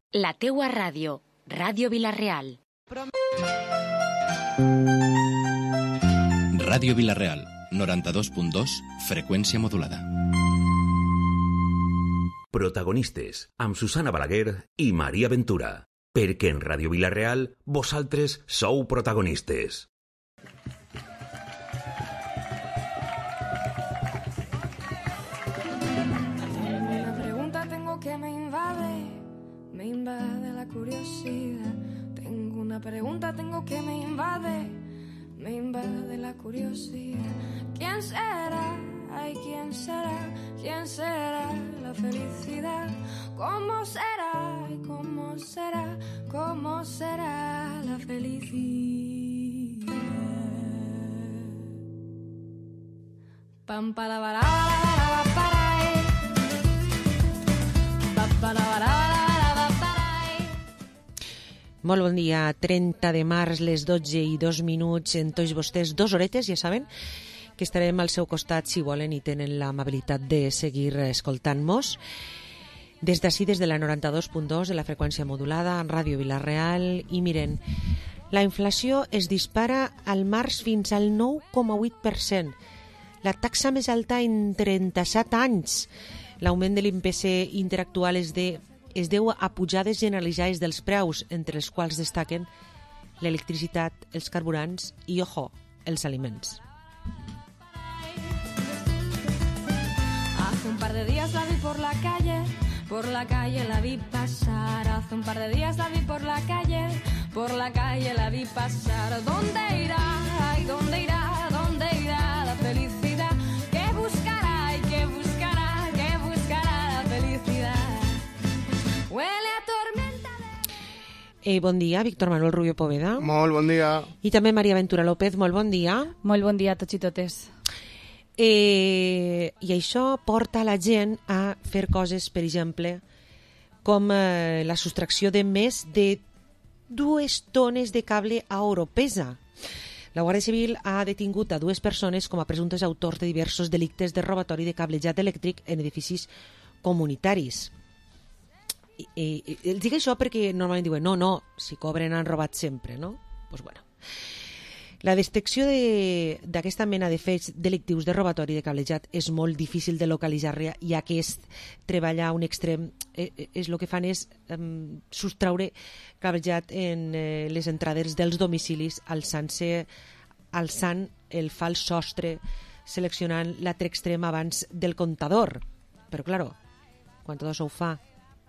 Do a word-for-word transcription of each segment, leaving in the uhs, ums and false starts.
La teua ràdio, Ràdio Vila-real. Ràdio Vila-real, noranta-dos punt dos, freqüència modulada. Protagonistes, amb Susana Balaguer i Maria Ventura. Perquè en Ràdio Vila-real, vosaltres sou protagonistes. Una pregunta tengo que me invade, me invade la curiosidad. Tengo una pregunta tengo que me invade, me invade la curiosidad. ¿Quién será? Ay, ¿quién será? ¿Quién será la felicidad? ¿Cómo será? Ay, ¿cómo será? ¿Cómo será la felicidad? Pam para para para para para para. Molt bon dia, trenta de març, les dotze i dos minuts, en tots vostès, dos horetes, ja saben, que estarem al seu costat si volen i tenen l'amabilitat de seguir escoltant-nos. Des d'ací, des de la noranta-dos punt dos de la freqüència modulada, en Ràdio Vila-real, i miren, la inflació es dispara al març fins al nou coma vuit per cent, la taxa més alta en trenta-set anys. L'augment de l'I P C interactual és de es deu a pujades generalitzades dels preus, entre els quals destaquen l'electricitat, els carburants i, ojo, els aliments. Hace un par de días la vi por la calle, por la calle la vi pasar. Hace un par de días la vi por la calle, por la calle la vi pasar. ¿Dónde irá? Ay, ¿dónde irá? ¿Dónde irá la felicidad? ¿Qué buscará? ¿Y qué buscará? ¿Qué buscará la felicidad? Huele a tormenta de... Eh, bon dia, Víctor Manuel Rubio Poveda. Molt bon dia. I també Maria Ventura López, molt bon dia. Molt bon dia a tots i totes. Eh, I això porta la gent a fer coses, per exemple, com eh, la sostracció de més de dues tones de cable a Oropesa. La Guàrdia Civil ha detingut a dues persones com a presumptes autors de diversos delictes de robatori de cablejat elèctric en edificis comunitaris. I, i, els dic això perquè normalment diuen no, no, si cobren han robat sempre, no? Pues bueno. La detecció d'aquesta mena de fets delictius de robatori de cablejat és molt difícil de localitzar, i aquest treballar a un extrem eh, és el que fan és eh, sostraure cablejat en eh, les entrades dels domicilis, alçant-se alçant el fals sostre, seleccionant l'altre extrem abans del comptador. Però, claro, quan tot això ho fa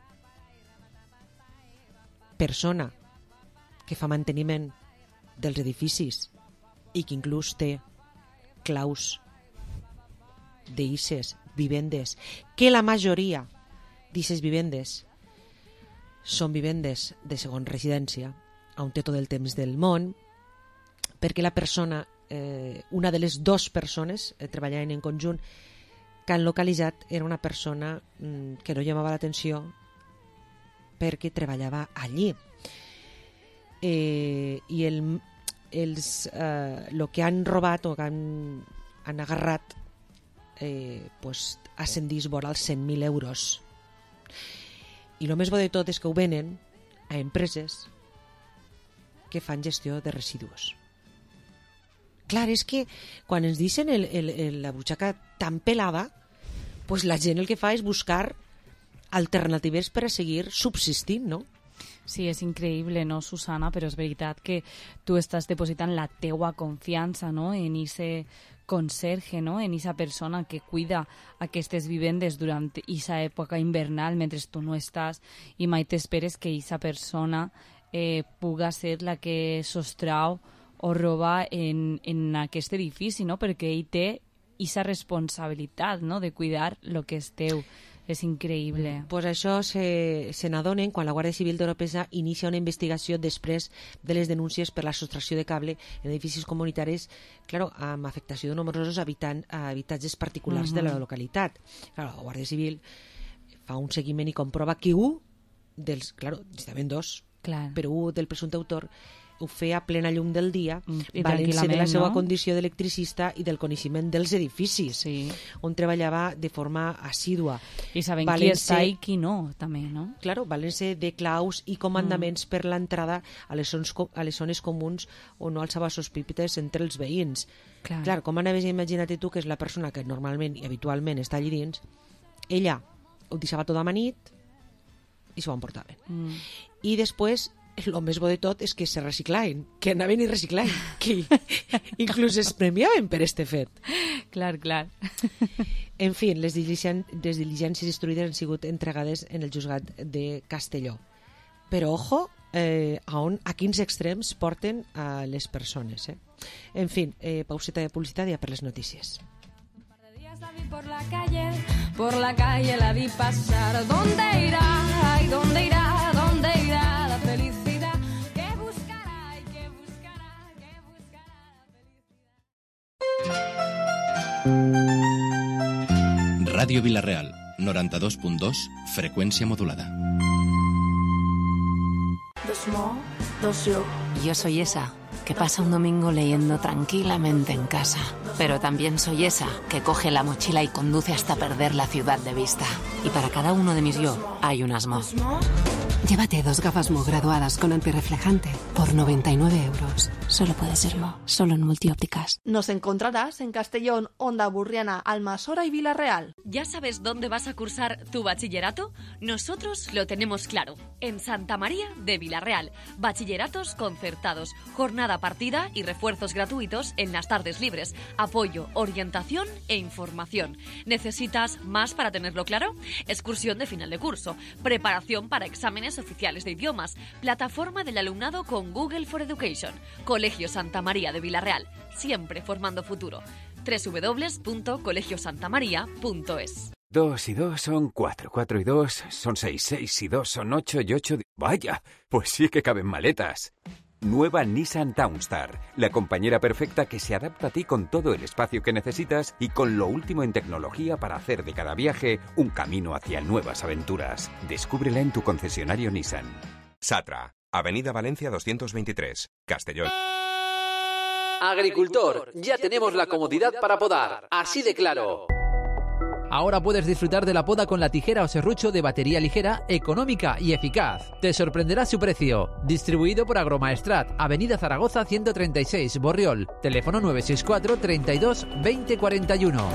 persona que fa manteniment dels edificis i que inclús té claus d'eixes vivendes, que la majoria d'aquestes vivendes són vivendes de segona residència, on té tot el temps del món, perquè la persona, eh, una de les dues persones eh, treballaven en conjunt, que han localitzat era una persona mm, que no llamava l'atenció perquè treballava allí. Eh, I el, els, eh, lo que han robat o que han, han agarrat eh, pues, ascendís vora els cent mil euros. I el més bo de tot és que ho venen a empreses que fan gestió de residus. Clar, és que quan ens deixen el, el, el, la butxaca tan pelada, pues la gent el que fa és buscar alternatives per a seguir subsistint, no? Sí, és increïble, no, Susana? Però és veritat que tu estàs depositant la teua confiança, no?, en ese conserge, no?, en esa persona que cuida aquestes vivendes durant esa època invernal mentre tu no estàs, i mai t'esperes que esa persona eh, puga ser la que sostrau o roba en, en aquest edifici, no?, perquè ell té esa responsabilitat, no?, de cuidar lo que és teu. És increïble. Pues això se, se n'adonen quan la Guàrdia Civil d'Oropesa inicia una investigació després de les denúncies per la sostracció de cable en edificis comunitaris, claro, amb afectació de nombrosos habitant, habitatges particulars uh-huh. de la localitat. Claro, la Guàrdia Civil fa un seguiment i comprova que un dels, claro, estaven dos, Clar. però un del presumpte autor ho feia a plena llum del dia, I valent-se de la seva no? condició d'electricista i del coneixement dels edificis, sí. on treballava de forma assídua. I sabent qui està i qui no, també, no? Claro, valent-se de claus i comandaments mm. per l'entrada a les zones, a les zones comuns on no alçava sospites entre els veïns. Clar. Clar, com anaves, imagina't tu, que és la persona que normalment i habitualment està allí dins, ella ho deixava tot amanit i s'ho emportaven. Mm. I després, el més bo de tot és que se reciclaven, que anaven i reciclaven, que inclús es premiaven per este fet. Clar, clar. En fi, les, diligèn les diligències instruïdes han sigut entregades en el juzgat de Castelló. Però, ojo, eh, a, on, a quins extrems porten a les persones. Eh? En fi, eh, pauseta de publicitat ja per les notícies. La vi por la calle, por la calle la vi pasar. ¿Dónde irá? Ay, ¿dónde irá? ¿Dónde irá la felicidad? ¿Qué buscará? ¿Y qué buscará? ¿Qué buscará la felicidad? Ràdio Vila-real, noranta-dos punt dos, freqüència modulada. Dos mo, dos yo. Yo soy esa que pasa un domingo leyendo tranquilamente en casa. Pero también soy esa que coge la mochila y conduce hasta perder la ciudad de vista. Y para cada uno de mis yo hay un asmo. Llévate dos gafas Mo graduadas con antirreflejante por noventa y nueve euros. Solo puede ser Mo, solo en Multiópticas. Nos encontrarás en Castellón, Onda Burriana, Almasora y Villarreal. ¿Ya sabes dónde vas a cursar tu bachillerato? Nosotros lo tenemos claro. En Santa María de Villarreal. Bachilleratos concertados, jornada partida y refuerzos gratuitos en las tardes libres. Apoyo, orientación e información. ¿Necesitas más para tenerlo claro? Excursión de final de curso. Preparación para exámenes oficiales de idiomas. Plataforma del alumnado con Google for Education. Colegio Santa María de Villarreal. Siempre formando futuro. doble u doble u doble u punto colegio santa maría punto es. Dos y dos son cuatro, cuatro y dos son seis, seis y dos son ocho y ocho... ¡Vaya! Pues sí que caben maletas. Nueva Nissan Townstar, la compañera perfecta que se adapta a ti con todo el espacio que necesitas y con lo último en tecnología para hacer de cada viaje un camino hacia nuevas aventuras. Descúbrela en tu concesionario Nissan. Satra, Avenida Valencia doscientos veintitrés, Castellón. Agricultor, ya tenemos la comodidad para podar, así de claro. Ahora puedes disfrutar de la poda con la tijera o serrucho de batería ligera, económica y eficaz. Te sorprenderá su precio. Distribuido por Agromaestrat, Avenida Zaragoza ciento treinta y seis, Borriol. Teléfono nueve seis cuatro, treinta y dos, veinte cuarenta y uno.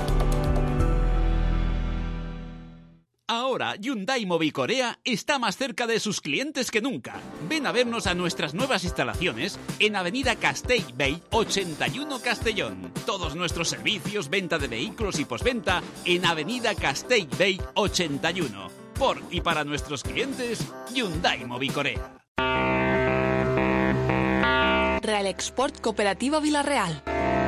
Ahora Hyundai Mobicorea está más cerca de sus clientes que nunca. Ven a vernos a nuestras nuevas instalaciones en Avenida Castellbell ochenta y uno Castellón. Todos nuestros servicios, venta de vehículos y postventa en Avenida Castellbell ochenta y uno. Por y para nuestros clientes, Hyundai Mobicorea. Real Export Cooperativa Villarreal.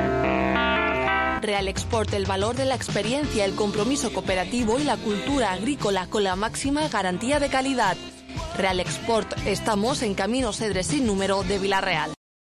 Real Export, el valor de la experiencia, el compromiso cooperativo y la cultura agrícola con la máxima garantía de calidad. Real Export, estamos en Camino Cedres sin número de Villarreal.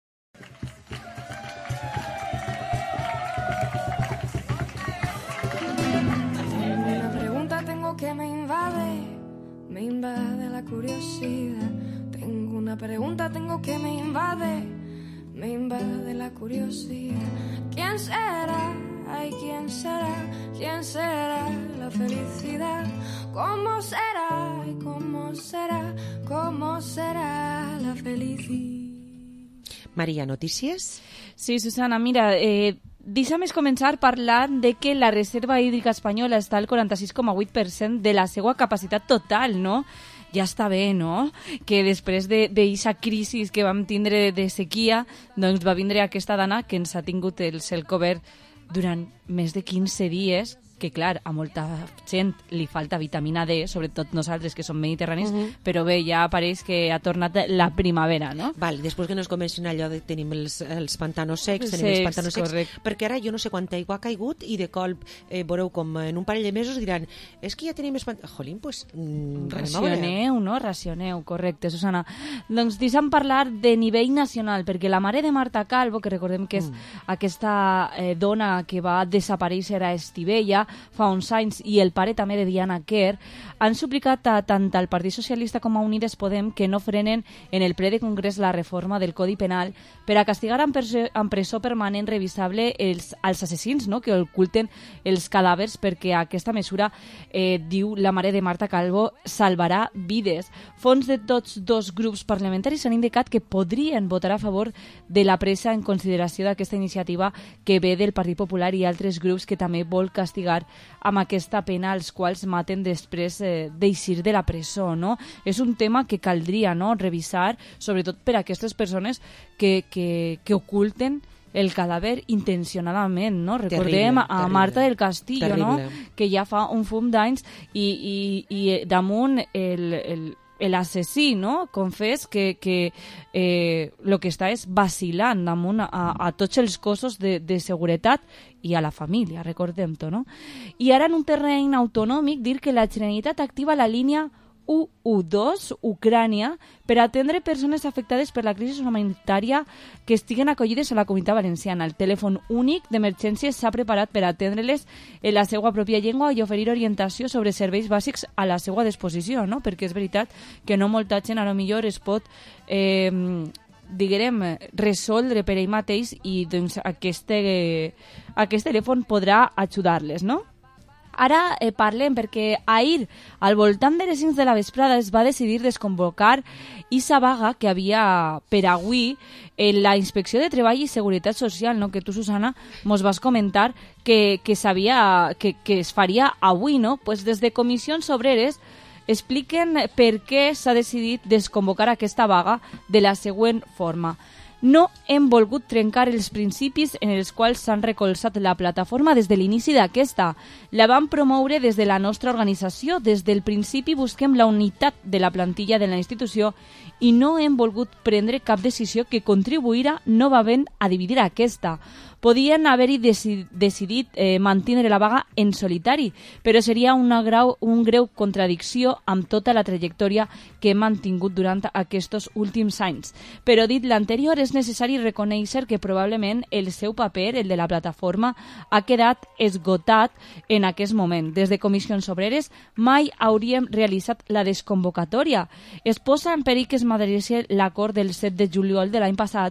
Una pregunta tengo que me invade, me invade la curiosidad. Tengo una pregunta tengo que me invade, me invade la curiosidad. ¿Quién será? Ay, ¿quién será? ¿Quién será la felicidad? ¿Cómo será? Ay, ¿cómo será? ¿Cómo será la felicidad? Maria, notícies? Sí, Susana, mira, eh, deixa'm començar parlant de que la reserva hídrica espanyola està al quaranta-sis coma vuit per cent de la seva capacitat total, no? Ja està bé, no? Que després d'aquesta de, crisi que vam tindre de sequia, doncs va vindre aquesta dana que ens ha tingut el cel cobert durant més de quinze dies, que clar, a molta gent li falta vitamina D, sobretot nosaltres que som mediterranis, uh-huh. però bé, ja pareix que ha tornat la primavera, no? Val, després que nos comencin allò de tenim els, els pantanos secs, tenim secs, els pantanos secs, correcte. Perquè ara jo no sé quanta aigua ha caigut i de colp, eh, veureu com en un parell de mesos diran, és que ja tenim els pantanos... Jolín, doncs... Mm, racioneu, no? Racioneu, correcte, Susana. Doncs deixa'm parlar de nivell nacional, perquè la mare de Marta Calvo, que recordem que és mm. aquesta eh, dona que va desaparèixer a Estivella, fa uns anys i el pare també de Diana Kerr han suplicat a tant al Partit Socialista com a Unides Podem que no frenen en el ple de Congrés la reforma del Codi Penal per a castigar amb presó, amb presó permanent revisable els, els assassins, no?, que oculten els cadàvers, perquè aquesta mesura, eh, diu la mare de Marta Calvo, salvarà vides. Fons de tots dos grups parlamentaris han indicat que podrien votar a favor de la presa en consideració d'aquesta iniciativa que ve del Partit Popular i altres grups que també vol castigar amb aquesta pena als quals maten després eh, d'eixir de la presó, no? És un tema que caldria, no?, revisar, sobretot per a aquestes persones que, que, que oculten el cadàver intencionadament, no? Recordem terrible, a terrible. Marta del Castillo, terrible. No?, que ja fa un fum d'anys i, i, i damunt el, el, l'assassí, no?, confés que, que eh, lo que està és vacilant damunt a, a tots els cossos de, de seguretat i a la família, recordem-ho, no? I ara en un terreny autonòmic dir que la Generalitat activa la línia u u dos, Ucrània, per atendre persones afectades per la crisi humanitària que estiguen acollides a la Comunitat Valenciana. El telèfon únic d'emergències s'ha preparat per atendre-les en la seva pròpia llengua i oferir orientació sobre serveis bàsics a la seva disposició, no? Perquè és veritat que no molta gent a lo millor es pot eh, diguem, resoldre per ell mateix i doncs aquest, eh, aquest telèfon podrà ajudar-les, no? Ara eh, parlem perquè ahir, al voltant de les cinc de la vesprada, es va decidir desconvocar esa vaga que havia per avui en la Inspecció de Treball i Seguretat Social, no? Que tu, Susana, mos vas comentar que, que, sabia, que, que es faria avui, no? Pues des de Comissions Obreres expliquen per què s'ha decidit desconvocar aquesta vaga de la següent forma. No hem volgut trencar els principis en els quals s'han recolzat la plataforma des de l'inici d'aquesta. La vam promoure des de la nostra organització. Des del principi busquem la unitat de la plantilla de la institució i no hem volgut prendre cap decisió que contribuirà novament a dividir aquesta. Podien haver-hi deci decidit eh, mantenir la vaga en solitari, però seria una grau, un greu contradicció amb tota la trajectòria que hem mantingut durant aquests últims anys. Però dit l'anterior, és necessari reconèixer que probablement el seu paper, el de la plataforma, ha quedat esgotat en aquest moment. Des de Comissions Obreres mai hauríem realitzat la desconvocatòria. Es posa en perill que es madreixi l'acord del set de juliol de l'any passat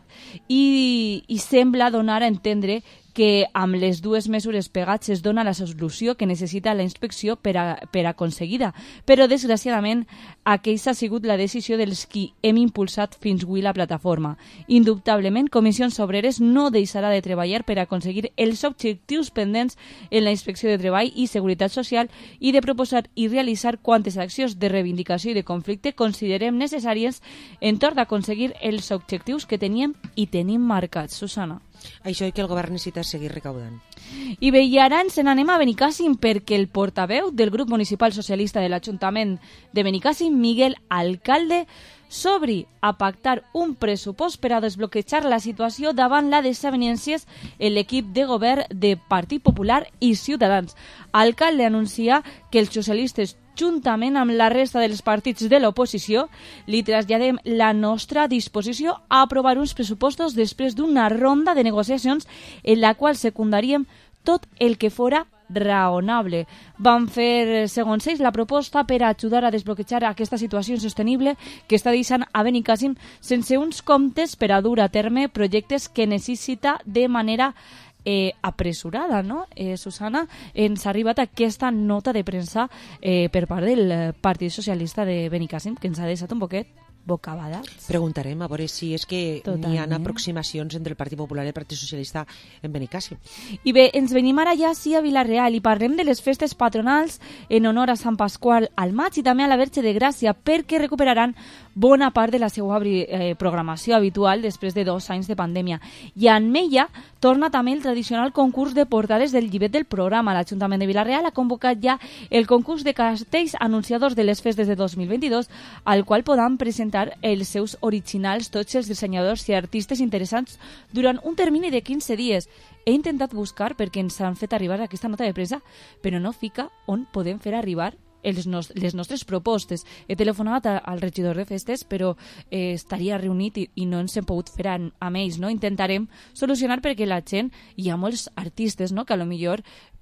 i, i sembla donar a entendre que amb les dues mesures pegats es dona la solució que necessita la inspecció per, a, per aconseguida. Però, desgraciadament, aquesta ha sigut la decisió dels qui hem impulsat fins avui la plataforma. Indubtablement, Comissions Obreres no deixarà de treballar per aconseguir els objectius pendents en la Inspecció de Treball i Seguretat Social i de proposar i realitzar quantes accions de reivindicació i de conflicte considerem necessàries en torn d'aconseguir els objectius que teníem i tenim marcats. Susana. Això i que el govern necessita seguir recaudant. I bé, i ara ens n'anem a Benicàssim perquè el portaveu del grup municipal socialista de l'Ajuntament de Benicàssim, Miguel Alcalde, s'obri a pactar un pressupost per a desbloquejar la situació davant les desavinences en l'equip de govern de Partit Popular i Ciutadans. Alcalde anuncia que els socialistes, juntament amb la resta dels partits de l'oposició, li traslladem la nostra disposició a aprovar uns pressupostos després d'una ronda de negociacions en la qual secundaríem tot el que fora raonable. Van fer, segons ells, la proposta per a ajudar a desbloquejar aquesta situació insostenible que està deixant a Benicàssim sense uns comptes per a dur a terme projectes que necessita de manera Eh, apresurada, no? Eh, Susana, ens ha arribat aquesta nota de premsa eh, per part del Partit Socialista de Benicàssim que ens ha deixat un poquet bocabadats. Preguntarem a veure si és que n'hi ha aproximacions entre el Partit Popular i el Partit Socialista en Benicàssim. I bé, ens venim ara ja sí a Vila-real i parlem de les festes patronals en honor a Sant Pasqual al maig i també a la Verge de Gràcia perquè recuperaran bona part de la seva eh, programació habitual després de dos anys de pandèmia. I en Mella torna també el tradicional concurs de portades del llibret del programa. L'Ajuntament de Vila-real ha convocat ja el concurs de cartells anunciadors de les festes de dos mil vint-i-dos al qual poden presentar els seus originals tots els dissenyadors i artistes interessants durant un termini de quinze dies. He intentat buscar perquè ens han fet arribar aquesta nota de premsa, però no fica on podem fer arribar els nos les nostres propostes. He telefonat a, al regidor de festes, però eh, estaria reunit i, i no ens hem pogut fer amb ells, no? Intentarem solucionar perquè la gent, hi ha molts artistes, no?, que a lo millor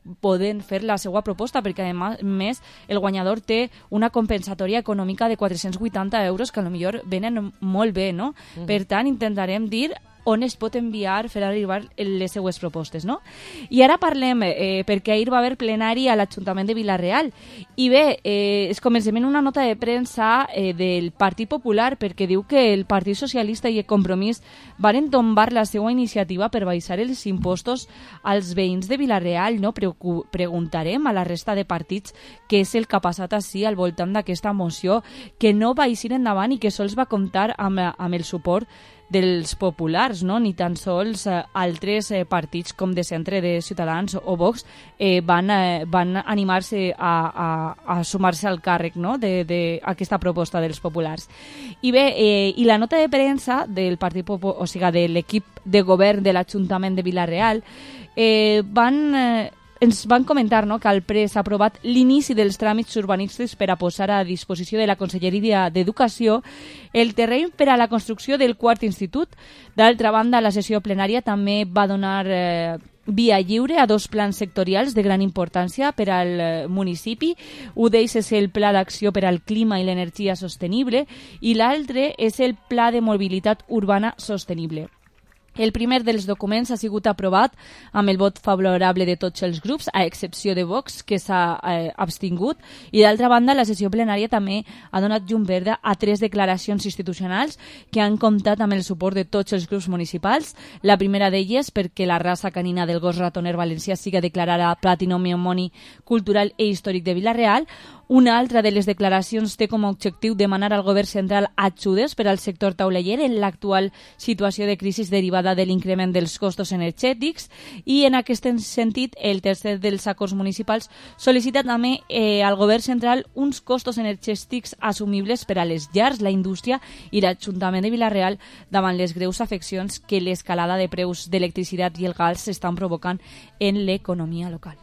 poden fer la seva proposta, perquè a més el guanyador té una compensatòria econòmica de quatre-cents vuitanta euros que potser venen molt bé, no? Uh-huh. Per tant, intentarem dir on es pot enviar, fer arribar les seues propostes, no? I ara parlem, eh, perquè ahir va haver plenari a l'Ajuntament de Vila-real. I bé, eh, es comencem en una nota de premsa eh, del Partit Popular, perquè diu que el Partit Socialista i el Compromís van tombar la seva iniciativa per baixar els impostos als veïns de Vila-real, no? Preocu- preguntarem a la resta de partits què és el que ha passat així al voltant d'aquesta moció, que no va eixir endavant i que sols va comptar amb, amb el suport dels populars, no? Ni tan sols eh, altres eh, partits com de centre de Ciutadans o Vox eh, van, eh, van animar-se a, a, a sumar-se al càrrec, no? d'aquesta proposta dels populars. I bé, eh, i la nota de premsa del Partit Popular, o sigui, de l'equip de govern de l'Ajuntament de Vila-real eh, van... Eh, ens van comentar, no?, que el Ple s'ha aprovat l'inici dels tràmits urbanístics per a posar a disposició de la Conselleria d'Educació el terreny per a la construcció del quart institut. D'altra banda, la sessió plenària també va donar eh, via lliure a dos plans sectorials de gran importància per al municipi. Un d'ells és el Pla d'Acció per al Clima i l'Energia Sostenible i l'altre és el Pla de Mobilitat Urbana Sostenible. El primer dels documents ha sigut aprovat amb el vot favorable de tots els grups, a excepció de Vox, que s'ha eh, abstingut, i d'altra banda la sessió plenària també ha donat llum verda a tres declaracions institucionals que han comptat amb el suport de tots els grups municipals. La primera d'elles perquè la raça canina del gos ratoner valencià siga declarada patrimoni cultural i històric de Vila-real. Una altra de les declaracions té com a objectiu demanar al govern central ajudes per al sector tauleller en l'actual situació de crisi derivada de l'increment dels costos energètics, i en aquest sentit el tercer dels acords municipals sol·licita també eh, al govern central uns costos energètics assumibles per a les llars, la indústria i l'Ajuntament de Vila-real davant les greus afeccions que l'escalada de preus d'electricitat i el gas estan provocant en l'economia local.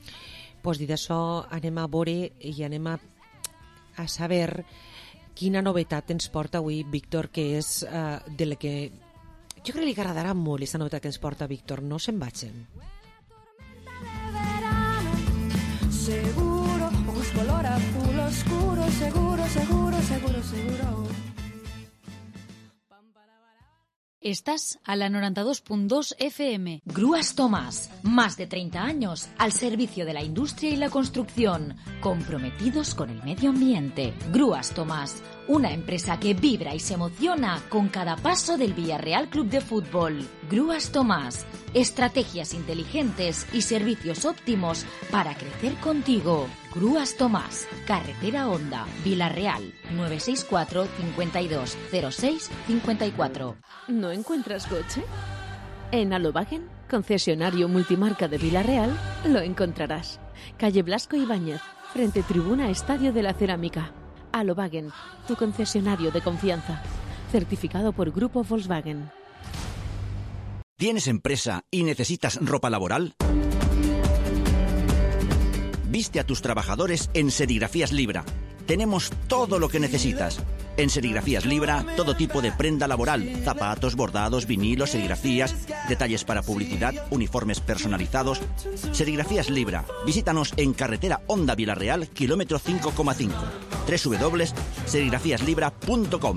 Pues dit això, anem a veure i anem a, a saber quina novetat ens porta avui Víctor, que és uh, de la que jo crec que li agradarà molt aquesta novetat que ens porta Víctor. No se'n vagin. Seguro, ojos color azul oscuro, seguro, seguro, seguro, seguro. Estás a la noventa y dos punto dos F M. Grúas Tomás, más de treinta años al servicio de la industria y la construcción, comprometidos con el medio ambiente. Grúas Tomás, una empresa que vibra y se emociona con cada paso del Villarreal Club de Fútbol. Grúas Tomás, estrategias inteligentes y servicios óptimos para crecer contigo. Grúas Tomás, Carretera Honda, Vila-real, nueve seis cuatro, cincuenta y dos, cero seis, cincuenta y cuatro. ¿No encuentras coche? En Alobagen, concesionario multimarca de Vila-real, lo encontrarás. Calle Blasco Ibáñez, frente Tribuna Estadio de la Cerámica. Alobagen, tu concesionario de confianza. Certificado por Grupo Volkswagen. ¿Tienes empresa y necesitas ropa laboral? Viste a tus trabajadores en Serigrafías Libra. Tenemos todo lo que necesitas. En Serigrafías Libra, todo tipo de prenda laboral, zapatos, bordados, vinilos, serigrafías, detalles para publicidad, uniformes personalizados. Serigrafías Libra. Visítanos en Carretera Honda Vila-real, kilómetro cinco coma cinco. doble u doble u doble u punto serigrafías libra punto com.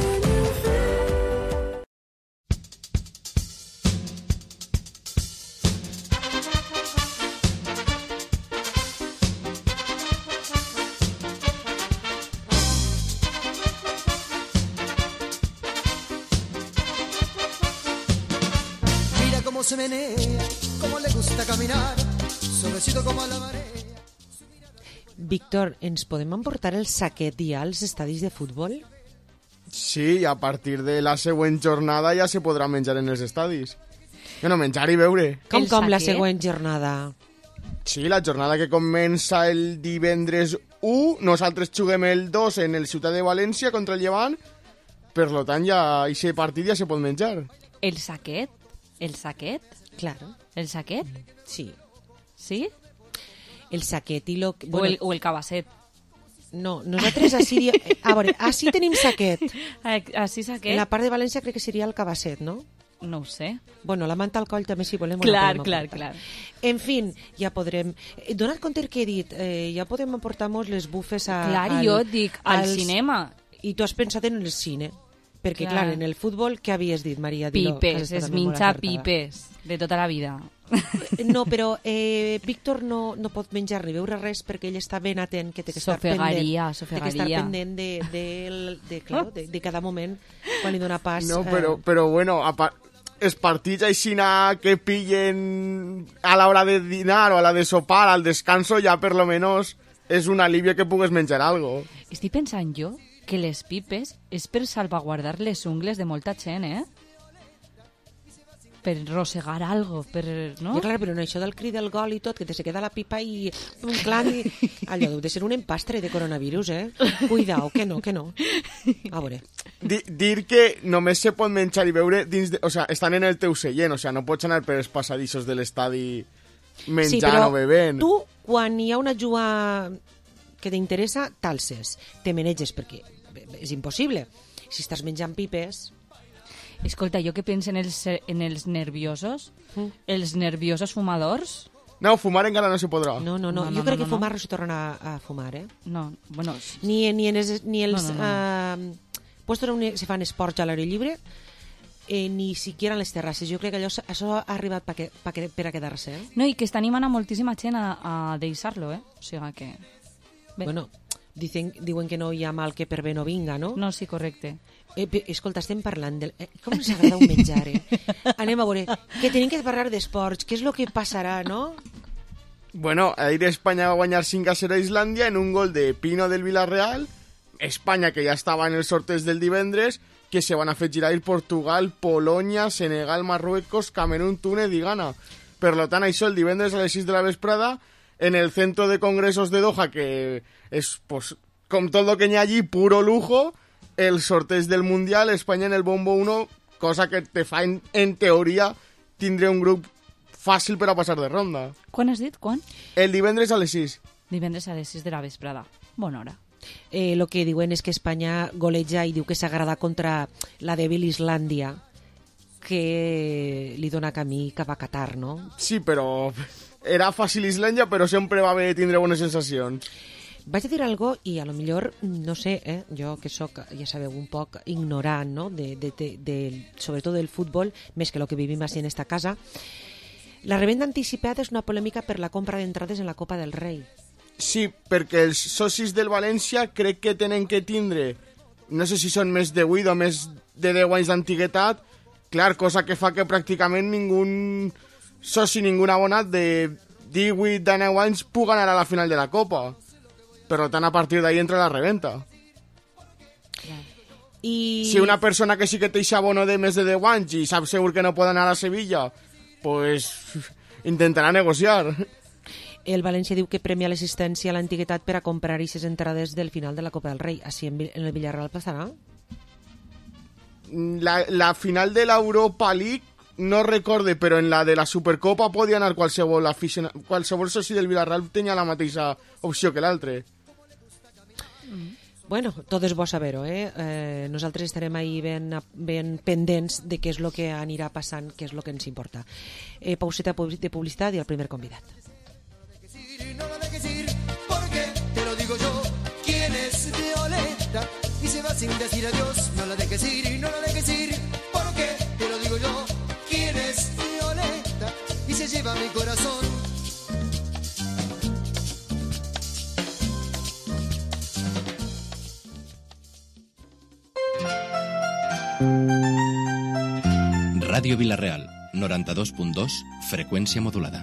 Se menea, como le gusta caminar, suavecito como la marea. Víctor, ens podem emportar el saquet ja als estadis de futbol? Sí, a partir de la següent jornada ja se podrà menjar en els estadis. Bueno, menjar i beure. Com, com la següent jornada? Sí, la jornada que comença el divendres u, nosaltres juguem el dos en el Ciutat de València contra el Llevant, per lo tant ja aquest partit ja se pot menjar. El saquet? ¿El saquet? Claro. ¿El saquet? Sí. ¿Sí? El saquet i lo... Bueno, o, el, o el cabasset. No, nosaltres així... A veure, així tenim saquet. Així saquet? En la part de València crec que seria el cabasset, no? No ho sé. Bueno, la manta al coll també, si volem. Clar, clar, clar. En fin, ja podrem... Donat compte que he dit, eh, ja podem aportar-nos les bufes a, clar, al, jo et dic, al als... cinema. I tu has pensat en el cine. Perquè, clar, clar en el futbol, què havies dit, Maria? Pipes, es minxa pipes, de tota la vida. No, però eh, Víctor no, no pot menjar ni beure res perquè ell està ben atent, que té que estar sofegaria, pendent, sofegaria. té que estar pendent de, de, de, de, claro, de, de cada moment quan li dona pas. No, però, però bueno, a part, els partits aixina que pillen a l'hora de dinar o a la de sopar, al descanso, ja per lo menos és un alivio que pugues menjar algo. Estic pensant jo que les pipes és per salvaguardar les ungles de molta gent, eh? Per rosegar algo, per... no? Ja, clar, però en això del crit del gol i tot, que te se queda la pipa i un clan i... Allò deu de ser un empastre de coronavirus, eh? Cuidao, que no, que no. A veure. Dir, dir que només se pot menjar i beure dins de... O sea, estan en el teu seient, o sea, no pots anar per els passadissos de l'estadi menjant sí, o bevent. Tu, quan hi ha una juga que t'interessa, t'alces, te maneges, perquè és impossible. Si estàs menjant pipes... Escolta, jo que penso en els, en els nerviosos, mm. els nerviosos fumadors... No, fumar encara no se podrà. No, no, no, no, jo no, crec no, que no. fumar no se tornen a, a fumar, eh? No, bueno... Ni, ni, en es, ni els... No, no, no. Uh, puestos on se fan esports a l'aire lliure, eh, ni siquiera en les terrasses. Jo crec que allò, això ha arribat per, que, per, per a quedar-se, eh? No, i que està animant a moltíssima gent a, a deixar-lo, eh? O sigui que... Bé. Bueno, dicen, diuen que no hi ha mal que per bé no vinga, no? No, sí, correcte. Eh, escolta, estem parlant del... Eh, com ens agrada un menjar, eh? Anem a veure, que tenim que parlar d'esports, què és el que passarà, no? Bueno, ahir Espanya va guanyar cinc a zero a Islàndia en un gol de Pino del Villarreal. Espanya, que ja estava en el sorteig del divendres, que se van afegir ahir Portugal, Polònia, Senegal, Marruecos, Camerún, Túnez i Ghana. Per lo tant, això el divendres a les sis de la vesprada, en el Centro de Congresos de Doha, que és, pues, com tot lo que hi ha allí, puro lujo, el sorteig del Mundial, Espanya en el bombo uno, cosa que te fa, en, en teoria, tindre un grup fàcil per a passar de ronda. Quan has dit? Quan? El divendres a les sis. Divendres a les sis de la vesprada. Bona hora. Eh, lo que diuen és que Espanya goleja i diu que s'agrada contra la dèbil Islàndia, que li dona camí cap a Qatar, no? Sí, però era fàcil Islàndia, però sempre va haver de tindre bones sensacions. Vaig a dir algo i a lo millor, no sé, eh, jo que sóc, ja sabeu, un poc ignorant, no?, de, de, de, de, sobretot del futbol, més que el que vivim així en esta casa. La revenda anticipada és una polèmica per la compra d'entrades en la Copa del Rei. Sí, perquè els socis del València crec que tenen que tindre, no sé si són més de vuit o més de deu anys d'antiguitat, clar, cosa que fa que pràcticament ningú soci, ningú abonat de divuit a deu anys pugui anar a la final de la Copa. Per tant, a partir d'ahí entra la reventa. I... Si una persona que sí que té abono de més de deu anys i sap segur que no pot anar a Sevilla, pues intentarà negociar. El València diu que premia l'assistència a l'antiguitat per a comprar aquestes entrades del final de la Copa del Rei. Així en el Villarreal passarà? La, la final de l'Europa League no recorde, però en la de la Supercopa podia anar qualsevol aficionat, qualsevol soci del Villarreal tenia la mateixa opció que l'altre. Bueno, tot és bo saber-ho, eh? eh? Nosaltres estarem ahí ben, ben pendents de què és el que anirà passant, què és el que ens importa. Eh, pauseta de publicitat i el primer convidat. No lo dejes ir, porque te lo digo yo, quién es Violeta y se va sin decir adiós. No la dejes ir, no la dejes ir, porque te lo digo yo, quién es Violeta y se lleva mi corazón. Ràdio Vilareal, noranta-dos punt dos, freqüència modulada.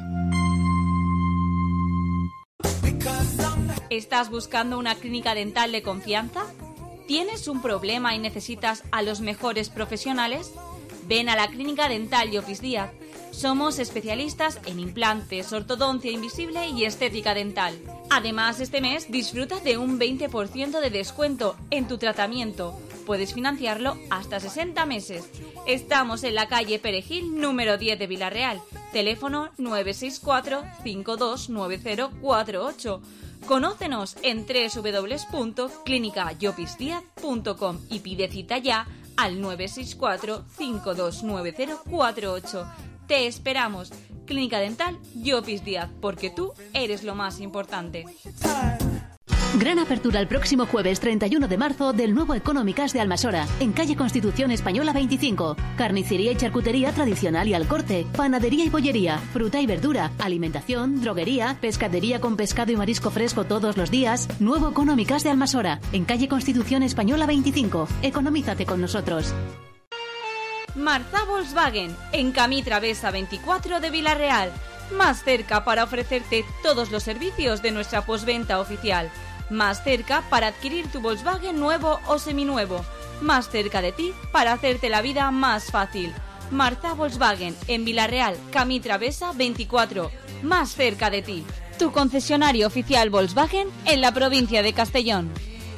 ¿Estás buscando una clínica dental de confianza? ¿Tienes un problema y necesitas a los mejores profesionales? Ven a la Clínica Dental Llopis Díaz. Somos especialistas en implantes, ortodoncia invisible y estética dental. Además, este mes disfruta de un veinte por ciento de descuento en tu tratamiento. Puedes financiarlo hasta sesenta meses. Estamos en la calle Perejil, número diez de Vilareal. Teléfono nueve seis cuatro, cinco dos nueve cero cuatro ocho. Conócenos en doble u doble u doble u punto clínica llopis díaz punto com y pide cita ya al nueve seis cuatro, cinco dos nueve cero cuatro ocho. Te esperamos. Clínica Dental Llopis Díaz, porque tú eres lo más importante. Gran apertura el próximo jueves treinta y uno de marzo del nuevo Económicas de Almasora, en calle Constitución Española veinticinco. Carnicería y charcutería tradicional y al corte, panadería y bollería, fruta y verdura, alimentación, droguería, pescadería con pescado y marisco fresco todos los días. Nuevo Económicas de Almasora, en calle Constitución Española veinticinco. Economízate con nosotros. Marza Volkswagen, en Camí Travesa veinticuatro de Villarreal. Más cerca para ofrecerte todos los servicios de nuestra postventa oficial. Más cerca para adquirir tu Volkswagen nuevo o seminuevo. Más cerca de ti para hacerte la vida más fácil. Marza Volkswagen, en Villarreal, Camí Travesa veinticuatro. Más cerca de ti. Tu concesionario oficial Volkswagen en la provincia de Castellón.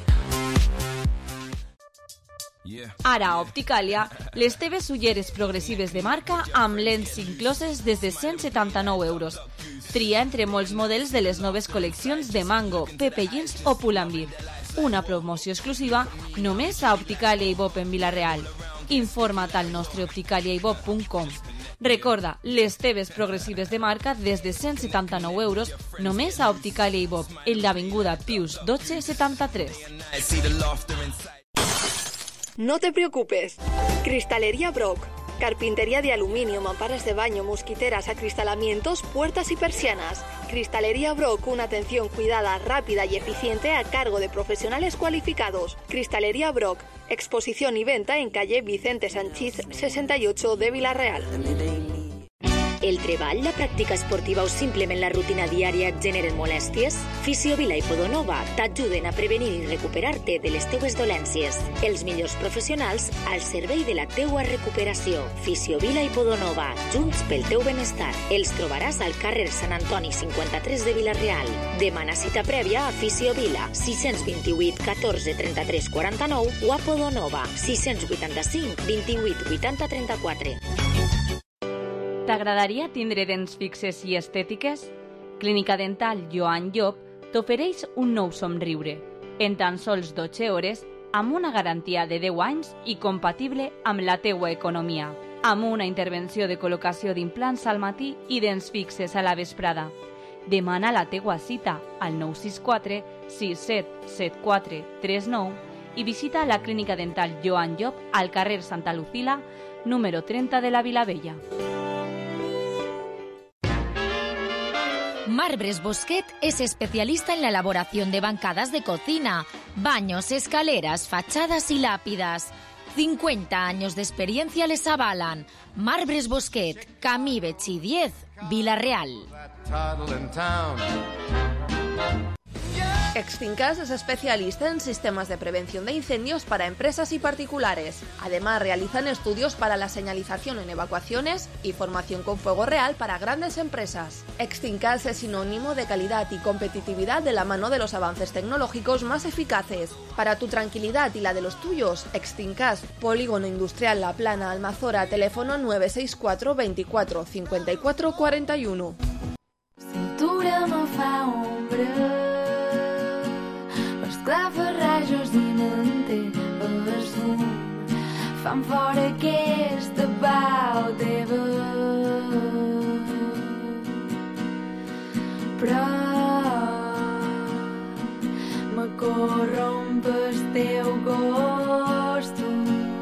Ara a Opticàlia, les teves ulleres progressives de marca amb lents incloses des de cent setanta-nou euros. Tria entre molts models de les noves col·leccions de Mango, Pepe Jeans o Pull&Bear. Una promoció exclusiva només a Opticàlia i Bob en Villarreal. Informa't al nostre opticàlia i bob punt com. Recorda, les teves progressives de marca des de cent setanta-nou euros només a Opticàlia i Bob, en l'avinguda Pius dotze setanta-tres. No te preocupes. Cristalería Brock. Carpintería de aluminio, mamparas de baño, mosquiteras, acristalamientos, puertas y persianas. Cristalería Brock, una atención cuidada, rápida y eficiente a cargo de profesionales cualificados. Cristalería Brock. Exposición y venta en calle Vicente Sanchís sesenta y ocho de Villarreal. El treball, la pràctica esportiva o simplement la rutina diària et generen molèsties? Fisiovila i Podonova t'ajuden a prevenir i recuperar-te de les teues dolències. Els millors professionals al servei de la teua recuperació. Fisiovila i Podonova, junts pel teu benestar. Els trobaràs al carrer Sant Antoni cinquanta-tres de Villarreal. Demana cita prèvia a Fisiovila, sis dos vuit, catorze, trenta-tres, quaranta-nou o a Podonova, sis vuitanta-cinc, vint-i-vuit, vuitanta, trenta-quatre. T'agradaria tindre dents fixes i estètiques? Clínica Dental Joan Llop t'ofereix un nou somriure, en tan sols dotze hores, amb una garantia de deu anys i compatible amb la teua economia, amb una intervenció de col·locació d'implants al matí i dents fixes a la vesprada. Demana la teua cita al nou sis quatre, sis set, set quatre, tres nou i visita la Clínica Dental Joan Llop al carrer Santa Lucila, número trenta de la Vilavella. Marbres Bosquet es especialista en la elaboración de bancadas de cocina, baños, escaleras, fachadas y lápidas. cincuenta años de experiencia les avalan. Marbres Bosquet, Camí Betxí diez, Villarreal. Extincas es especialista en sistemas de prevención de incendios para empresas y particulares. Además, realizan estudios para la señalización en evacuaciones y formación con fuego real para grandes empresas. Extincas es sinónimo de calidad y competitividad de la mano de los avances tecnológicos más eficaces. Para tu tranquilidad y la de los tuyos, Extincas, Polígono Industrial La Plana, Almazora, teléfono nueve seis cuatro, veinticuatro, cincuenta y cuatro, cuarenta y uno. Cintura me fa ombra, clavarrajos dinante el zoom fan fora aquesta pau teva, però me corrompe el teu costum,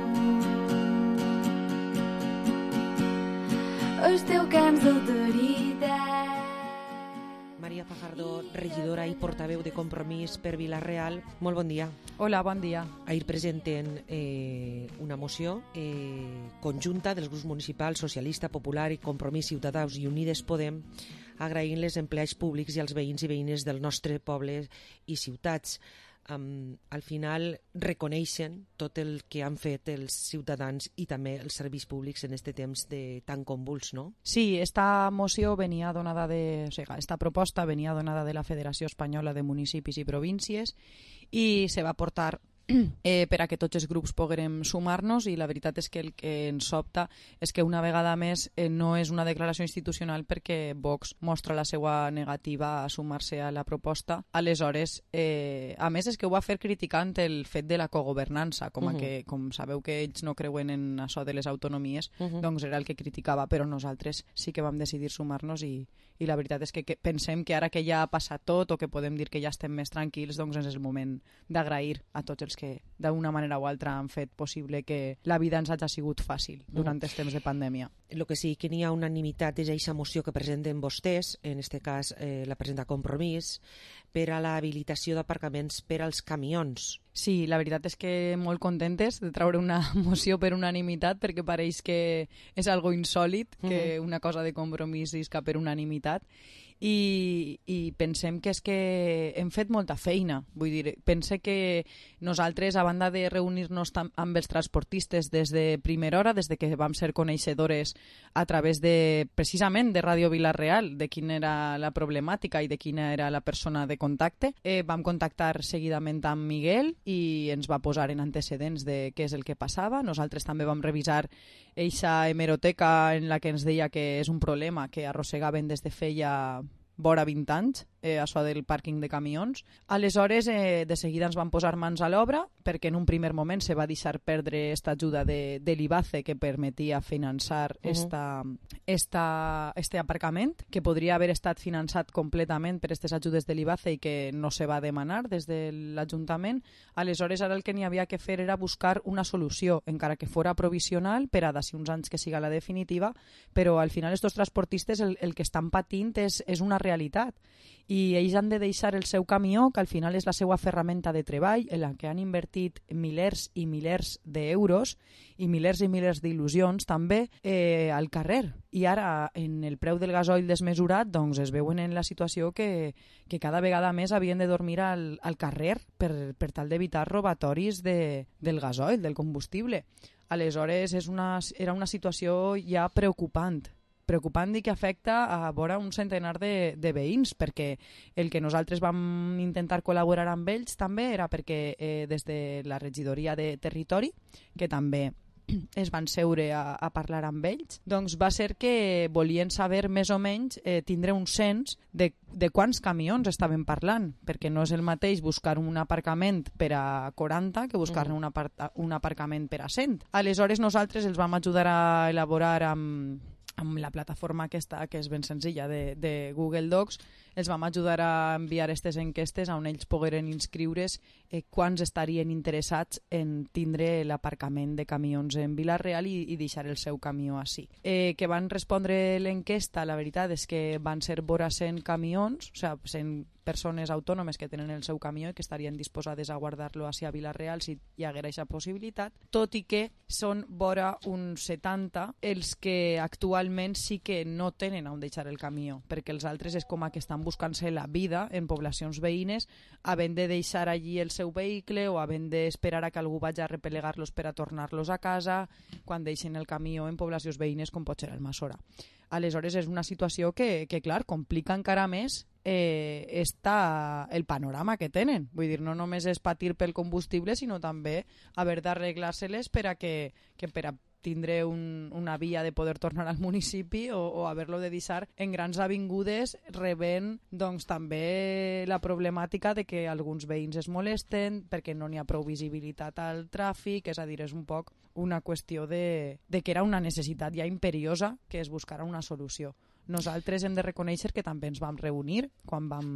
el teu cants d'alteritat. Maria Fajardo, regidora i portaveu de Compromís per Vila-real. Molt bon dia. Hola, bon dia. Ahir presenten eh, una moció eh, conjunta dels grups municipals Socialista, Popular i Compromís Ciutadans i Unides Podem, agraint les empleats públics i als veïns i veïnes del nostre poble i ciutats. Um, al final reconeixen tot el que han fet els ciutadans i també els serveis públics en este temps de tan convuls, ¿no? Sí, esta moció venia donada de, o sigui, esta proposta venia donada de la Federació Espanyola de Municipis i Províncies i se va portar eh, per a que tots els grups poguérem sumar-nos, i la veritat és que el que ens sobta és que una vegada més eh, no és una declaració institucional perquè Vox mostra la seva negativa a sumar-se a la proposta. Aleshores, eh, a més és que ho va fer criticant el fet de la cogovernança, com, a Uh-huh. que, com sabeu que ells no creuen en això de les autonomies, Uh-huh. doncs era el que criticava, però nosaltres sí que vam decidir sumar-nos i, i la veritat és que, que pensem que ara que ja ha passat tot o que podem dir que ja estem més tranquils, doncs és el moment d'agrair a tots els que d'una manera o altra han fet possible que la vida ens hagi sigut fàcil durant els temps de pandèmia. El que sí que n'hi ha unanimitat és aquesta moció que presenten vostès, en aquest cas eh, la presenta Compromís, per a l'habilitació d'aparcaments per als camions. Sí, la veritat és que molt contentes de treure una moció per unanimitat, perquè pareix que és algo insòlid que una cosa de Compromís isca per unanimitat. I, i pensem que és que hem fet molta feina, vull dir, pense que nosaltres, a banda de reunir-nos amb els transportistes des de primera hora, des de que vam ser coneixedores a través de, precisament, de Ràdio Vila-real, de quina era la problemàtica i de quina era la persona de contacte, eh, vam contactar seguidament amb Miguel i ens va posar en antecedents de què és el que passava. Nosaltres també vam revisar eixa hemeroteca en la que ens deia que és un problema que arrossegaven des de feia vora vint anys, eh, això del pàrquing de camions. Aleshores, eh, de seguida ens van posar mans a l'obra, perquè en un primer moment se va deixar perdre esta ajuda de, de l'IBACE que permetia finançar Uh-huh. esta, esta, este aparcament, que podria haver estat finançat completament per aquestes ajudes de l'IBACE i que no se va demanar des de l'Ajuntament. Aleshores, ara el que n'hi havia que fer era buscar una solució, encara que fora provisional, per a d'ací uns anys que siga la definitiva, però al final estos transportistes el, el que estan patint és, és una realitat, i ells han de deixar el seu camió, que al final és la seva ferramenta de treball, en la que han invertit milers i milers d'euros i milers i milers d'il·lusions també eh, al carrer. I ara, en el preu del gasoil desmesurat, doncs es veuen en la situació que, que cada vegada més havien de dormir al, al carrer per, per tal d'evitar robatoris de, del gasoil, del combustible. Aleshores, és una, era una situació ja preocupant. preocupant i que afecta a vora un centenar de, de veïns, perquè el que nosaltres vam intentar col·laborar amb ells també era perquè eh, des de la regidoria de territori, que també es van seure a, a parlar amb ells, doncs va ser que volien saber més o menys eh, tindre un cens de, de quants camions estaven parlant, perquè no és el mateix buscar un aparcament per a quaranta que buscar-ne un, apart un aparcament per a cent. Aleshores nosaltres els vam ajudar a elaborar amb amb la plataforma aquesta, que és ben senzilla, de, de Google Docs, els vam ajudar a enviar aquestes enquestes on ells pogueren inscriure's eh, quants estarien interessats en tindre l'aparcament de camions en Vila-real i, i deixar el seu camió així. Eh, que van respondre l'enquesta, la veritat és que van ser vora cent camions, o sigui, cent persones autònomes que tenen el seu camió i que estarien disposades a guardar-lo a Vila-real si hi haguera aquesta possibilitat, tot i que són vora un setanta els que actualment sí que no tenen on deixar el camió, perquè els altres és com a que estan buscant-se la vida en poblacions veïnes, havent de deixar allí el seu vehicle o havent d'esperar a que algú vagi a repelegar-los per a tornar-los a casa quan deixen el camió en poblacions veïnes com pot ser Almassora. Aleshores és una situació que, que clar, complica encara més eh, està el panorama que tenen. Vull dir, no només és patir pel combustible, sinó també haver d'arreglar-se-les per a que, que per a tindre un, una via de poder tornar al municipi o, o haver-lo de deixar en grans avingudes, rebent doncs, també la problemàtica de que alguns veïns es molesten perquè no n'hi ha prou visibilitat al tràfic, és a dir, és un poc una qüestió de, de que era una necessitat ja imperiosa que es buscara una solució. Nosaltres hem de reconèixer que també ens vam reunir quan vam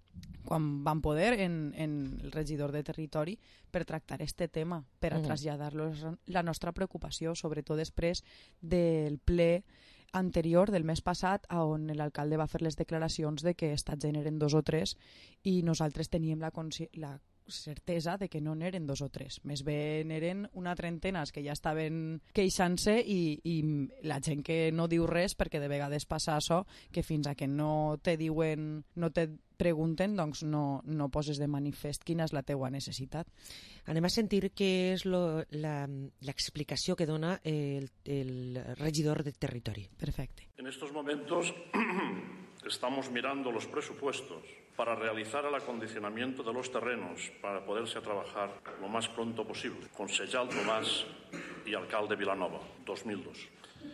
quan vam poder en, en el regidor de territori per tractar este tema, per a Mm. traslladar-los la nostra preocupació, sobretot després del ple anterior del mes passat, on l'alcalde va fer les declaracions de que estat generen dos o tres i nosaltres teníem la, la certesa de que no n'eren dos o tres, més bé n'eren una trentena que ja estaven queixant-se i, i la gent que no diu res, perquè de vegades passa això, que fins a que no te diuen, no te pregunten, doncs no, no poses de manifest quina és la teua necessitat. Anem a sentir què és lo, la, l'explicació que dona el, el regidor de territori. Perfecte. En estos momentos Estamos mirando los presupuestos para realizar el acondicionamiento de los terrenos para poderse a trabajar lo más pronto posible. Concejal Tomás y alcalde Vilanova, dos mil dos.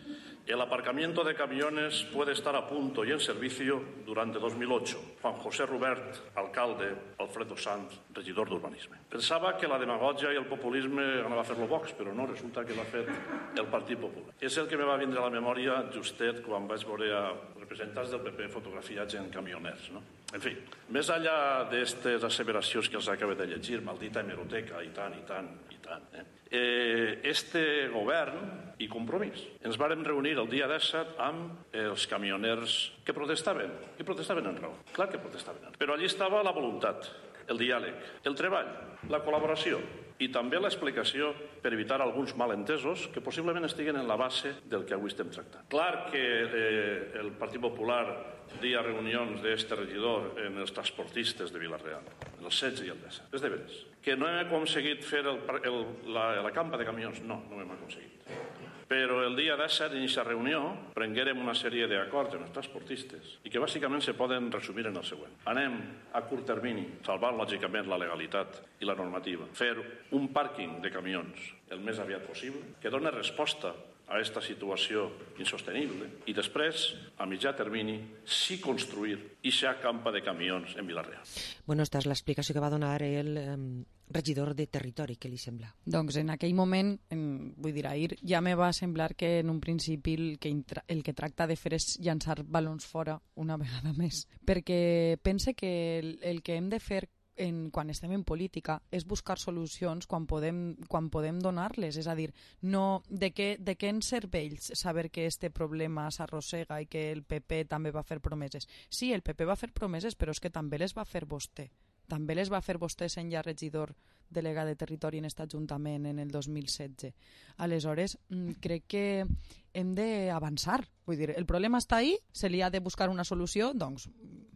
El aparcamiento de camiones puede estar a punto y en servicio durante dos mil ocho. Juan José Rubert, alcalde, Alfredo Sanz, regidor d'Urbanisme. Pensava que la demagogia i el populisme anava a fer-lo Vox, però no, resulta que l'ha fet el Partit Popular. És el que me va vindre a la memòria justet quan vaig veure a representants del P P fotografiats en camioners, no? En fi, més enllà d'aquestes asseveracions que els acabo de llegir, maldita hemeroteca, i tant, i tant, i tant, eh? Eh, este govern i Compromís ens vàrem reunir el dia disset amb els camioners que protestaven, que protestaven en raó. Clar que protestaven en raó. Però allí estava la voluntat, el diàleg, el treball, la col·laboració i també l'explicació per evitar alguns malentesos que possiblement estiguen en la base del que avui estem tractant. Clar que eh, el Partit Popular dia reunions d'este regidor en els transportistes de Vila-real, en el setze i el disset. És de veres. Que no hem aconseguit fer el, el, la, la campa de camions, no, no hem aconseguit. Però el dia disset, en aquesta reunió, prenguérem una sèrie d'acords amb els transportistes i que bàsicament se poden resumir en el següent. Anem a curt termini, salvant lògicament la legalitat i la normativa, fer un pàrquing de camions el més aviat possible, que doni resposta a aquesta situació insostenible i després, a mitjà termini, sí construir ixa campa de camions en Vila-real. Bueno, esta és l'explicació que va donar el eh, regidor de Territori, què li sembla? Doncs en aquell moment, en, vull dir, ahir, ja me va semblar que en un principi el que, intra, el que tracta de fer és llançar balons fora una vegada més, perquè pense que el, el que hem de fer en, quan estem en política és buscar solucions quan podem, quan podem donar-les, és a dir, no, de, què, de què ens serveix saber que este problema s'arrossega i que el P P també va fer promeses. Sí, el P P va fer promeses, però és que també les va fer vostè. També les va fer vostè sent ja regidor delegat de Territori en aquest Ajuntament en el dos mil setze. Aleshores, crec que hem d'avançar. Vull dir, el problema està ahí, se li ha de buscar una solució, doncs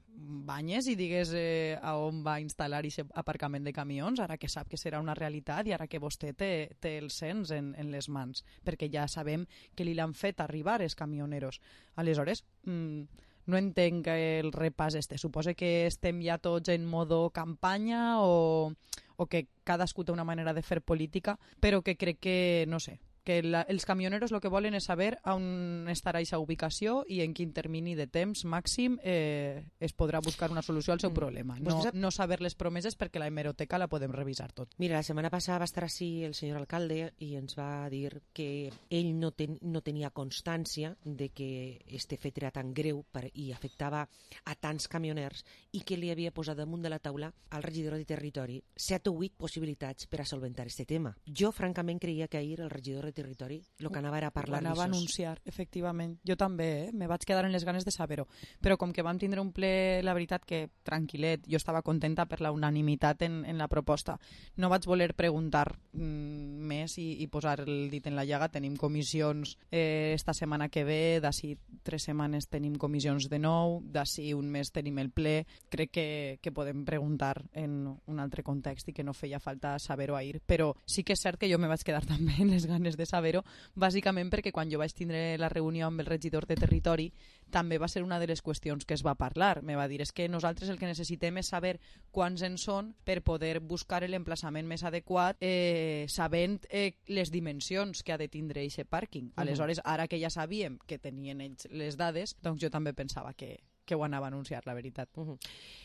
banyes i digues eh, a on va instal·lar aquest aparcament de camions, ara que sap que serà una realitat i ara que vostè té, té el cens en, en les mans, perquè ja sabem que li l'han fet arribar els camioneros. Aleshores, mmm, no entenc el repàs este. Suposo que estem ja tots en modo campanya o, o que cadascú té una manera de fer política, però que crec que, no sé, que la, els camioneros el que volen és saber on estarà aquesta ubicació i en quin termini de temps màxim eh, es podrà buscar una solució al seu mm. problema. No, sap... no saber les promeses perquè la hemeroteca la podem revisar tot. Mira, la setmana passada va estar així el senyor alcalde i ens va dir que ell no, ten, no tenia constància de que este fet era tan greu per, i afectava a tants camioners i que li havia posat damunt de la taula al regidor de Territori set o vuit possibilitats per a solventar este tema. Jo, francament, creia que ahir el regidor de Territori el que anava era a parlar anava a anunciar, efectivament. Jo també, eh? Me vaig quedar en les ganes de saber-ho. Però com que vam tindre un ple, la veritat que tranquil·let, jo estava contenta per la unanimitat en, en la proposta. No vaig voler preguntar mm, més i, i posar el dit en la llaga. Tenim comissions eh, esta setmana que ve, d'ací tres setmanes tenim comissions de nou, d'ací un mes tenim el ple. Crec que, que podem preguntar en un altre context i que no feia falta saber-ho ahir. Però sí que és cert que jo me vaig quedar també en les ganes de de saber-ho, bàsicament perquè quan jo vaig tindre la reunió amb el regidor de Territori també va ser una de les qüestions que es va parlar. Me va dir, és que nosaltres el que necessitem és saber quants en són per poder buscar l'emplaçament més adequat eh, sabent eh, les dimensions que ha de tindre aquest pàrquing. Aleshores, ara que ja sabíem que tenien ells les dades, doncs jo també pensava que que ho anava a anunciar, la veritat. Uh -huh.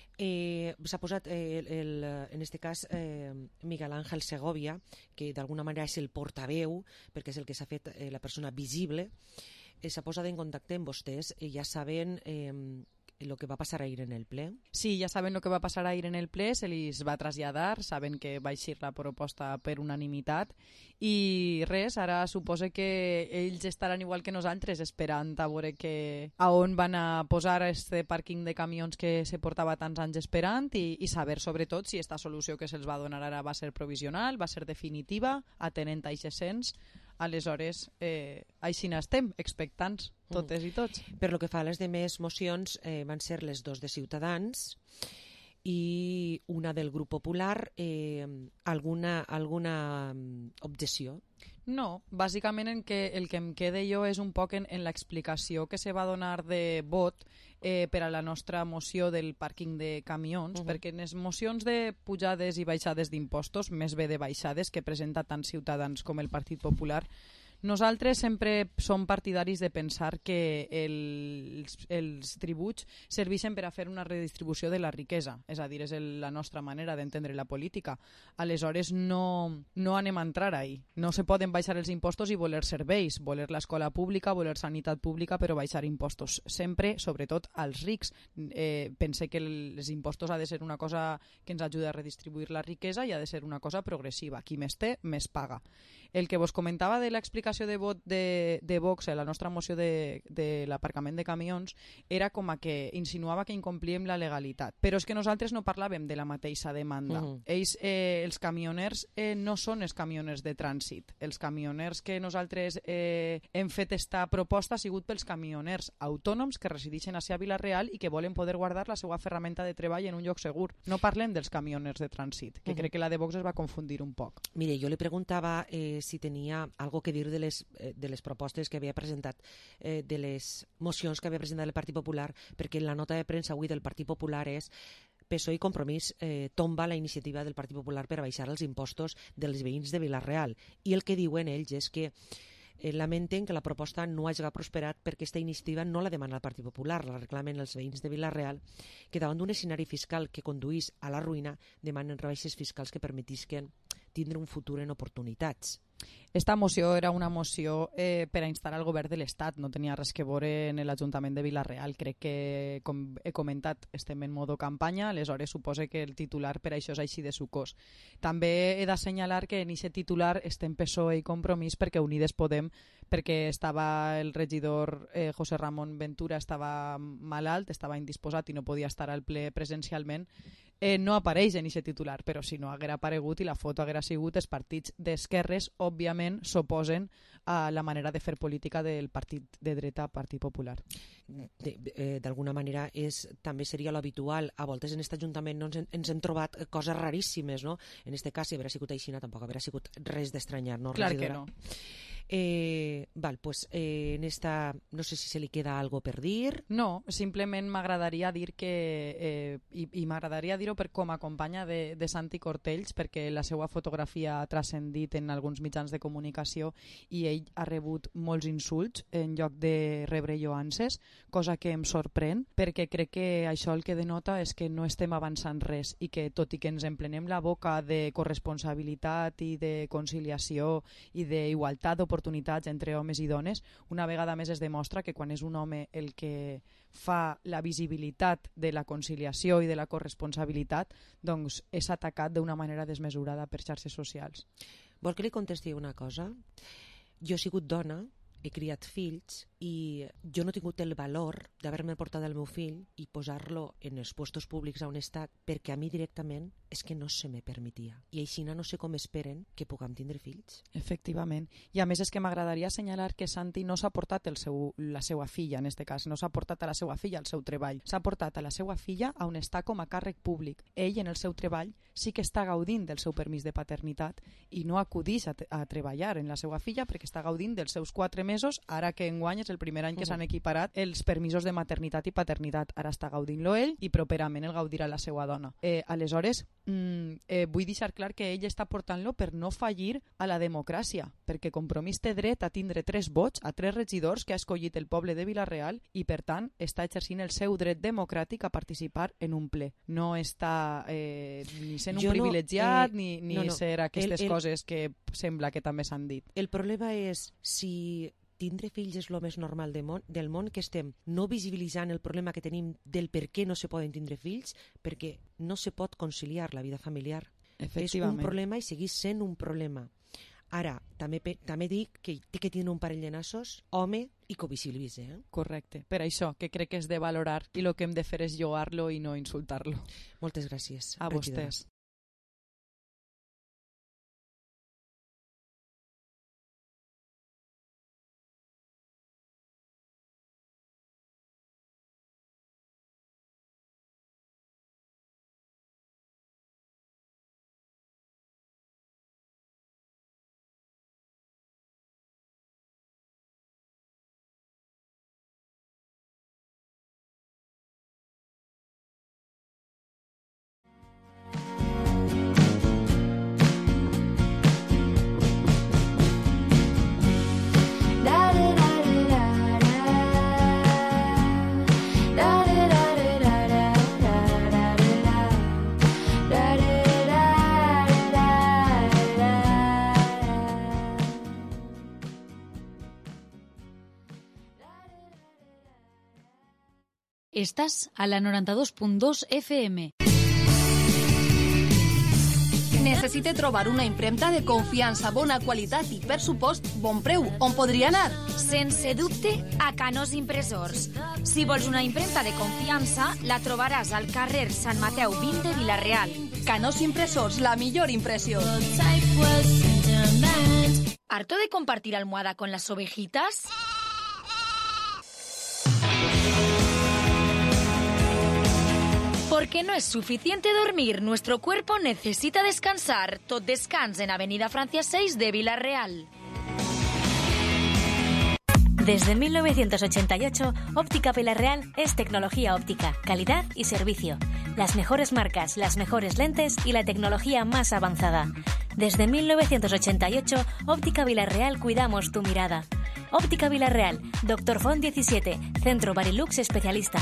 eh, S'ha posat, eh, el, el, en este cas, eh, Miguel Ángel Segovia, que d'alguna manera és el portaveu, perquè és el que s'ha fet eh, la persona visible, eh, s'ha posat en contacte amb vostès, i ja saben eh, el que va passar ahir en el ple. Sí, ja saben el que va passar ahir en el ple, se li va traslladar, saben que va eixir la proposta per unanimitat i res, ara suposa que ells estaran igual que nosaltres esperant a veure que, a on van a posar este pàrquing de camions que se portava tants anys esperant i, i saber sobretot si esta solució que se'ls va donar ara va ser provisional, va ser definitiva, atenent a aquest cens. Aleshores, eh, així n'estem, expectants, totes i tots. Per lo que fa a les demés mocions, eh, van ser les dos de Ciutadans i una del Grup Popular. Eh, alguna, alguna objecció? No, bàsicament en que el que em quede jo és un poc en, en l'explicació que se va donar de vot eh, per a la nostra moció del pàrquing de camions, uh -huh. perquè en les mocions de pujades i baixades d'impostos, més bé de baixades, que presenta tant Ciutadans com el Partit Popular, nosaltres sempre som partidaris de pensar que el, els, els tributs serveixen per a fer una redistribució de la riquesa, és a dir, és el, la nostra manera d'entendre la política. Aleshores no, no anem a entrar ahí. No se poden baixar els impostos i voler serveis, voler l'escola pública, voler sanitat pública, però baixar impostos. Sempre, sobretot, als rics. Eh, pense que els impostos ha de ser una cosa que ens ajuda a redistribuir la riquesa i ha de ser una cosa progressiva. Qui més té, més paga. El que vos comentava de l'explicació de vot de, de Vox a la nostra moció de, de l'aparcament de camions era com a que insinuava que incomplíem la legalitat. Però és que nosaltres no parlàvem de la mateixa demanda. Uh-huh. Ells, eh, els camioners eh, no són els camioners de trànsit. Els camioners que nosaltres eh, hem fet esta proposta ha sigut pels camioners autònoms que resideixen a Vilareal i que volen poder guardar la seva ferramenta de treball en un lloc segur. No parlem dels camioners de trànsit, que uh-huh. crec que la de Vox es va confundir un poc. Mire, jo li preguntava eh, si tenia algo que dir de les, eh, de les propostes que havia presentat, eh, de les mocions que havia presentat el Partit Popular, perquè la nota de premsa avui del Partit Popular és P S O E i Compromís eh, tomba la iniciativa del Partit Popular per a baixar els impostos dels veïns de Vilareal. I el que diuen ells és que eh, lamenten que la proposta no hagi prosperat perquè aquesta iniciativa no la demana el Partit Popular, la reclamen els veïns de Vilareal, que davant d'un escenari fiscal que conduís a la ruïna demanen rebaixes fiscals que permetisquen tindre un futur en oportunitats. Esta moció era una moció eh, per a instar al govern de l'Estat, no tenia res que veure en l'Ajuntament de Vilareal. Crec que, com he comentat, estem en modo campanya, aleshores suposa que el titular per això és així de sucós. També he d'assenyalar que en aquest titular estem P S O E i Compromís perquè Unides Podem, perquè estava el regidor eh, José Ramon Ventura estava malalt, estava indisposat i no podia estar al ple presencialment. Eh, no apareix en aquest titular, però si no haguera aparegut i la foto haguera sigut, els partits d'esquerres òbviament s'oposen a la manera de fer política del partit de dreta Partit Popular. D'alguna manera és, també seria l'habitual. A voltes en aquest Ajuntament no ens, ens hem trobat coses raríssimes, no? En aquest cas, si haguera sigut així, tampoc haguera sigut res d'estranyar, no? Clar que no. Eh, val, pues, eh, en esta, no sé si se li queda algo per dir. No, simplement m'agradaria dir que, eh, i, i m'agradaria dir-ho per com a companya de, de Santi Cortells, perquè la seva fotografia ha transcendit en alguns mitjans de comunicació i ell ha rebut molts insults en lloc de rebre lloances, cosa que em sorprèn, perquè crec que això el que denota és que no estem avançant res i que tot i que ens emplenem la boca de corresponsabilitat i de conciliació i d'igualtat d'oportunitats oportunitats entre homes i dones, una vegada més es demostra que quan és un home el que fa la visibilitat de la conciliació i de la corresponsabilitat, doncs és atacat d'una manera desmesurada per xarxes socials. Vol que li contesti una cosa? Jo he sigut dona, he criat fills i jo no he tingut el valor d'haver-me portat el meu fill i posar-lo en els puestos públics on he estat perquè a mi directament és que no se me permetia. I així no sé com esperen que puguem tindre fills. Efectivament. I a més és que m'agradaria assenyalar que Santi no s'ha portat el seu, la seva filla, en este cas, no s'ha portat a la seva filla al seu treball. S'ha portat a la seva filla on està com a càrrec públic. Ell, en el seu treball, sí que està gaudint del seu permís de paternitat i no acudeix a, a treballar en la seva filla perquè està gaudint dels seus quatre mesos, ara que enguany és el primer any que s'han equiparat els permisos de maternitat i paternitat. Ara està gaudint-lo ell i properament el gaudirà la seva dona. Eh, aleshores, mm, eh, vull deixar clar que ell està portant-lo per no fallir a la democràcia, perquè Compromís té dret a tindre tres vots, a tres regidors que ha escollit el poble de Vilareal i, per tant, està exercint el seu dret democràtic a participar en un ple. No està eh, ni sent un jo privilegiat no, eh, ni, ni no, no. ser aquestes el, el, coses que sembla que també s'han dit. El problema és si tindre fills és el més normal de món, del món, que estem no visibilitzant el problema que tenim del per què no se poden tindre fills, perquè no se pot conciliar la vida familiar. És un problema i segueix sent un problema. Ara, també, també dic que té que tindre un parell de nassos, home, i que ho visibilitze. Eh? Correcte. Per això, que crec que és de valorar i el que hem de fer és lloar-lo i no insultar-lo. Moltes gràcies. A vostès. Estàs a la noranta-dos punt dos F M. Necessite trobar una impremta de confiança, bona qualitat i, per supost, bon preu. On podria anar? Sense dubte, a Canós Impressors. Si vols una impremta de confiança, la trobaràs al carrer Sant Mateu vint de Vila-real. Canós Impressors, la millor impressió. ¿Harto de compartir almohada con las ovejitas? Porque no es suficiente dormir, nuestro cuerpo necesita descansar. Tot descans en Avenida Francia seis de Vila-real. Desde mil novecientos ochenta y ocho, Óptica Vila-real es tecnología óptica, calidad y servicio. Las mejores marcas, las mejores lentes y la tecnología más avanzada. Desde mil novecientos ochenta y ocho, Óptica Vila-real cuidamos tu mirada. Óptica Vila-real, Doctor Font diecisiete, Centro Barilux Especialista.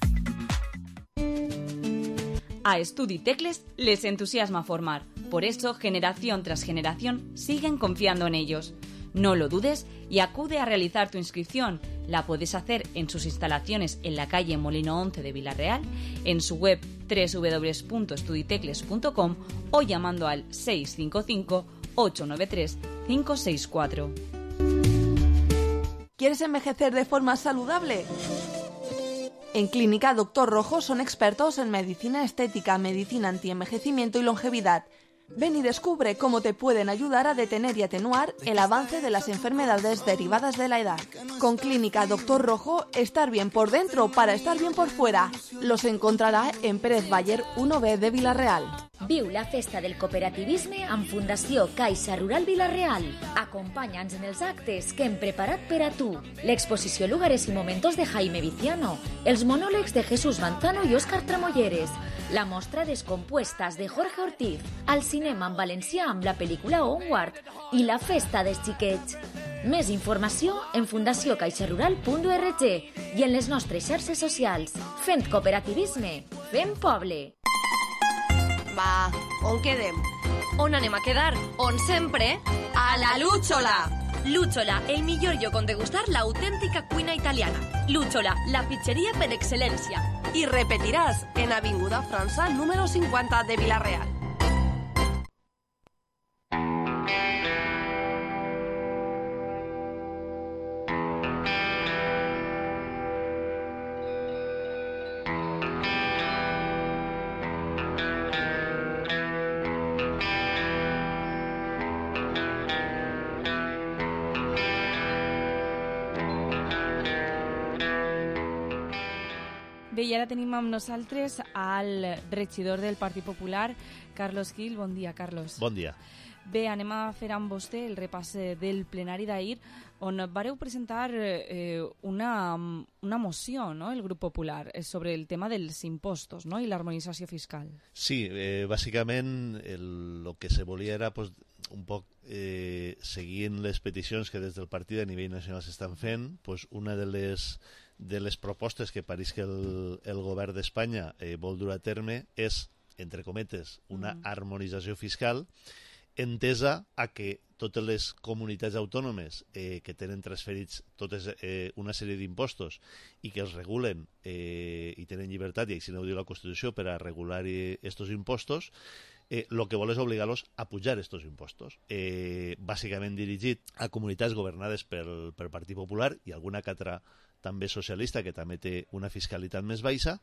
A Estudi Tecles les entusiasma formar. Por eso, generación tras generación, siguen confiando en ellos. No lo dudes y acude a realizar tu inscripción. La puedes hacer en sus instalaciones en la calle Molino once de Vila-real, en su web doble u doble u doble u punto estuditecles punto com o llamando al seis cinco cinco, ocho nueve tres, cinco seis cuatro. ¿Quieres envejecer de forma saludable? En Clínica Doctor Rojo son expertos en medicina estética, medicina antienvejecimiento y longevidad. Ven y descubre cómo te pueden ayudar a detener y atenuar el avance de las enfermedades derivadas de la edad. Con Clínica Doctor Rojo, estar bien por dentro para estar bien por fuera. Los encontrarà en Pérez Baller uno B de Vila-real. Viu la festa del cooperativisme amb Fundació Caixa Rural Vila-real. Acompanya'ns en els actes que hem preparat per a tu. L'exposició Lugares i Momentos de Jaime Viciano, els monòlegs de Jesús Manzano i Óscar Tramolleres, la mostra Descompuestas de Jorge Ortiz, al cinema en valencià amb la pel·lícula Onward i la festa dels xiquets. Més informació en fundació caixarural punt org i en les nostres xarxes socials. Fent cooperativisme, fent poble. Va, on quedem? On anem a quedar? On sempre? A la Lúchola! Lúchola, el millor lloc on degustar l'autèntica cuina italiana. Lúchola, la pizzeria per excel·lència. I repetiràs en Avinguda França, número cinquanta de Vila-real. Bé, i ara tenim amb nosaltres al regidor del Partit Popular, Carlos Gil. Bon dia, Carlos. Bon dia. Bé, anem a fer amb vostè el repàs del plenari d'ahir, on vareu presentar eh, una, una moció, no?, el grup popular, sobre el tema dels impostos, no?, i l'harmonització fiscal. Sí, eh, bàsicament el, lo que se volia era pues, un poc eh, seguint les peticions que des del partit a nivell nacional s'estan fent, pues, una de les de les propostes que pareix que el, el govern d'Espanya eh, vol dur a terme és, entre cometes, una mm. harmonització fiscal entesa a que totes les comunitats autònomes eh, que tenen transferits totes eh, una sèrie d'impostos i que els regulen eh, i tenen llibertat, i així no ho diu la Constitució, per a regular estos impostos, eh, lo que vol és obligar-los a pujar estos impostos. Eh, bàsicament dirigit a comunitats governades pel, pel Partit Popular i alguna que altra també socialista, que també té una fiscalitat més baixa,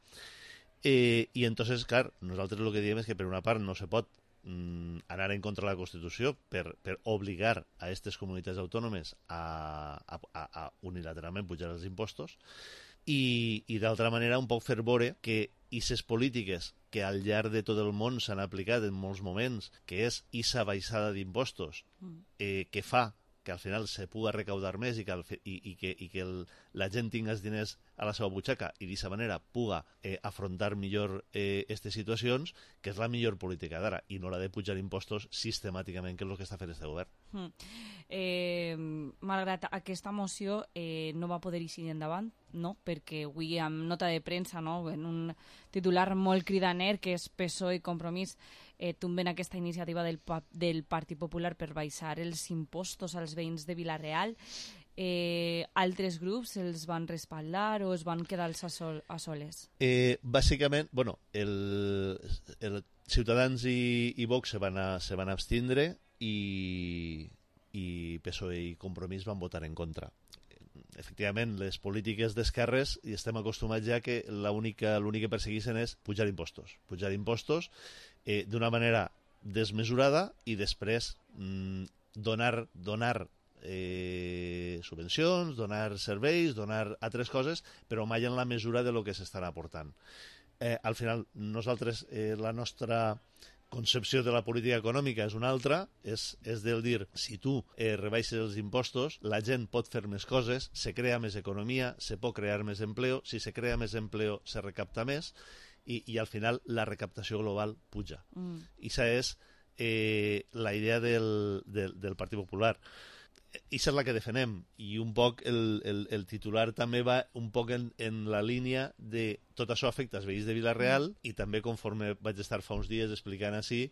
eh, i entonces, clar, nosaltres el que diem és que per una part no se pot mm, anar en contra de la Constitució per, per obligar a aquestes comunitats autònomes a, a, a unilateralment pujar els impostos, i, i d'altra manera un poc fer veure que aquestes polítiques que al llarg de tot el món s'han aplicat en molts moments, que és aquesta baixada d'impostos, eh, que fa que al final se puga recaudar més i que, el, i, i que, i que el, la gent tingui els diners a la seva butxaca i d'aquesta manera puga eh, afrontar millor aquestes eh, situacions, que és la millor política d'ara, i no la de pujar impostos sistemàticament, que és el que està fent este govern. Mm. Eh, malgrat aquesta moció eh, no va poder eixir endavant, no? Perquè avui amb nota de premsa, no? En un titular molt cridaner, que és P S O E i Compromís, eh, tomben aquesta iniciativa del, del Partit Popular per baixar els impostos als veïns de Vila-real. eh, altres grups els van respaldar o es van quedar a, sol, a soles? Eh, bàsicament, bueno, el, el Ciutadans i, i Vox se van, a, se van abstindre i, i P S O E i Compromís van votar en contra. Efectivament, les polítiques d'esquerres, i estem acostumats ja que l'única l'únic que persegueixen és pujar impostos. Pujar impostos eh, d'una manera desmesurada i després mm, donar, donar eh, subvencions, donar serveis, donar altres coses, però mai en la mesura de lo que s'estan aportant. Eh, al final, nosaltres, eh, la nostra concepció de la política econòmica és una altra, és, és del dir, si tu eh, rebaixes els impostos, la gent pot fer més coses, se crea més economia, se pot crear més empleo, si se crea més empleo se recapta més, i, i al final la recaptació global puja. Mm. I això és eh, la idea del, del, del Partit Popular. I és la que defenem, i un poc el, el, el titular també va un poc en, en la línia de tot això afecta els veïns de Vila-real mm. i també, conforme vaig estar fa uns dies explicant així,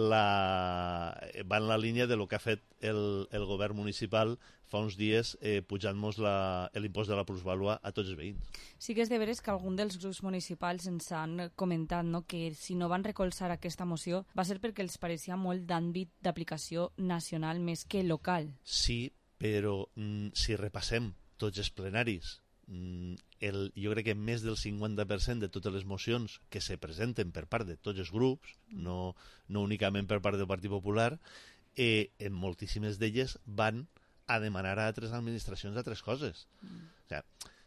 la... va en la línia de lo que ha fet el, el govern municipal fa uns dies eh, pujant-nos l'impost de la plusvàlua a tots els veïns. Sí que és de veres que algun dels grups municipals ens han comentat, no?, que si no van recolzar aquesta moció va ser perquè els pareixia molt d'àmbit d'aplicació nacional més que local. Sí, però mm, si repassem tots els plenaris, mm, el, jo crec que més del cinquanta per cent de totes les mocions que se presenten per part de tots els grups, no, no únicament per part del Partit Popular, eh, en moltíssimes d'elles van a demanar a altres administracions altres coses. Mm. O sigui,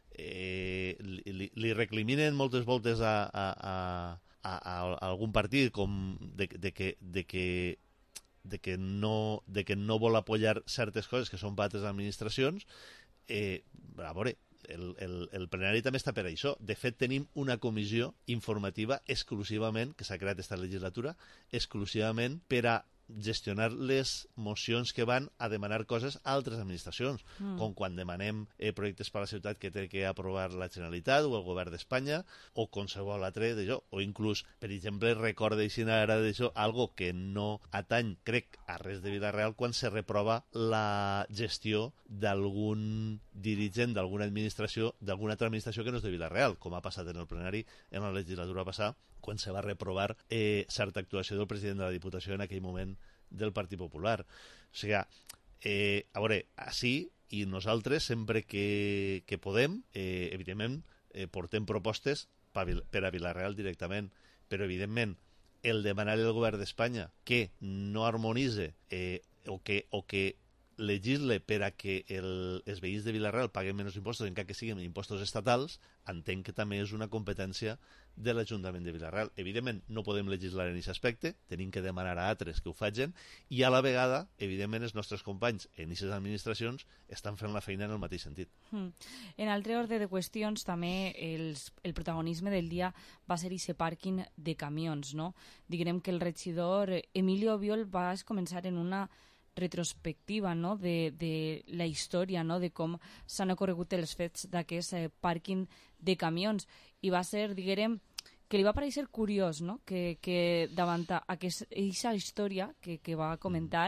eh, li, li recriminen moltes voltes a, a, a, a, a algun partit com de, de, que, de, que, de, que no, de que no vol apoyar certes coses que són per altres administracions. Eh, a veure, el, el, el plenari també està per això. De fet, tenim una comissió informativa exclusivament, que s'ha creat aquesta legislatura, exclusivament per a gestionar les mocions que van a demanar coses a altres administracions, mm. com quan demanem eh, projectes per a la ciutat que té que aprovar la Generalitat o el govern d'Espanya o qualsevol altre d'això, o inclús, per exemple, recordeixin ara d'això algo que no atany, crec, a res de Vila-real quan se reprova la gestió d'algun dirigent d'alguna administració, d'alguna altra administració que no és de Vila-real, com ha passat en el plenari en la legislatura passada, quan se va reprovar eh, certa actuació del president de la Diputació en aquell moment del Partit Popular. O sigui, eh, a veure, així, i nosaltres, sempre que, que podem, eh, evidentment, eh, portem propostes per a Vila-real directament, però, evidentment, el demanar al govern d'Espanya que no harmonitze eh, o, que, o que legisle per a que el, els veïns de Vila-real paguen menys impostos, encara que siguin impostos estatals, entenc que també és una competència de l'Ajuntament de Vila-real. Evidentment, no podem legislar en aquest aspecte, tenim que demanar a altres que ho facin, i a la vegada, evidentment, els nostres companys en aquestes administracions estan fent la feina en el mateix sentit. Mm. En altre ordre de qüestions, també els, el protagonisme del dia va ser aquest pàrquing de camions, no? Diguem que el regidor Emilio Biol va començar en una retrospectiva, no?, de, de la història, no?, de com s'han ocorregut els fets d'aquest eh, pàrquing de camions, i va ser, diguem, que li va parèixer curiós, no?, que, que davant aquesta història que, que va comentar,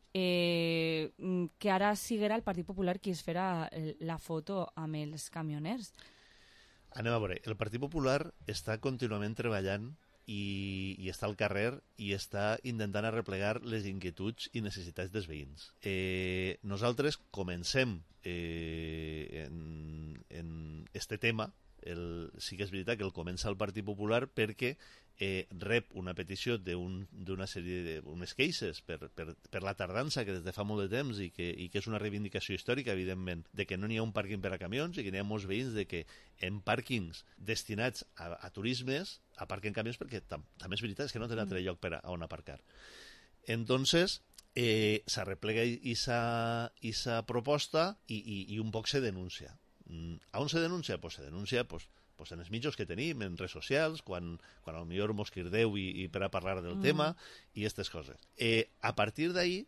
eh, que ara siguera el Partit Popular qui es farà la foto amb els camioners. Anem a veure, el Partit Popular està contínuament treballant I, i està al carrer i està intentant arreplegar les inquietuds i necessitats dels veïns. Eh, nosaltres comencem eh, en, en este tema, el, sí que és veritat que el comença el Partit Popular perquè eh, rep una petició d'una sèrie de unes queixes per, per, per la tardança que des de fa molt de temps i que, i que és una reivindicació històrica, evidentment, de que no n'hi ha un pàrquing per a camions i que n'hi ha molts veïns de que en pàrquings destinats a, a turismes aparquen camions perquè tam, també és veritat, és que no tenen altre lloc per a, a on aparcar. Entonces, eh, s'arreplega aquesta proposta i, i, i un poc se denuncia. A on se denuncia? Pues se denuncia pues, pues en els mitjos que tenim, en redes socials, quan, quan potser mos crideu i, i per a parlar del mm. tema i aquestes coses. Eh, a partir d'ahí,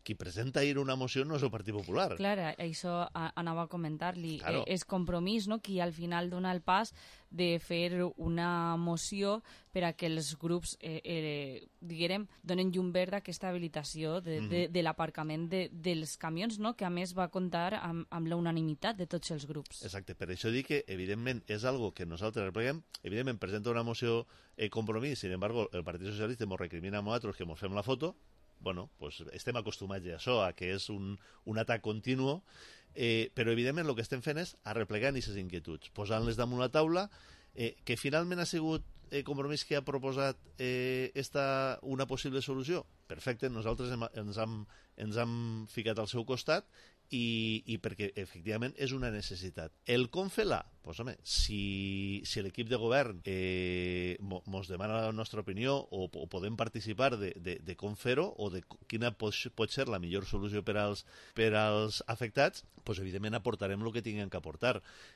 qui presenta ahir una moció no és el Partit Popular. Clar, això anava a comentar-li. Claro. És compromís, no?, qui al final dona el pas de fer una moció per a que els grups, eh, eh, diguem, donen llum verd a aquesta habilitació de, de, Mhm. de l'aparcament de, dels camions, no?, que a més va comptar amb, amb la unanimitat de tots els grups. Exacte, per això dic que, evidentment, és algo que nosaltres repleguem. Evidentment, presenta una moció eh, compromís, sin embargo, el Partit Socialista ens recrimina a nosaltres que ens fem la foto. Bueno, pues estem acostumats a això, a que és un, un atac continu, eh, però evidentment el que estem fent és arreplegar aquestes inquietuds, posant-les damunt la taula, eh, que finalment ha sigut eh, compromís que ha proposat eh, esta, una possible solució. Perfecte, nosaltres hem, ens, hem, ens hem ficat al seu costat i, i perquè efectivament és una necessitat. El com fer-la? Pues, home, si, si l'equip de govern eh, mos demana la nostra opinió o, o podem participar de, de, de com fer-ho o de quina pot, pot ser la millor solució per als, per als afectats, pues, evidentment aportarem el que tinguem que aportar.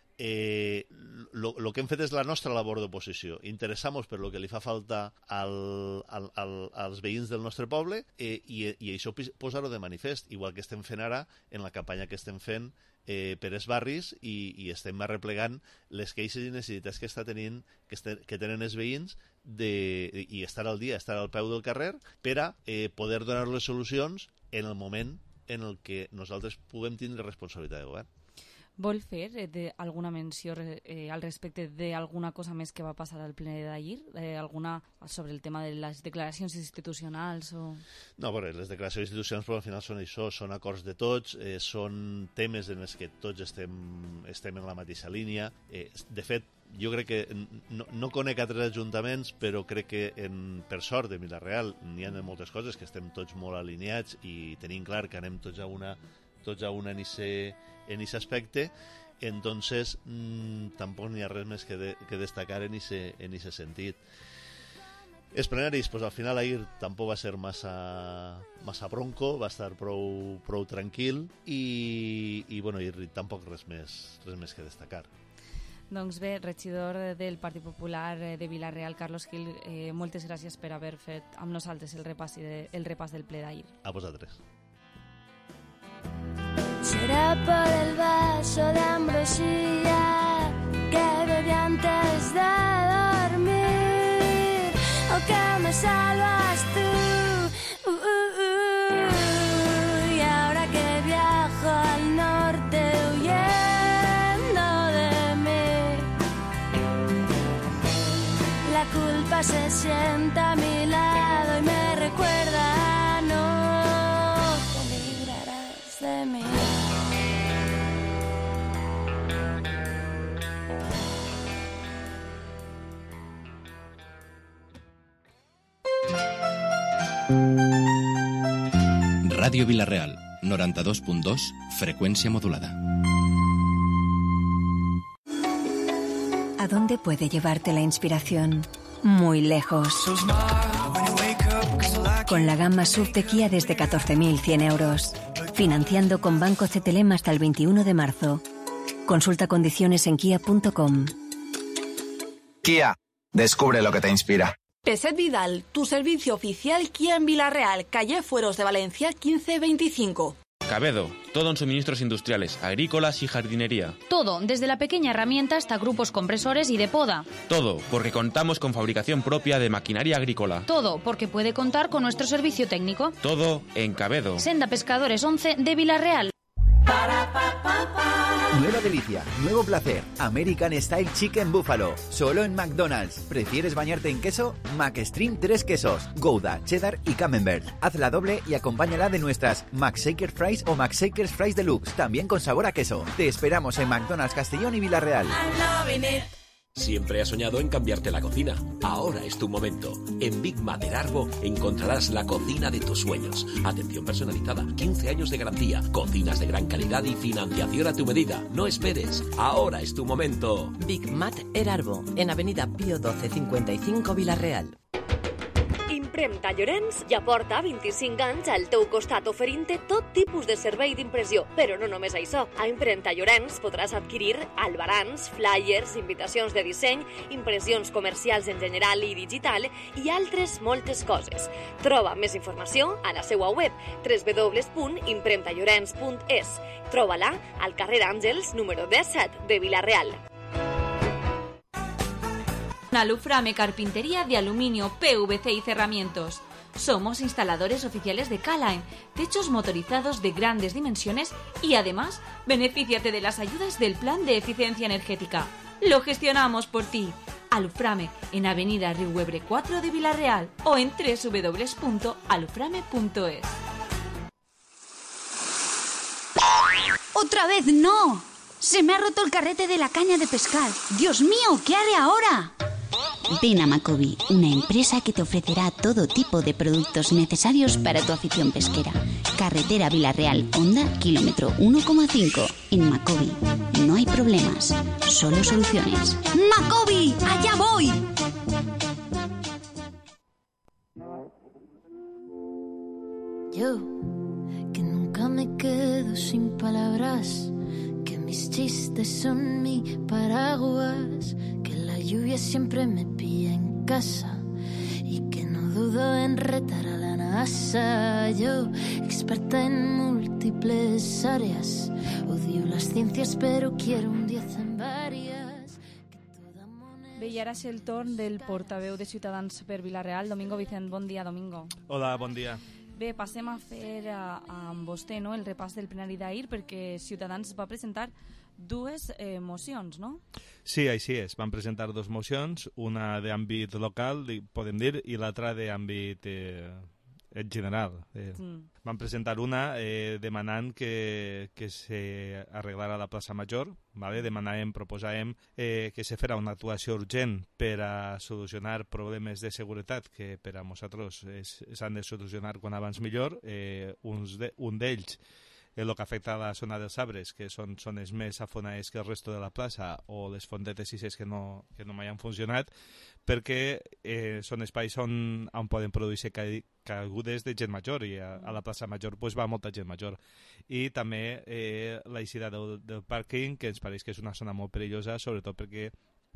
Eh, lo, lo que hem fet és la nostra labor d'oposició, interessar-nos per lo que li fa falta al, al, al, als veïns del nostre poble eh, i, i això posar-ho de manifest, igual que estem fent ara en la campanya que estem fent eh, per els barris i, i estem arreplegant les queixes i necessitats que està tenint que, este, que tenen els veïns de, i estar al dia, estar al peu del carrer per a eh, poder donar les solucions en el moment en el que nosaltres puguem tindre responsabilitat de govern. Vol fer eh, alguna menció eh, al respecte d'alguna cosa més que va passar al ple d'ahir? Eh, alguna sobre el tema de les declaracions institucionals? O... No, bueno, les declaracions institucionals però al final són això, són acords de tots, eh, són temes en els que tots estem, estem en la mateixa línia. Eh, de fet, jo crec que no, no conec altres ajuntaments, però crec que en, per sort de Vila-real n'hi ha moltes coses que estem tots molt alineats i tenim clar que anem tots a una tots a una en aquest aspecte, entonces mmm, tampoc n'hi ha res més que, de, que destacar en aquest sentit. Els plenaris, pues al final ahir tampoc va ser massa, massa bronco, va estar prou, prou tranquil i, i bueno, i tampoc res més, res més que destacar. Doncs bé, regidor del Partit Popular de Vila-real, Carlos Gil, eh, moltes gràcies per haver fet amb nosaltres el repàs, de, el repàs del ple d'ahir. A vosaltres. Será por el vaso de ambrosía que bebí antes de dormir, o que me salvas tú, uh, uh, uh, y ahora que viajo al norte huyendo de mí, la culpa se sienta a mi lado y me recuerda, no te librarás de mí. Radio Vila-real, noranta-dos punt dos, frecuencia modulada. ¿A dónde puede llevarte la inspiración? Muy lejos. Con la gama S U V de Kia desde catorce mil cien euros. Financiando con Banco C T L E M hasta el veintiuno de marzo. Consulta condiciones en kia punto com. Kia, descubre lo que te inspira. Peset Vidal, tu servicio oficial Kia en Vila-real, calle Fueros de Valencia quince veinticinco. Cabedo, todo en suministros industriales, agrícolas y jardinería. Todo, desde la pequeña herramienta hasta grupos compresores y de poda. Todo, porque contamos con fabricación propia de maquinaria agrícola. Todo, porque puede contar con nuestro servicio técnico. Todo en Cabedo. Senda Pescadores once de Vila-real. Nueva delicia, nuevo placer, American Style Chicken Buffalo, solo en McDonald's. ¿Prefieres bañarte en queso? McStream tres quesos, Gouda, Cheddar y Camembert. Hazla doble y acompáñala de nuestras McShaker Fries o McShakers Fries Deluxe, también con sabor a queso. Te esperamos en McDonald's Castellón y Vila-real. Siempre has soñado en cambiarte la cocina. Ahora es tu momento. En Big Mat Erarbo encontrarás la cocina de tus sueños. Atención personalizada, quince años de garantía, cocinas de gran calidad y financiación a tu medida. No esperes. Ahora es tu momento. Big Mat Erarbo, en Avenida Pío doce cincuenta y cinco, Vila-real. Impremta Llorenç ja porta vint-i-cinc anys al teu costat oferint-te tot tipus de servei d'impressió. Però no només això. A Impremta Llorenç podràs adquirir albarans, flyers, invitacions de disseny, impressions comercials en general i digital i altres moltes coses. Troba més informació a la seva web w w w punt impremta llorenç punt es. Troba-la al carrer Àngels número disset de Vila-real. Aluframe Carpintería de Aluminio, P V C y Cerramientos. Somos instaladores oficiales de K-Line, techos motorizados de grandes dimensiones y además, benefíciate de las ayudas del Plan de Eficiencia Energética. Lo gestionamos por ti. Aluframe, en Avenida Riuebre cuatro de Vila-real o en w w w punto aluframe punto es. ¡Otra vez no! Se me ha roto el carrete de la caña de pescar. ¡Dios mío! ¿Qué haré ahora? Ven a Macobi, una empresa que te ofrecerá todo tipo de productos necesarios para tu afición pesquera. Carretera Vila-real, Honda, kilómetro uno coma cinco. En Macobi no hay problemas, solo soluciones. ¡Macobi! ¡Allá voy! Yo, que nunca me quedo sin palabras, que mis chistes son mi paraguas, que la lluvia siempre me pilla en casa y que no dudo en retar a la NASA. Yo, experta en múltiples áreas, odio las ciencias pero quiero un diez en varias. Bé, i ara és el torn del portaveu de Ciutadans per Vila-real, Domingo Vicent. Bon dia, Domingo. Hola, bon dia. Bé, passem a fer a, amb vostè, no?, el repàs del plenari d'ahir, perquè Ciutadans va presentar dues eh, mocions, no? Sí, així és. Van presentar dues mocions, una d'àmbit local, podem dir, i l'altra d'àmbit eh, en general. Eh, mm. Van presentar una eh, demanant que, que s'arreglara la plaça Major, vale? Demanàvem, proposàvem eh, que se farà una actuació urgent per a solucionar problemes de seguretat que per a nosaltres s'han de solucionar quan abans millor. Eh, uns de, un d'ells el que afecta a la zona dels arbres, que són zones més afonades que el resto de la plaça, o les fondetes sis que no, que no mai han funcionat, perquè eh, són espais on, on poden produir-se caigudes de gent major, i a, a la plaça Major pues, va molta gent major. I també eh, la eixida del, del pàrquing, que ens pareix que és una zona molt perillosa, sobretot perquè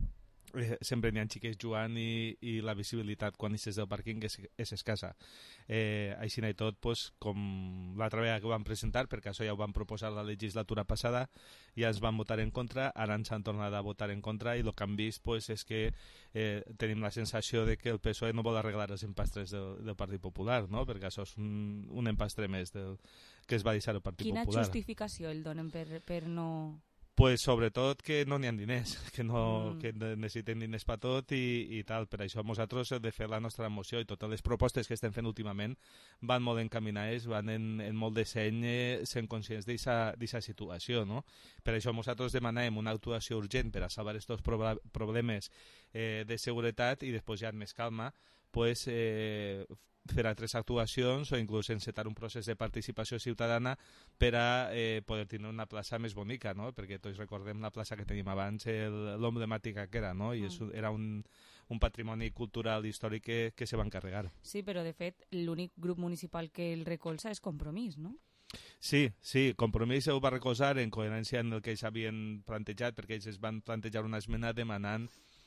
Eh, sempre n'hi ha xiquets jugant i, i la visibilitat quan eixes del pàrquing és, és escassa. Eh, així i tot, pues, com l'altra vegada que ho vam presentar, perquè això ja ho vam proposar la legislatura passada, ja ens van votar en contra, ara ens han tornat a votar en contra, i el que han vist pues, és que eh, tenim la sensació de que el P S O E no vol arreglar els empastres del, del Partit Popular, no? Perquè això és un, un empastre més del, que es va deixar el Partit Quina Popular. Quina justificació el donen per, per no... Pues sobretot que no n'hi ha diners, que, no, mm. que necessiten diners per tot i, i tal. Per això nosaltres hem de fer la nostra moció, i totes les propostes que estem fent últimament van molt encaminades, van en, en molt de seny, eh, sent conscients d'aquesta situació, no? Per això nosaltres demanàvem una actuació urgent per a salvar aquests problemes eh, de seguretat, i després ja amb més calma pues, eh, fer altres actuacions o inclús encetar un procés de participació ciutadana per a eh, poder tenir una plaça més bonica, no? Perquè tots recordem la plaça que tenim abans, l'emblemàtica que era, no? I és, era un, un patrimoni cultural i històric que, que se va encarregar. Sí, però de fet l'únic grup municipal que el recolza és Compromís, no? Sí, sí, Compromís ho va recolzar en coherència amb el que ells havien plantejat, perquè ells es van plantejar una esmena demanant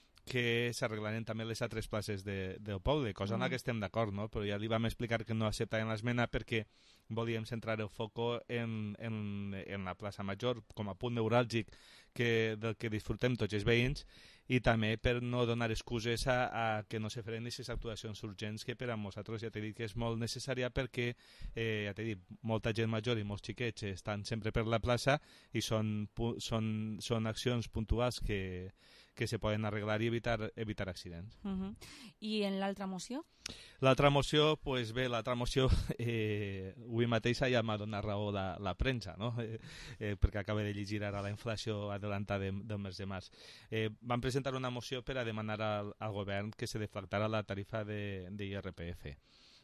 que s'arreglaren també les altres places de, del poble, cosa en la que estem d'acord, no? Però ja li vam explicar que no acceptaven l'esmena perquè volíem centrar el foco en, en, en la plaça Major com a punt neuràlgic que, del que disfrutem tots els veïns, i també per no donar excuses a, a que no se faran aquestes actuacions urgents que per a nosaltres ja t'he dit que és molt necessària, perquè eh, ja t'he dit, molta gent major i molts xiquets estan sempre per la plaça i són, són, són accions puntuals que que se poden arreglar i evitar, evitar accidents. Uh -huh. I en l'altra moció? L'altra moció, pues bé, l'altra moció eh, avui mateix ja m'ha donat raó la, la premsa, no? eh, eh, perquè acaba de llegir ara la inflació adelantada de, del mes de març. Eh, van presentar una moció per a demanar al, al govern que se deflactara la tarifa de, de I R P F.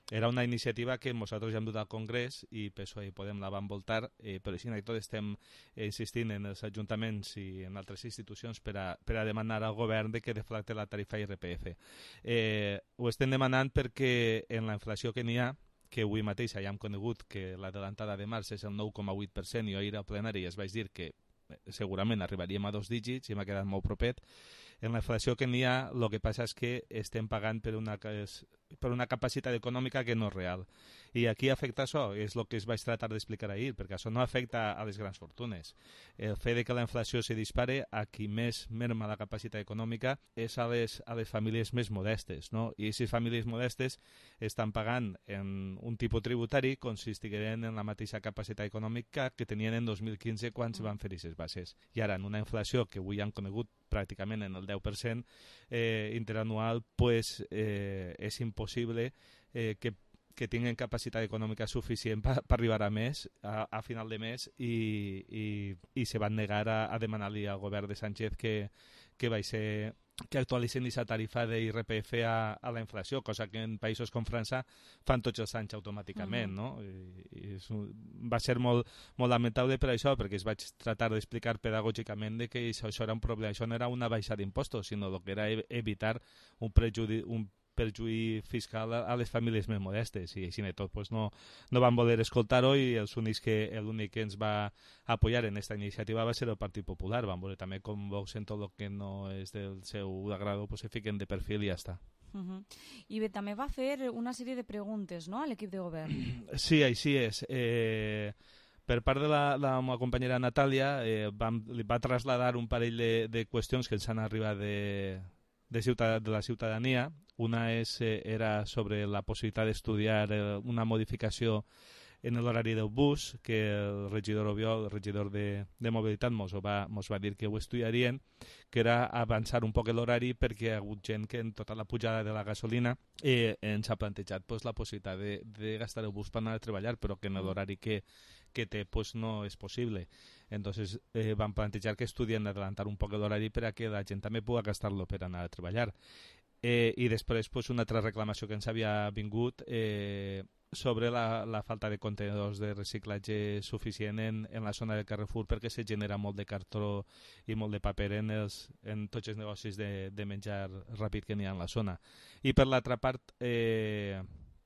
era una iniciativa que nosaltres ja hem dut al Congrés i P S O E i Podem la van voltar, eh, però així i tot estem eh, insistint en els ajuntaments i en altres institucions per a, per a demanar al govern de que deflacte la tarifa I R P F. Eh, ho estem demanant perquè en la inflació que n'hi ha, que avui mateix ja hem conegut que l'adelantada de març és el nou coma vuit per cent i ahir al plenari es vaig dir que segurament arribaríem a dos dígits i m'ha quedat molt propet. En la inflació que n'hi ha, el que passa és que estem pagant per una, per una capacitat econòmica que no és real. I aquí afecta això, és el que es vaig tratar d'explicar ahir, perquè això no afecta a les grans fortunes. El fet de que la inflació se dispare, a qui més merma la capacitat econòmica és a les, a les famílies més modestes, no? I aquestes famílies modestes estan pagant en un tipus tributari com si estigueren en la mateixa capacitat econòmica que tenien en dos mil quinze quan se van fer aquestes bases. I ara, en una inflació que avui han conegut pràcticament en el deu per cent eh, interanual, pues, eh, és impossible eh, que que tinguin capacitat econòmica suficient per pa arribar a més, a, a final de mes, i, i, i se van negar a, a demanar-li al govern de Sánchez que, que va ser que actualitzen aquesta tarifa de I R P F a, a la inflació, cosa que en països com França fan tots els anys automàticament, uh-huh. no? I, i és un, va ser molt, molt lamentable per això, perquè es vaig tratar d'explicar pedagògicament de que això, això era un problema, això no era una baixa d'impostos, sinó que era evitar un prejudi, un perjuí fiscal a les famílies més modestes, i així de tot pues no, no van voler escoltar-ho, i els únics que, l'únic que ens va apoyar en aquesta iniciativa va ser el Partit Popular. Van veure també com Vox en tot el que no és del seu agrado pues se fiquen de perfil i ja està. Uh-huh. I bé, també va fer una sèrie de preguntes, no?, a l'equip de govern. Sí, així és. Eh... Per part de la, la meva companyera Natàlia, eh, vam, li va traslladar un parell de, de qüestions que ens han arribat de, de, ciutad, de la ciutadania. Una és, eh, era sobre la possibilitat d'estudiar eh, una modificació en l'horari del bus, que el regidor Obiol, el regidor de, de mobilitat, mos va, mos va dir que ho estudiarien, que era avançar un poc l'horari perquè hi ha hagut gent que en tota la pujada de la gasolina eh, ens ha plantejat pues, la possibilitat de, de gastar el bus per anar a treballar, però que en l'horari que, que té pues, no és possible. Entonces eh, van plantejar que estudien adelantar un poc l'horari per a que la gent també pugui gastar-lo per anar a treballar. Eh, I després pues, una altra reclamació que ens havia vingut eh, sobre la, la falta de contenidors de reciclatge suficient en, en la zona del Carrefour, perquè se genera molt de cartró i molt de paper en, els, en tots els negocis de, de menjar ràpid que n'hi ha en la zona. I per l'altra part, eh,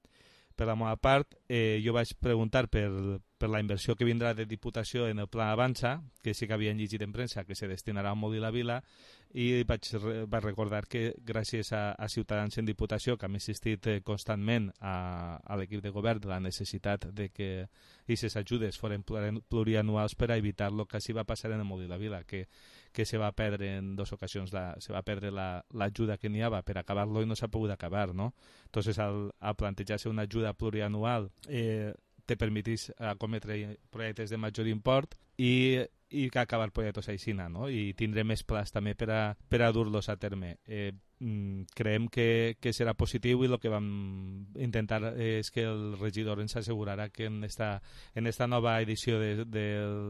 per la meva part, eh, jo vaig preguntar per, per la inversió que vindrà de Diputació en el Pla Avança, que sí que havien llegit en premsa que se destinarà a Molí la Vila, i vaig, vaig recordar que gràcies a, a Ciutadans en Diputació, que hem insistit eh, constantment a, a l'equip de govern de la necessitat de que aquestes ajudes foren plurianuals per a evitar el que s'hi va passar en el Molí la Vila, que, que se va perdre en dues ocasions, la, se va perdre l'ajuda la, que n'hi havia per acabar-lo i no s'ha pogut acabar, no? Entonces, al, al plantejar-se una ajuda plurianual, eh, te permetís acometre projectes de major import i, i que acabar projectes així, no? I tindré més plans també per a, per a dur-los a terme. Eh, creiem que, que serà positiu, i el que vam intentar és que el regidor ens assegurarà que en esta, en esta nova edició de, de,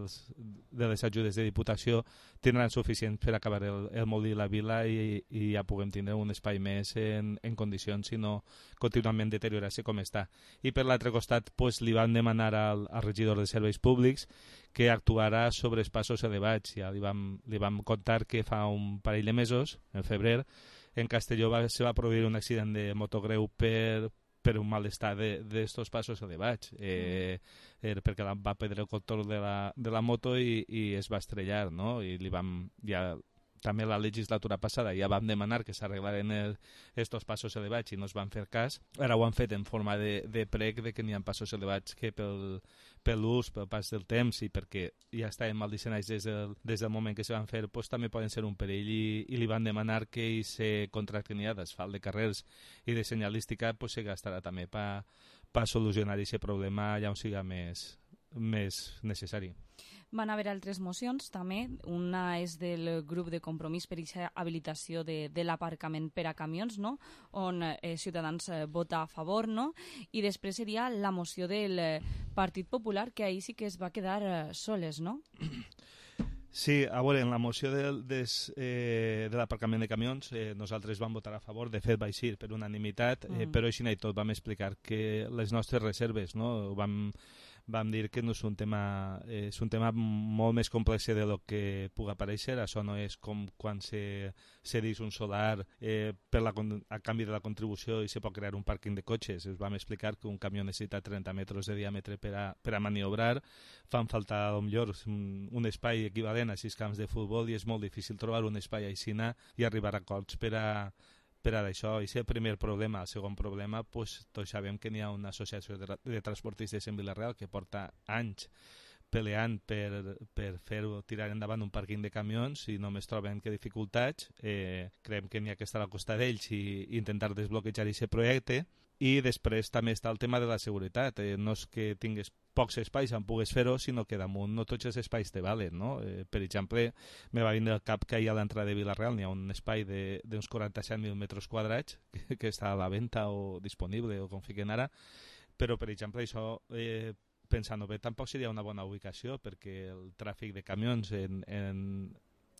de les ajudes de Diputació tindran suficient per acabar el, el Molí i la Vila, i, i ja puguem tindre un espai més en, en condicions i no contínuament deteriorar-se com està. I per l'altre costat pues, li van demanar al, al regidor de Serveis Públics que actuarà sobre passos elevats. Ja li vam, li vam contar que fa un parell de mesos, en febrer, en Castelló va, se va produir un accident de moto greu per, per un malestar d'estos de, passos elevats, eh, eh, perquè la, va perdre el control de la, de la moto i, i es va estrellar, no? I li vam, ja, també la legislatura passada ja vam demanar que s'arreglaren estos passos elevats i no es van fer cas. Ara ho han fet en forma de, de prec de que n'hi ha passos elevats que pel, pel l'ús, pel pas del temps i perquè ja estaven mal dissenyats des del, des del moment que se van fer, pues, també poden ser un perill, i, i li van demanar que aquest contracte n'hi ha d'asfalt de carrers i de senyalística pues, se gastarà també per pa solucionar aquest problema ja on siga més, més necessari. Van haver altres mocions també. Una és del grup de Compromís per aquesta habilitació de, de l'aparcament per a camions, no? On eh, Ciutadans eh, vota a favor, no? I després seria la moció del eh, Partit Popular, que ahir sí que es va quedar eh, soles, no? Sí, a veure, en la moció del, des, eh, de l'aparcament de camions eh, nosaltres vam votar a favor, de fet vaig ir per unanimitat, eh, Mm. però així i tot vam explicar que les nostres reserves, no, vam, vam dir que no és un tema eh, és un tema molt més complex de lo que pugui aparèixer. Això no és com quan se cedeix un solar eh, per la, a canvi de la contribució i se pot crear un pàrquing de cotxes. Us vam explicar que un camió necessita trenta metres de diàmetre per a, per a maniobrar, fan falta potser un, un espai equivalent a sis camps de futbol i és molt difícil trobar un espai aixina i arribar a acords per a per a això. I és el primer problema. El segon problema, pues, tots sabem que n'hi ha una associació de, de transportistes en Vila-real que porta anys peleant per, per fer-ho, tirar endavant un pàrquing de camions i només troben que dificultats. Eh, creiem que n'hi ha que estar al costat d'ells i, i intentar desbloquejar aquest projecte. I després també està el tema de la seguretat. Eh, no és que tingues pocs espais on pugues fer-ho, sinó que damunt no tots els espais te valen, no? Eh, per exemple, me va vindre al cap que hi ha a l'entrada de Vila-real n'hi ha un espai d'uns quaranta-set mil metres quadrats que, que està a la venda o disponible o com fiquen ara, però per exemple això, eh, pensant-ho bé, tampoc seria una bona ubicació perquè el tràfic de camions en, en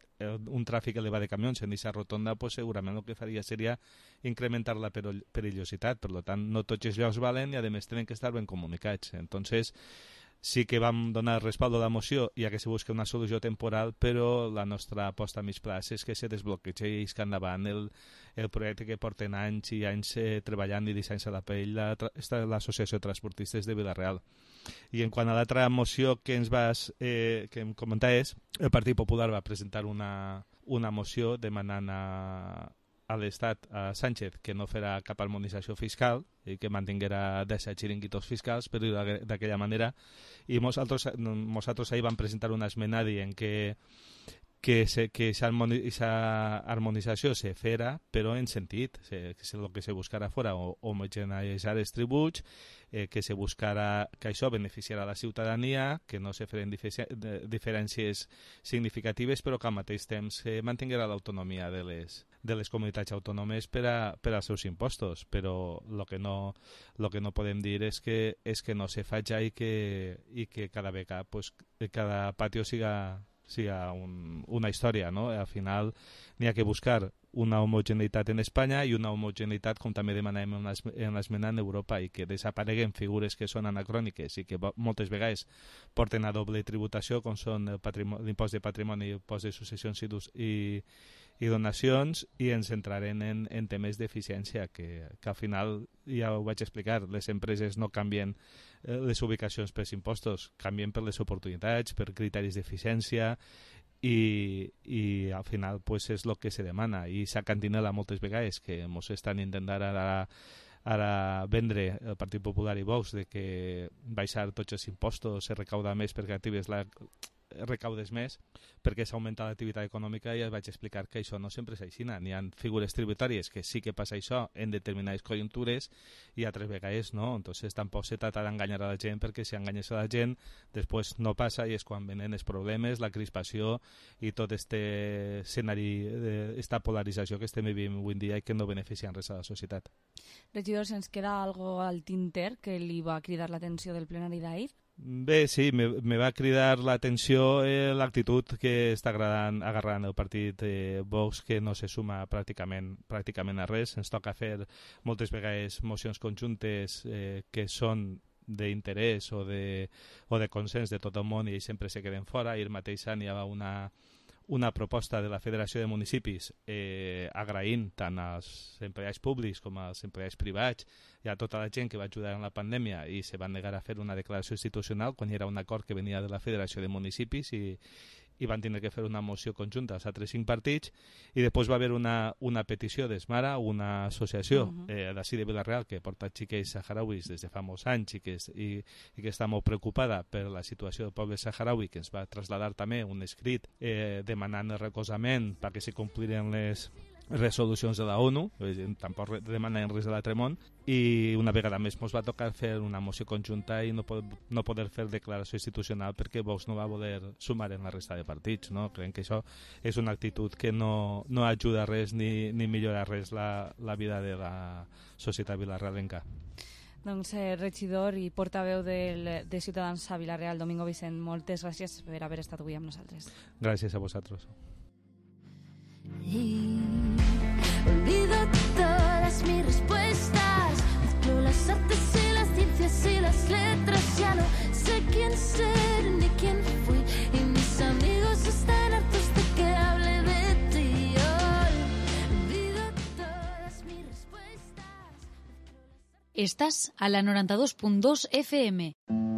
un tràfic elevat de camions en aquesta rotonda, pues, segurament el que faria seria incrementar la perillositat. Per tant, no tots els llocs valen i a més tenen que estar ben comunicats. Entonces, sí que vam donar respaldo a la moció ja que se busca una solució temporal, però la nostra aposta a mig plaç és que se desbloqueja i isca endavant el, el projecte que porten anys i anys eh, treballant i deixant-se la pell l'Associació de Transportistes de Vila-real. I en quant a l'altra moció que ens vas eh, que em comentaves, el Partit Popular va presentar una, una moció demanant a, a l'Estat, a Sánchez, que no farà cap harmonització fiscal i que mantinguera disset xiringuitos fiscals, per dir d'aquella manera. I nosaltres, nosaltres ahir vam presentar una esmena dient que que aquesta harmonització se fera, però en sentit, que és el que se buscarà fora, homogeneïtzar els tributs, eh, que se buscarà que això beneficiarà la ciutadania, que no se feren diferències significatives, però que al mateix temps eh, mantinguerà l'autonomia de les, de les comunitats autònomes per, a, per als seus impostos. Però el que no, lo que no podem dir és que, és que no se faci i que, i que cada vegada pues, cada patio siga siga un, una història, no? Al final n'hi ha que buscar una homogeneïtat en Espanya i una homogeneïtat, com també demanem en l'esmena, en Europa, i que desapareguen figures que són anacròniques i que moltes vegades porten a doble tributació, com són l'impost de patrimoni i l'impost de successions i, i, i donacions, i ens centrarem en, en temes d'eficiència, que, que al final, ja ho vaig explicar, les empreses no canvien les ubicacions per els impostos, canvien per les oportunitats, per criteris d'eficiència, i, i al final pues, és el que se demana. I s'ha cantinela moltes vegades que ens estan intentant ara, ara vendre el Partit Popular i Vox de que baixar tots els impostos, se recauda més perquè actives la recaudes més perquè s'augmenta l'activitat econòmica, i ja vaig explicar que això no sempre és així. N'hi ha figures tributàries que sí que passa això en determinades conjuntures i altres vegades no. Entonces tampoc se trata d'enganyar a la gent, perquè si enganyes a la gent després no passa i és quan venen els problemes, la crispació i tot este escenari, esta polarització que estem vivint avui en dia i que no beneficien res a la societat. Regidor, si ens queda algo al tinter que li va cridar l'atenció del plenari d'ahir? Bé, sí, me, me va cridar l'atenció eh, l'actitud que està agradant, agarrant el partit eh, Vox, que no se suma pràcticament, pràcticament a res. Ens toca fer moltes vegades mocions conjuntes eh, que són d'interès o, de, o de consens de tot el món i sempre se queden fora. Ahir mateix hi ha una, una proposta de la Federació de Municipis eh, agraint tant als empleats públics com als empleats privats i a tota la gent que va ajudar en la pandèmia, i se van negar a fer una declaració institucional quan hi era un acord que venia de la Federació de Municipis, i, i van tenir que fer una moció conjunta als altres cinc partits, i després va haver una, una petició d'Esmara, una associació uh -huh. eh, d'ací de Vila-real que porta xiquets saharauis des de fa molts anys i que, i, i que està molt preocupada per la situació del poble saharaui, que ens va traslladar també un escrit eh, demanant el recolzament perquè se compliren les resolucions de la ONU, tampoc demanen res de l'altre món, i una vegada més ens va tocar fer una moció conjunta i no, pod no poder fer declaració institucional perquè Vox no va voler sumar en la resta de partits, no? Creiem que això és una actitud que no, no ajuda a res ni, ni millora res la, la vida de la societat vilarrealenca. Doncs eh, regidor i portaveu del, de Ciutadans a Vila-real, Domingo Vicent, moltes gràcies per haver estat avui amb nosaltres. Gràcies a vosaltres. Y olvido todas mis respuestas, mezclo las artes y las ciencias y las letras, ya no sé quién ser ni quién fui, y mis amigos están hartos de que hable de ti. Olvido todas mis respuestas. Estás a la noventa y dos punto dos F M.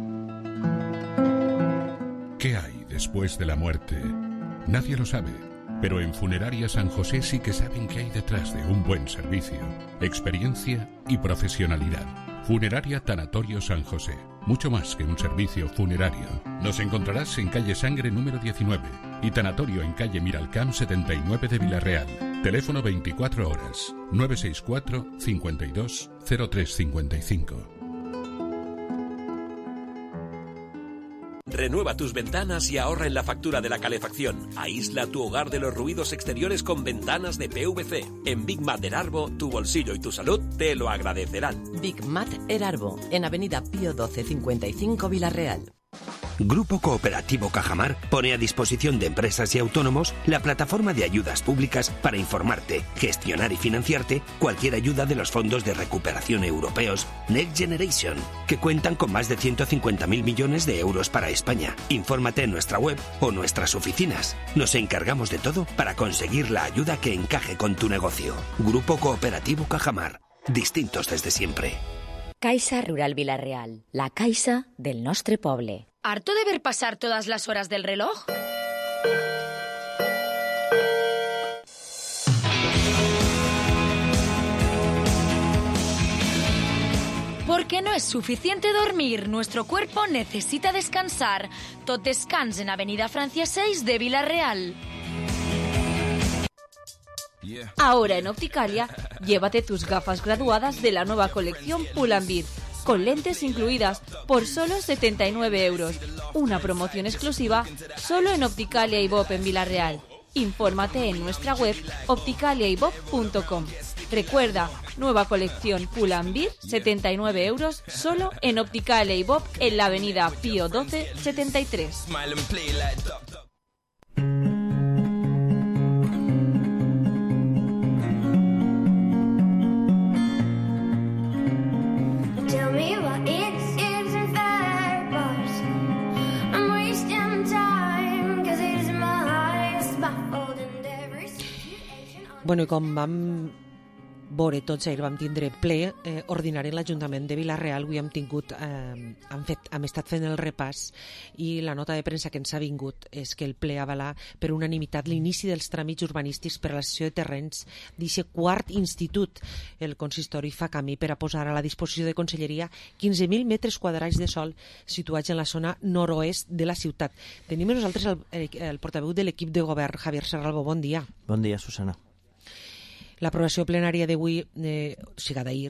¿Qué hay después de la muerte? Nadie lo sabe. Pero en Funeraria San José sí que saben qué hay detrás de un buen servicio, experiencia y profesionalidad. Funeraria Tanatorio San José. Mucho más que un servicio funerario. Nos encontrarás en calle Sangre número diecinueve y Tanatorio en calle Miralcamp setenta y nueve de Vila-real. Teléfono veinticuatro horas, nueve seis cuatro, cincuenta y dos, cero tres cincuenta y cinco. Renueva tus ventanas y ahorra en la factura de la calefacción. Aísla tu hogar de los ruidos exteriores con ventanas de P V C. En Big Mat Erarbo, tu bolsillo y tu salud te lo agradecerán. Big Mat Erarbo, en Avenida Pío doce cincuenta y cinco, Vila-real. Grupo Cooperativo Cajamar pone a disposición de empresas y autónomos la plataforma de ayudas públicas para informarte, gestionar y financiarte cualquier ayuda de los fondos de recuperación europeos Next Generation, que cuentan con más de ciento cincuenta mil millones de euros para España. Infórmate en nuestra web o nuestras oficinas. Nos encargamos de todo para conseguir la ayuda que encaje con tu negocio. Grupo Cooperativo Cajamar. Distintos desde siempre. Caixa Rural Vila-real, la caixa del nostre poble. ¿Harto de ver pasar todas las horas del reloj? Porque no es suficiente dormir, nuestro cuerpo necesita descansar. Tot descans en Avenida Francia seis de Vila-real. Ahora en Opticalia, llévate tus gafas graduadas de la nueva colección Pull&Bear, con lentes incluidas por solo setenta y nueve euros. Una promoción exclusiva solo en Opticalia y Bob en Vila-real. Infórmate en nuestra web opticalia y bob punto com. Recuerda, nueva colección Pull&Bear, setenta y nueve euros, solo en Opticalia y Bob en la avenida Pío doce setenta y tres. Bueno, i com vam veure tots ahir, vam tindre ple eh, ordinari en l'Ajuntament de Vila-real, avui hem tingut, eh, hem, fet, hem estat fent el repàs i la nota de premsa que ens ha vingut és que el ple avalà per unanimitat l'inici dels tràmits urbanístics per a la cessió de terrenys d'aquest quart institut. El consistori fa camí per a posar a la disposició de Conselleria quinze mil metres quadrats de sòl situats en la zona nord-oest de la ciutat. Tenim a nosaltres el, el, el portaveu de l'equip de govern, Javier Serralbo. Bon dia. Bon dia, Susana. L'aprovació plenària d'avui, eh, o sigui d'ahir,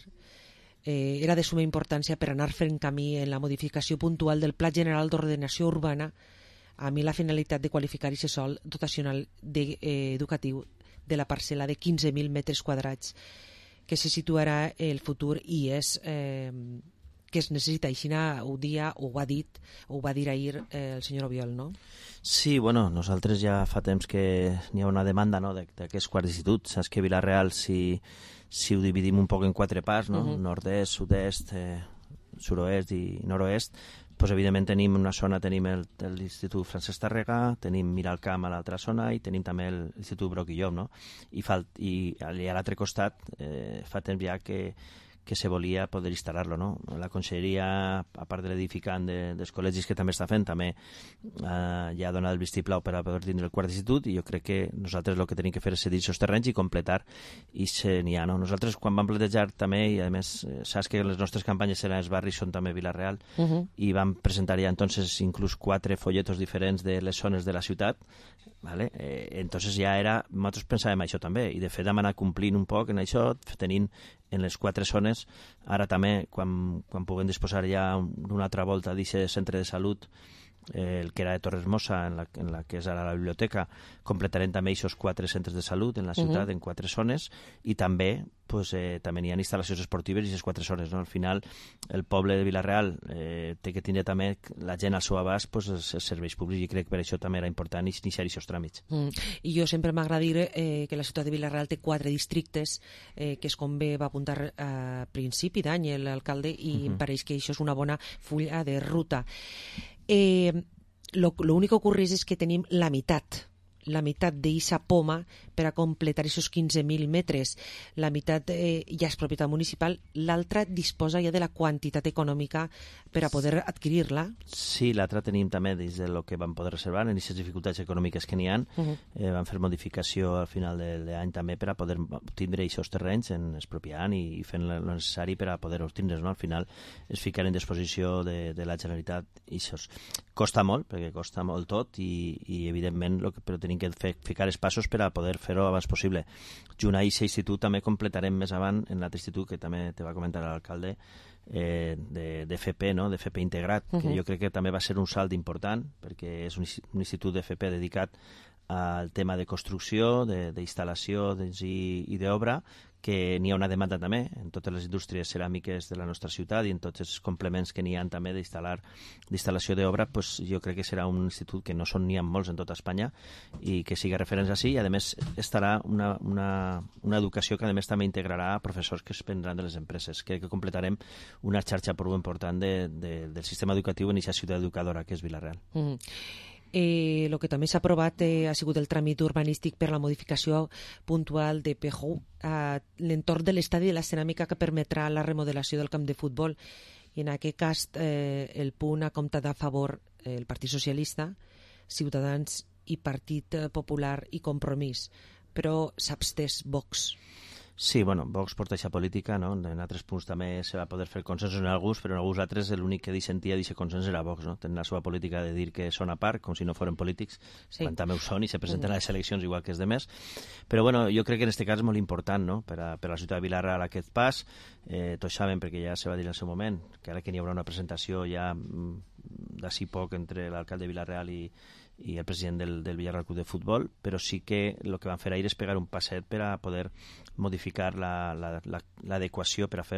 eh, era de suma importància per anar fent camí en la modificació puntual del Pla General d'Ordenació Urbana amb la finalitat de qualificar aquest sòl dotacional de, eh, educatiu de la parcel·la de quinze mil metres quadrats que se situarà el futur i és eh, que es necessita. Així ho dia, ho ha dit, ho va dir ahir eh, el senyor Obiol, no? Sí, bueno, nosaltres ja fa temps que n'hi ha una demanda, no?, d'aquest quart d'institut. Saps que Vila-real, si, si ho dividim un poc en quatre parts, no?, uh-huh. nord-est, sud-est, eh, suroest i nord-oest, pues, evidentment tenim una zona, tenim l'Institut Francesc Tàrrega, tenim Miralcamp a l'altra zona i tenim també l'Institut Broc i Llop, no? I, falt, i a l'altre costat eh, fa temps ja que que se volia poder instal·lar-lo, no? La Conselleria, a part de l'edificant de, dels col·legis que també està fent, també eh, ja ha donat el vistiplau per a poder tindre el quart institut, i jo crec que nosaltres el que tenim que fer és cedir aquests terrenys i completar, i se n'hi ha, no? Nosaltres, quan vam plantejar també, i a més, saps que les nostres campanyes en els barris són també Vila-real, uh-huh. i vam presentar ja entonces inclús quatre folletos diferents de les zones de la ciutat, ¿vale? Eh, entonces ja era, nosaltres pensàvem això també, i de fet hem anat complint un poc en això, tenint en les quatre zones, ara també, quan, quan puguem disposar ja d'una altra volta d'aquest centre de salut eh, el que era de Torres Mossa, en la, en la que és ara la biblioteca, completarem també aquests quatre centres de salut en la ciutat, uh-huh. en quatre zones, i també pues, eh, també hi ha instal·lacions esportives i aquestes quatre zones. No? Al final, el poble de Vila-real eh, té que tindre també la gent al seu abast pues, els, els serveis públics, i crec que per això també era important iniciar aquests tràmits. Mm. I jo sempre m'agrada dir eh, que la ciutat de Vila-real té quatre districtes, eh, que és com bé va apuntar a principi d'any l'alcalde, i uh-huh. em pareix que això és una bona fulla de ruta. Eh, lo, lo únic que ocorre és que tenim la meitat la meitat d'eixa poma per a completar aquests quinze mil metres. La meitat eh, ja és propietat municipal, l'altra disposa ja de la quantitat econòmica per a poder adquirir-la. Sí, l'altra tenim també des de lo que vam poder reservar, en aquestes dificultats econòmiques que n'hi ha. Uh-huh. eh, vam fer modificació al final de l'any també per a poder obtindre aquests terrenys en expropiant i, i fent el necessari per a poder obtindre's. No? Al final es ficar en disposició de, de la Generalitat i això costa molt, perquè costa molt tot, i, i evidentment lo que, però tenim que fer, ficar els passos per a poder fer-ho abans possible. Junt a aquest institut també completarem més avant en l'altre institut que també te va comentar l'alcalde, eh, de, de F P, no? de F P integrat, uh-huh. que jo crec que també va ser un salt important, perquè és un, un institut de F P dedicat al tema de construcció, d'instal·lació i, i d'obra, que n'hi ha una demanda també en totes les indústries ceràmiques de la nostra ciutat i en tots els complements que n'hi ha també d'instal·lar d'instal·lació d'obra, pues jo crec que serà un institut que no són n'hi ha molts en tota Espanya i que sigui referència així, i a més estarà una, una, una educació que a més també integrarà professors que es prendran de les empreses. Crec que completarem una xarxa prou important de, de, del sistema educatiu en aquesta ciutat educadora que és Vila-real. Mm. Eh, lo que també s'ha aprovat eh, ha sigut el tràmit urbanístic per la modificació puntual de Pejú a l'entorn de l'estadi de la ceràmica, que permetrà la remodelació del camp de futbol, i en aquest cas eh, el punt ha comptat a favor eh, el Partit Socialista, Ciutadans i Partit Popular i Compromís, però s'abstès Vox. Sí, bueno, Vox porta aquesta política, no? En altres punts també se va poder fer consensos en alguns, però en alguns altres l'únic que dissentia d'aquest consens era Vox, no? Tenen la seva política de dir que són a part, com si no foren polítics, sí. quan també ho són i se presenten a les eleccions igual que els demés. Però bueno, jo crec que en aquest cas és molt important, no? Per a, per a la ciutat de Vila-real aquest pas. Eh, tots saben, perquè ja se va dir en el seu moment, que ara que n'hi haurà una presentació ja d'ací poc entre l'alcalde de Vila-real i i el president del, del Villarreal Club de Futbol, però sí que el que van fer ahir és pegar un passet per a poder modificar l'adequació la, la, per a fer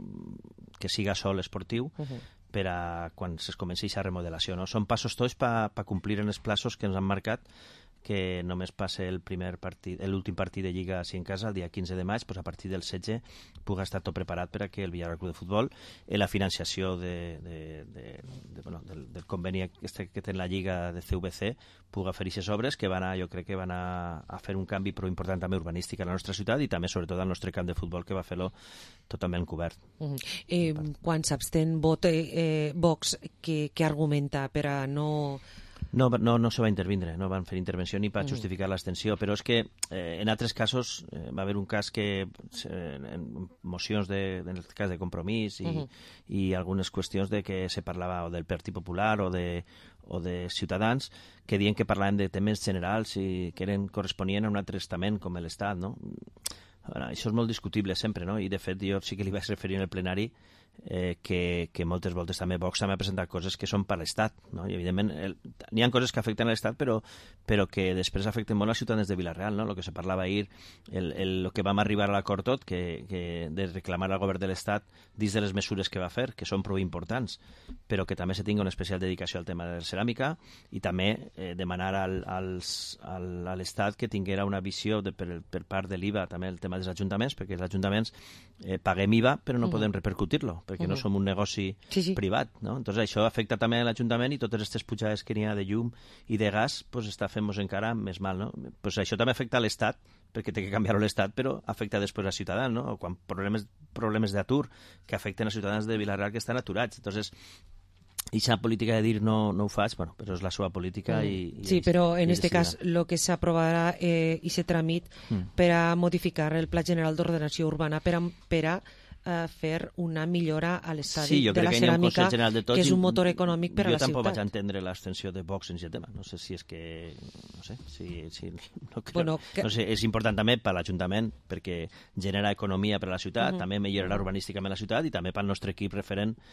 que siga sol esportiu, uh-huh. per a quan es comenci aquesta remodelació. No? Són passos tots per pa complir en els plaços que ens han marcat, que només passe el primer partit, l'últim partit de Lliga així en casa, el dia quinze de maig, pues a partir del setze pugui estar tot preparat per a que el Villarreal Club de Futbol, en la financiació de, de, de, de, bueno, del, del conveni este que té la Lliga de C V C, pugui fer aquestes obres que van a, jo crec que van a, a fer un canvi prou important també urbanístic a la nostra ciutat i també sobretot al nostre camp de futbol, que va fer-lo totalment cobert. Uh -huh. eh, quan s'abstén vot eh, eh, Vox, què, què argumenta per a no... No, no, no se va intervindre, no van fer intervenció ni per justificar mm. l'abstenció, però és que eh, en altres casos eh, va haver un cas que eh, en mocions de, en el cas de Compromís i, mm -hmm. i algunes qüestions de que se parlava o del Partit Popular o de, o de Ciutadans, que diuen que parlaven de temes generals i que eren corresponien a un altre estament com l'Estat, no? Bueno, això és molt discutible sempre, no? I de fet jo sí que li vaig referir en el plenari Eh, que, que moltes voltes també Vox també ha presentat coses que són per l'Estat, no? I evidentment n'hi ha coses que afecten a l'Estat però, però que després afecten molt a ciutadans de Vila-real, no? El que se parlava ahir, el, el, el que vam arribar a l'acord tot, que, que de reclamar al govern de l'Estat dins de les mesures que va fer, que són prou importants, però que també se tingui una especial dedicació al tema de la ceràmica i també eh, demanar al, als, al, a l'Estat que tinguera una visió de, per, per part de l'I V A, també el tema dels ajuntaments, perquè els ajuntaments eh, paguem I V A però no mm. podem repercutir-lo, perquè uh-huh. no som un negoci sí, sí. privat, no? Entonces això afecta també a l'Ajuntament i totes aquestes pujades que n'hi ha de llum i de gas, pues està fent-nos encara més mal, no? Pues això també afecta a l'Estat, perquè té que canviar-ho l'Estat, però afecta després a ciutadans, no? O quan problemes, problemes d'atur que afecten a ciutadans de Vila-real que estan aturats. Entonces, aquesta política de dir no, no ho faig, bueno, però és la seva política. Mm. I, i sí, però en aquest cas el que s'aprovarà eh, i se tramit mm. per a modificar el Pla General d'Ordenació Urbana per a, per a a fer una millora a l'estadi sí, de la ceràmica, de tot, que és un motor econòmic per a la ciutat. Jo tampoc vaig entendre l'extensió de Vox en aquest tema. No sé si és que... No sé, si, si, no crec, bueno, que... no sé, és important també per l'Ajuntament perquè genera economia per a la ciutat, uh-huh. també millorarà urbanísticament la ciutat i també pel nostre equip referent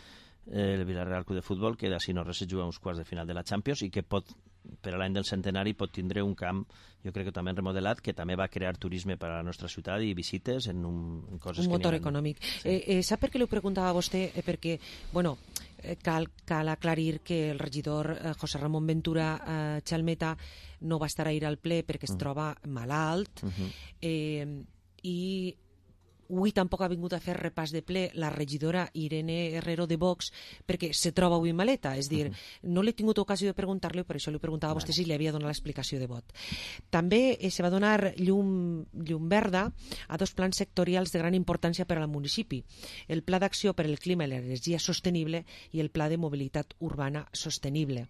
el Villarreal Club de Futbol, que d'ací no res es juga uns quarts de final de la Champions i que pot, per a l'any del centenari, pot tindre un camp, jo crec que també remodelat, que també va crear turisme per a la nostra ciutat i visites en, un, en coses un que... Un motor ha... econòmic. Sí. Eh, eh, sap per què li ho preguntava a vostè? Eh, perquè, bueno, eh, cal, cal aclarir que el regidor eh, José Ramón Ventura eh, Chalmeta no va estar a ir al ple perquè es uh-huh. troba malalt uh-huh. eh, i avui tampoc ha vingut a fer repàs de ple la regidora Irene Herrero de Vox perquè se troba avui maleta, és dir, uh-huh. no l'he tingut ocasió de preguntar-li, per això li preguntava a vostè si li havia donat l'explicació de vot. També eh, se va donar llum, llum verda a dos plans sectorials de gran importància per al municipi, el Pla d'Acció per al Clima i l'Energia Sostenible i el Pla de Mobilitat Urbana Sostenible.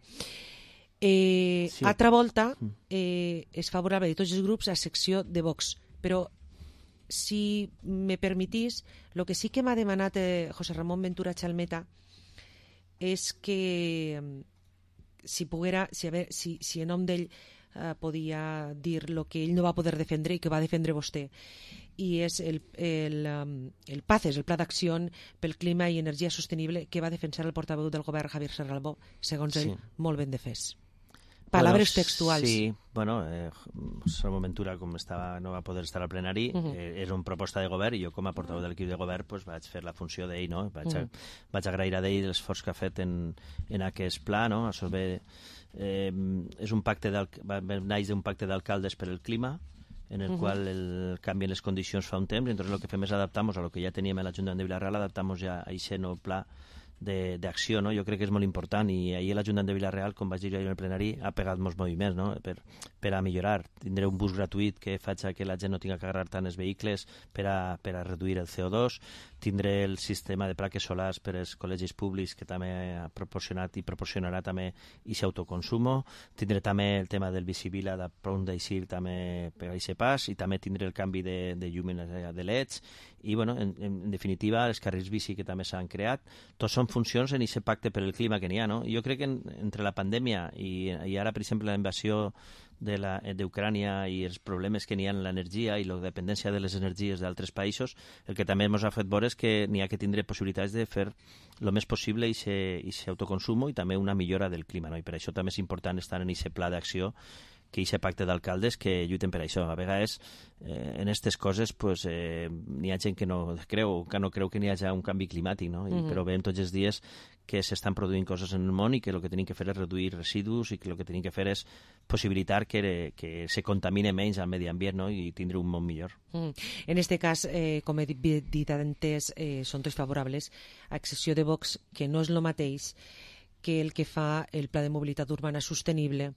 Eh, sí. Altra volta eh, és favorable de tots els grups a secció de Vox, però si me permitís, el que sí que m'ha demanat eh, José Ramón Ventura Chalmeta és que si poguera, si, a veure, si, si en nom d'ell eh, podia dir el que ell no va poder defendre i que va defendre vostè, i és el, el, el PACES, el Pla d'Acció pel Clima i Energia Sostenible, que va defensar el portaveu del govern Javier Serralbó, segons ell, sí. molt ben defès. Palabres bueno, textuals. Sí, bueno, eh, Ramon Ventura, com estava, no va poder estar al plenari, uh-huh. eh, és una proposta de govern i jo com a portaveu de l'equip de govern pues, vaig fer la funció d'ell, no? Vaig, uh-huh. a, vaig agrair a d'ell l'esforç que ha fet en, en aquest pla, no? Això ve, eh, és un pacte va naix d'un pacte d'alcaldes per el clima, en el uh-huh. qual el canvien les condicions fa un temps, i entonces el que fem és adaptar-nos a lo que ja teníem a l'Ajuntament de Vila-real, adaptar-nos ja a aquest nou pla d'acció, no? Jo crec que és molt important i ahir l'Ajuntament de Vila-real, com vaig dir jo en el plenari, ha pegat molts moviments, no? per, per a millorar. Tindré un bus gratuït que faci que la gent no tinga que agarrar tant els vehicles per a, per a reduir el C O dos, tindré el sistema de plaques solars per als col·legis públics que també ha proporcionat i proporcionarà també aquest autoconsumo, tindré també el tema del bicivila de pront d'eixir també per a aquest pas i també tindré el canvi de, de llum de L E Ds i, bueno, en, en definitiva, els carrils bici que també s'han creat, tots són funcions en aquest pacte per el clima que n'hi ha, no? Jo crec que en, entre la pandèmia i, i ara, per exemple, la invasió d'Ucrània i els problemes que n'hi ha en l'energia i la dependència de les energies d'altres països, el que també ens ha fet veure és que n'hi ha que tindre possibilitats de fer el més possible i aquest autoconsumo i també una millora del clima, no? I per això també és important estar en aquest pla d'acció, que aquest pacte d'alcaldes que lluiten per això. A vegades, eh, en aquestes coses, pues, eh, n'hi ha gent que no creu que no creu que n'hi hagi un canvi climàtic, no? I, mm-hmm. però veiem tots els dies que s'estan produint coses en el món i que el que tenim que fer és reduir residus i que el que tenim que fer és possibilitar que, que se contamine menys el medi ambient, no? I tindre un món millor. Mm. En este cas, eh, com he dit antes, eh, són tots favorables, a excepció de Vox, que no és el mateix que el que fa el Pla de Mobilitat Urbana Sostenible,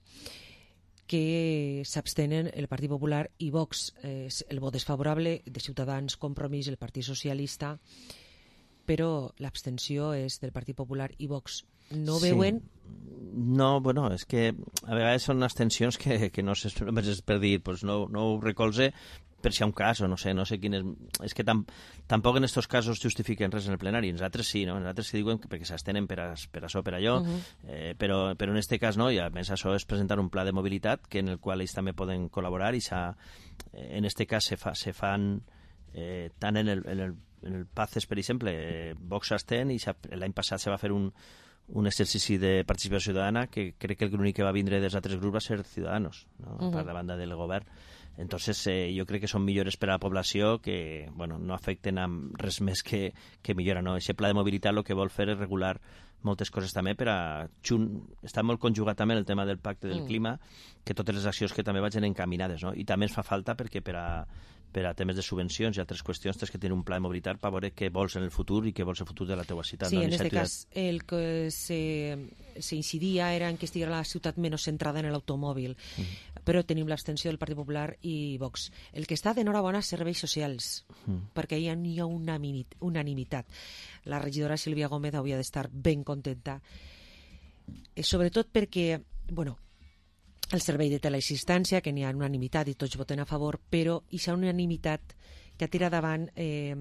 que s'abstenen el Partit Popular i Vox. Eh, el vot és favorable de Ciutadans, Compromís, el Partit Socialista, però l'abstenció és del Partit Popular i Vox. No sí. veuen... No, bueno, és que a vegades són abstencions que, que no sé, només és per dir, pues no, no ho recolze, per si hi ha un cas, o no sé, no sé quin és... És que tam, tampoc en aquests casos justifiquen res en el plenari. Nosaltres sí, no? Nosaltres sí diuen que perquè s'estenen per, a, per això, per allò, uh-huh. eh, però, però en aquest cas no, i a més això és presentar un pla de mobilitat que en el qual ells també poden col·laborar i en aquest cas se, fa, se fan eh, tant en el, en el, en el PACES, per exemple, eh, Vox s'estén i l'any passat se va fer un, un exercici de participació ciutadana que crec que l'únic que va vindre dels altres grups va ser Ciudadanos, no? Uh-huh. Per la banda del govern. Entonces, eh, jo crec que són millores per a la població que, bueno, no afecten a res més que, que millora, no? Aquest pla de mobilitat el que vol fer és regular moltes coses també per a... Xun, està molt conjugat també el tema del pacte del mm. clima, que totes les accions que també vagin encaminades, no? I també ens fa falta perquè per a, per a temes de subvencions i altres qüestions tens que tenir un pla de mobilitat per veure què vols en el futur i què vols el futur de la teva ciutat. Sí, no? en aquest cas el que se, se incidia era en que estigués la ciutat menys centrada en l'automòbil, mm. però tenim l'abstenció del Partit Popular i Vox. El que està d'enhorabona serveis socials, mm. perquè ja n'hi ha una unanimitat. La regidora Sílvia Gómez hauria d'estar ben contenta, eh, sobretot perquè, bueno, el servei de teleassistència, que n'hi ha unanimitat i tots voten a favor, però hi ha unanimitat que ha tirat davant eh,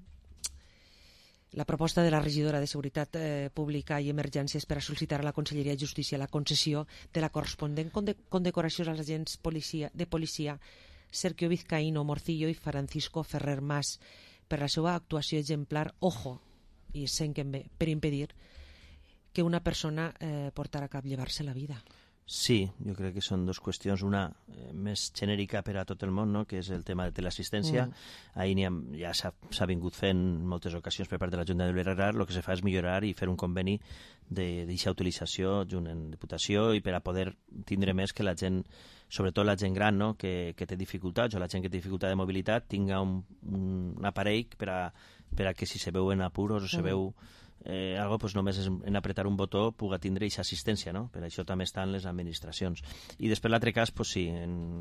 la proposta de la regidora de Seguretat eh, Pública i Emergències per a sol·licitar a la Conselleria de Justícia la concessió de la corresponent conde condecoració als agents policia, de policia Sergio Vizcaíno Morcillo i Francisco Ferrer Mas per la seva actuació exemplar, ojo, i sent que per impedir que una persona eh, portarà a cap llevar-se la vida. Sí, jo crec que són dues qüestions, una eh, més genèrica per a tot el món, no? Que és el tema de teleassistència. Mm. Ahir ha, ja s'ha vingut fent en moltes ocasions per part de la Junta de Vilareal, el que se fa és millorar i fer un conveni d'aquesta utilització junt en Diputació i per a poder tindre més que la gent, sobretot la gent gran, no? que, que té dificultats, o la gent que té dificultat de mobilitat, tinga un, un aparell per a, per a que si se veu en apuros o se mm. veu Eh, algo, pues, només és en apretar un botó puga tindre aquesta assistència, no? Per això també estan les administracions. I després l'altre cas, pues, sí, en,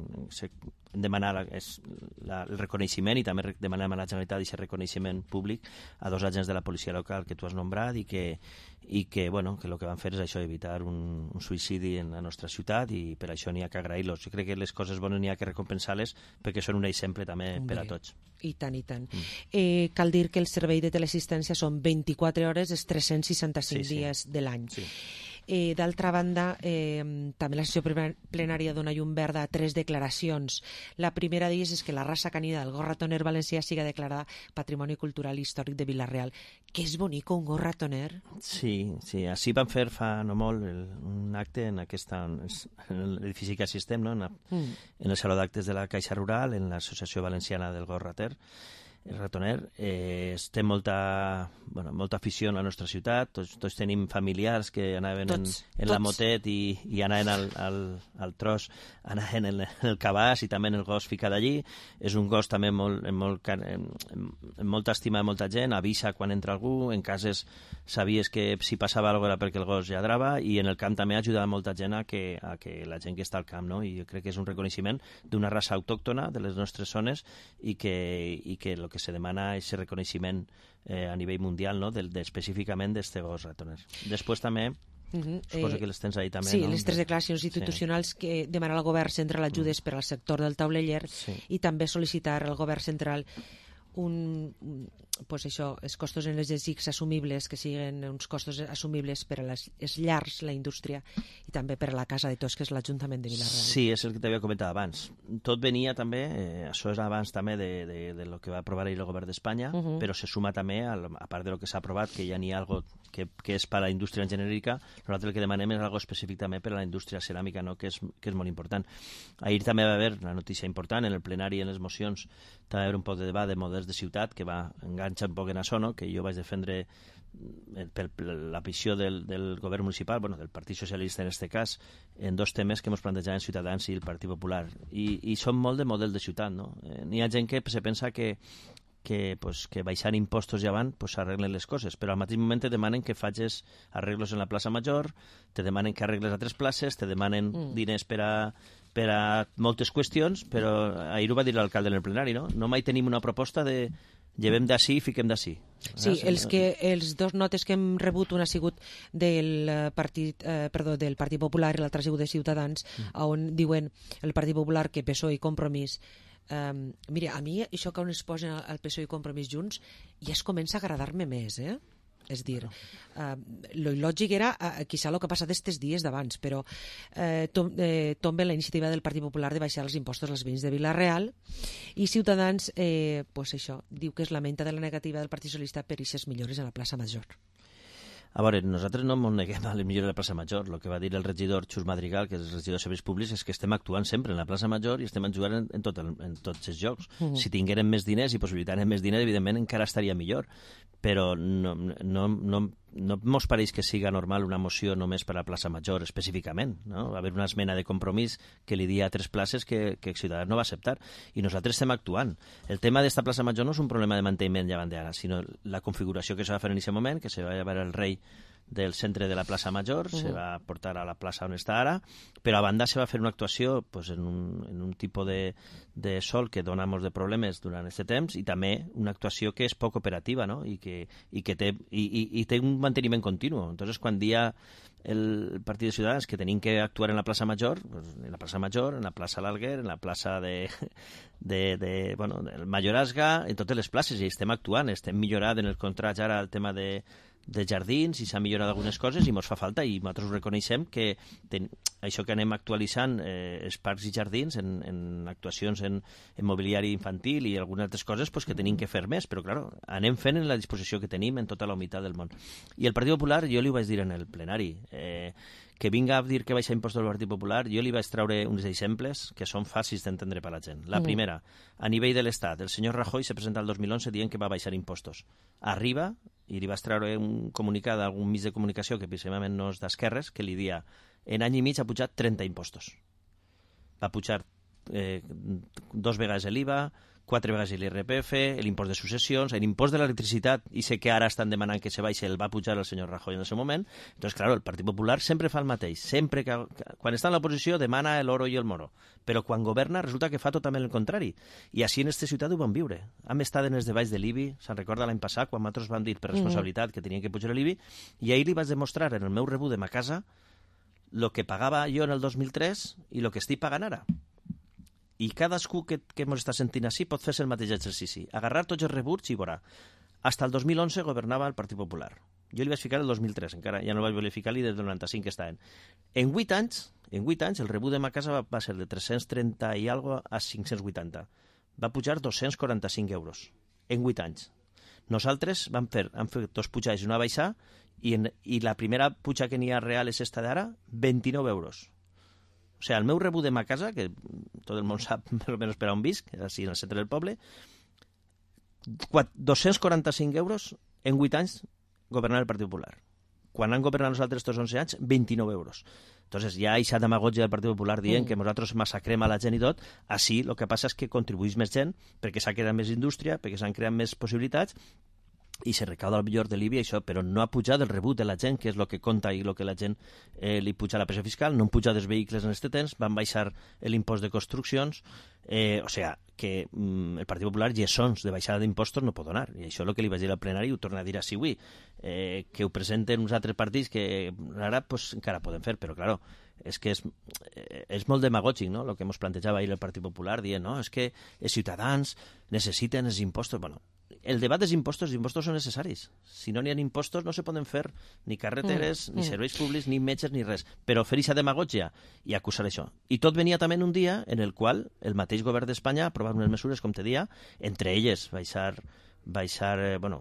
en demanar la, és la, el reconeixement i també demanem a la Generalitat aquest reconeixement públic a dos agents de la policia local que tu has nombrat i que, i que, bueno, que el que van fer és això, evitar un, un suïcidi en la nostra ciutat, i per això n'hi ha que agrair-los. Jo crec que les coses bones n'hi ha que recompensar-les perquè són un exemple també per a tots. I tant, i tant. Mm. Eh, cal dir que el servei de teleassistència són vint-i-quatre hores, els tres cents seixanta-cinc sí, sí. dies de l'any. Sí. Eh, D'altra banda, eh, també la sessió plenària dona llum verda a tres declaracions. La primera d'elles és que la raça canina del gos ratoner valencià siga declarada Patrimoni Cultural i Històric de Vila-real. Que és bonic un gos ratoner? Sí, sí. Així van fer fa no molt el, un acte en, aquesta, en l'edifici que assistem, no? en, la, mm. en el Saló d'Actes de la Caixa Rural, en l'Associació Valenciana del Gos Rater. El ratoner, eh, té molta, bueno, molta afició en la nostra ciutat, tots, tots tenim familiars que anaven tots, en, en la motet i, i anaven al, al, al tros, anaven en, en el cabàs i també en el gos ficat allí. És un gos també molt, en, molt, en, en molta estima de molta gent, avisa quan entra algú, en cases sabies que si passava alguna cosa era perquè el gos lladrava, i en el camp també ajuda molta gent a que, a que la gent que està al camp, no? I jo crec que és un reconeixement d'una raça autòctona de les nostres zones i que, i que el que se demana és el reconeixement eh, a nivell mundial, no? de, de, específicament d'este gos ratoner. Després també, uh -huh. suposo que les tens ahí també, sí, no? les tres declaracions institucionals sí. que demanen al govern central ajudes mm. per al sector del tauleller sí. i també sol·licitar al govern central un, pues això, els costos energètics assumibles, que siguin uns costos assumibles per a les, les llars, la indústria, i també per a la casa de tots, que és l'Ajuntament de Vila-real. Sí, és el que t'havia comentat abans. Tot venia també, eh, això és abans també de, de, de lo que va aprovar ahir el govern d'Espanya, uh -huh. però se suma també, a, a part de lo que s'ha aprovat, que ja n'hi ha algo que, que és per a la indústria en genèrica, nosaltres el que demanem és algo específic també per a la indústria ceràmica, no? que, és, que és molt important. Ahir també va haver una notícia important, en el plenari, en les mocions, també va haver un poc de debat de models de ciutat, que va enganxar un poc en això, no? que jo vaig defendre per la visió del, del govern municipal, bueno, del Partit Socialista en aquest cas, en dos temes que ens plantejaven Ciutadans i el Partit Popular. I, i són molt de model de ciutat, no? Eh, n'hi ha gent que se pensa que que, pues, que baixant impostos ja van pues, arreglen les coses, però al mateix moment te demanen que facis arreglos en la plaça Major, te demanen que arregles altres places, te demanen mm. diners per a, per a moltes qüestions, però ahir ho va dir l'alcalde en el plenari, no? No mai tenim una proposta de llevem d'ací i fiquem d'ací. Sí, els, que, els dos notes que hem rebut, una ha sigut del Partit, eh, perdó, del Partit Popular i l'altra ha sigut de Ciutadans, mm. on diuen el Partit Popular que P S O E i Compromís. Um, mira, a mi això que on es posen el P S O E i Compromís junts ja es comença a agradar-me més, eh? És dir, uh, lo lògic era uh, quizà el que ha passat estes dies d'abans, però uh, tom, eh, tombe la iniciativa del Partit Popular de baixar els impostos als veïns de Vila-real, i Ciutadans eh, pues això, diu que es lamenta de la negativa del Partit Socialista per aquestes millores a la plaça Major. A veure, nosaltres no ens neguem a les millores de la plaça Major. El que va dir el regidor Xus Madrigal, que és el regidor de Serveis Públics, és que estem actuant sempre en la plaça Major i estem jugant en, en, tot el, en tots els jocs. Uh -huh. Si tinguérem més diners i possibilitarem més diners, evidentment encara estaria millor. Però no, no, no, no mos pareix que siga normal una moció només per a la plaça Major específicament, no? Va haver una esmena de compromís que li dia a tres places que, que Ciutadans no va acceptar, i nosaltres estem actuant. El tema d'esta plaça Major no és un problema de manteniment llevant d'ara, sinó la configuració que se va fer en aquest moment, que se va llevar el rei del centre de la plaça Major, uh -huh. se va portar a la plaça on està ara, però a banda se va fer una actuació pues, en, un, en un tipus de, de sol que dona molts de problemes durant aquest temps, i també una actuació que és poc operativa, no? I que, i que té, i, i, i té un manteniment continu. Entonces, quan dia el Partit de Ciutadans que tenim que actuar en la plaça Major, pues, en la plaça Major, en la plaça L'Alguer, en la plaça de, de, de, bueno, del Mayorazga, en totes les places, i estem actuant, estem millorant en el contrast ara el tema de de jardins, i s'han millorat algunes coses i ens fa falta, i nosaltres ho reconeixem que ten... això que anem actualitzant eh, els parcs i jardins en, en actuacions en, en mobiliari infantil i algunes altres coses pues, que tenim que fer més, però clar, anem fent en la disposició que tenim en tota la humitat del món. I el Partit Popular, jo li ho vaig dir en el plenari, eh, que vinga a dir que baixa impostos del Partit Popular, jo li vaig treure uns exemples que són fàcils d'entendre per a la gent. La primera, a nivell de l'Estat, el senyor Rajoy se presenta el dos mil onze dient que va baixar impostos. Arriba, i li vaig treure un comunicat d'algun mig de comunicació que precisament no és d'esquerres, que li dia en any i mig ha pujat trenta impostos. Va pujar eh, dos vegades l'I V A, quatre vegades l'I R P F, l'impost de successions, l'impost de l'electricitat, i sé que ara estan demanant que se baixi, el va pujar el senyor Rajoy en el seu moment. Entonces, claro, el Partit Popular sempre fa el mateix. Sempre que, quan està en l'oposició demana l'oro i el moro, però quan governa resulta que fa totalment el contrari. I així en aquesta ciutat ho vam viure. Hem estat en els deballs de l'I B I, se'n recorda l'any passat, quan nosaltres vam dir per responsabilitat que tenien que pujar l'I B I, i ahir li vaig demostrar en el meu rebut de ma casa el que pagava jo en el dos mil tres i el que estic pagant ara. I cadascú que, que ens està sentint així pot fer-se el mateix exercici. Agarrar tots els rebuts i veurà. Hasta el dos mil onze governava el Partit Popular. Jo li vaig ficar el dos mil tres, encara ja no vaig voler ficar-li des del noranta-cinc que estaven. En vuit anys, en vuit anys, el rebut de ma casa va, va ser de tres-cents trenta i algo a cinc-cents vuitanta. Va pujar dos-cents quaranta-cinc euros. En vuit anys. Nosaltres vam fer, hem fet dos pujades i una baixada, i, en, i la primera puja que n'hi ha real és esta d'ara, vint-i-nou euros. O sigui, el meu rebut de ma casa, que tot el món sap més o menys per on visc, així en el centre del poble, dos-cents quaranta-cinc euros en vuit anys governar el Partit Popular. Quan han governat nosaltres tots onze anys, vint-i-nou euros. Entonces, ja hi ha demagogia del Partit Popular dient mm. que nosaltres massacrem a la gent i tot. Així, el que passa és que contribuïs més gent, perquè s'ha creat més indústria, perquè s'han creat més possibilitats, i se recauda el millor de l'I B I, això, però no ha pujat el rebut de la gent, que és el que compta i el que la gent eh, li puja la pressió fiscal, no han pujat els vehicles en aquest temps, van baixar l'impost de construccions, eh, o sigui, que mm, el Partit Popular lliçons de baixada d'impostos no pot donar, i això és el que li vaig dir al plenari i ho torna a dir així avui, eh, que ho presenten uns altres partits que ara pues, encara poden fer, però claro, és que és, és molt demagògic, no?, el que ens plantejava ahir el Partit Popular, dient, no, és que els ciutadans necessiten els impostos. Bueno, el debat dels impostos, els impostos són necessaris. Si no n'hi ha impostos no se poden fer ni carreteres, mm, ni serveis públics, ni metges, ni res. Però fer aquesta demagogia i acusar això. I tot venia també en un dia en el qual el mateix govern d'Espanya ha aprovat unes mesures, com te dia, entre elles baixar, baixar eh, bueno,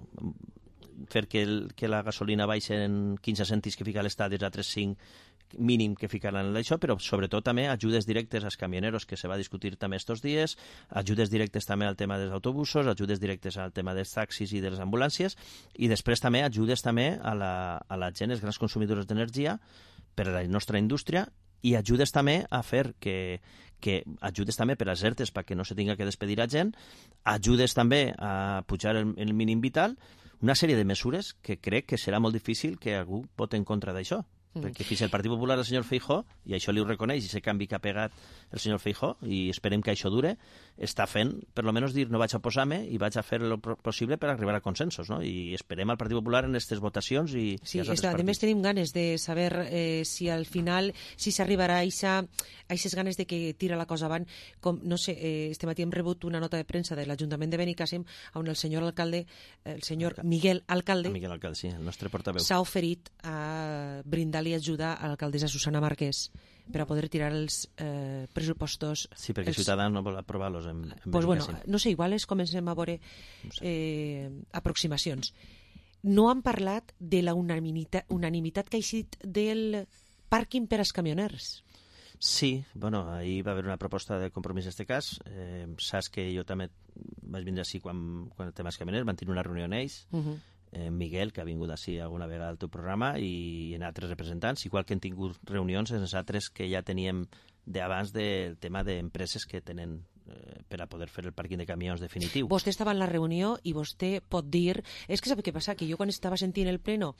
fer que, el, que la gasolina baixi en quinze cèntims que fica l'Estat des a tres coma cinc mínim que ficaran en això, però sobretot també ajudes directes als camioneros, que se va discutir també estos dies, ajudes directes també al tema dels autobusos, ajudes directes al tema dels taxis i de les ambulàncies, i després també ajudes també a la, a la gent, els grans consumidors d'energia, per a la nostra indústria, i ajudes també a fer que, que ajudes també per als ERTEs perquè no se tinga que despedir a gent, ajudes també a pujar el, el mínim vital, una sèrie de mesures que crec que serà molt difícil que algú voti en contra d'això. Mm. Perquè fins el Partit Popular del senyor Feijóo, i això li ho reconeix, i ese canvi que ha pegat el senyor Feijóo, i esperem que això dure, està fent, per lo menos dir, no vaig a posar-me i vaig a fer el possible per arribar a consensos, no? I esperem al Partit Popular en aquestes votacions i... Sí, i esta, a més tenim ganes de saber eh, si al final, si s'arribarà a aquestes ganes de que tira la cosa avant, com, no sé, eh, este matí hem rebut una nota de premsa de l'Ajuntament de Benicàssim on el senyor alcalde, el senyor Miguel Alcalde, Miguel Alcalde, sí, el nostre portaveu, s'ha oferit a brindar li ajuda a l'alcaldessa Susana Márquez per a poder tirar els eh, pressupostos. Sí, perquè els... Ciutadans no vol aprovar-los en, en pues bueno, no sé, igual es comencem a veure eh, aproximacions. No han parlat de la unanimitat, unanimitat que ha eixit del pàrquing per als camioners. Sí, bueno, ahir va haver una proposta de compromís en aquest cas. Eh, saps que jo també vaig vindre així quan, quan el tema dels camioners, van tenir una reunió en ells, uh-huh. eh, Miguel, que ha vingut així alguna vegada al teu programa, i en altres representants, igual que hem tingut reunions en els altres que ja teníem d'abans del tema d'empreses que tenen eh, per a poder fer el pàrquing de camions definitiu. Vostè estava en la reunió i vostè pot dir... És que sap què passa? Que jo quan estava sentint el pleno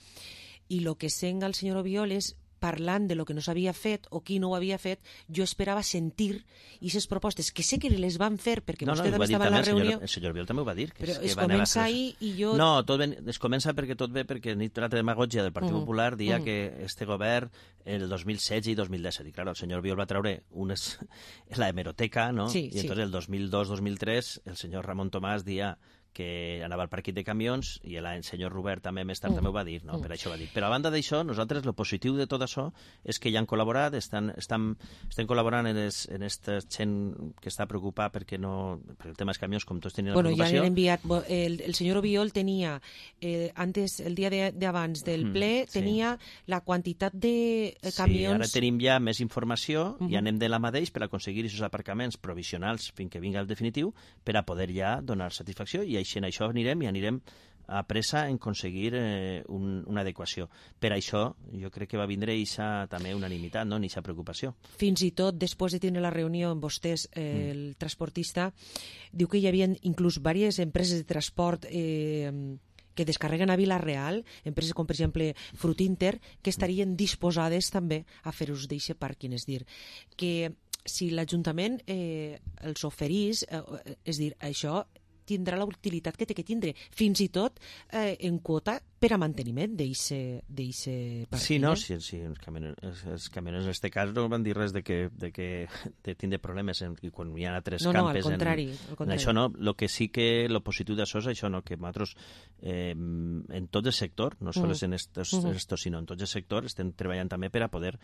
i el que sent el senyor Obiol és parlant de lo que no s'havia fet o qui no ho havia fet, jo esperava sentir aquestes propostes, que sé que les van fer perquè no, vostè no, també estava en la reunió. El senyor Biol també ho va dir. Que però es, es que comença ahir i jo... No, tot ben, es comença perquè tot ve perquè ni trata de demagogia del Partit mm. Popular dia mm. que este govern el dos mil setze i dos mil disset, i clar, el senyor Biol va treure unes, la hemeroteca, no? Sí, I sí. entonces el dos mil dos dos mil tres el senyor Ramon Tomàs dia que anava al parquet de camions, i el senyor Robert també més tard Mm. també ho va dir, no? Mm. Per això va dir. Però a banda d'això, nosaltres, el positiu de tot això és que ja han col·laborat, estan, estan, estan col·laborant en aquesta gent que està preocupada perquè no, per el tema dels camions, com tots tenien Bueno, la ja preocupació. han enviat, el, el senyor Obiol tenia, eh, antes, el dia de, de abans del Mm, ple, sí. tenia la quantitat de eh, Sí, camions... ara tenim ja més informació Mhm. i anem de la mateix per aconseguir aquests aparcaments provisionals fins que vinga el definitiu per a poder ja donar satisfacció, i així en això anirem i anirem a pressa en aconseguir eh, un, una adequació. Per això jo crec que va vindre eixa també unanimitat, no? Eixa preocupació. Fins i tot després de tenir la reunió amb vostès, eh, el Mm. transportista diu que hi havia inclús diverses empreses de transport eh, que descarreguen a Vila-real, empreses com per exemple Frutinter, que estarien disposades també a fer ús d'aquest pàrquing. És dir, que si l'Ajuntament eh, els oferís, eh, és dir, això tindrà la utilitat que té que tindre, fins i tot eh, en quota per a manteniment d'aquest pàrquing. Sí, no, sí, sí, els camioners, els, els camioners en aquest cas no van dir res de que, de que de tindre problemes en, quan hi ha altres No, no, al campes. contrari, en, al contrari. En això no, el que sí que el positiu d'això és això, no, que nosaltres eh, en tot el sector, no sols Mm. en estos, Mhm. en estos, sinó en tot el sector, estem treballant també per a poder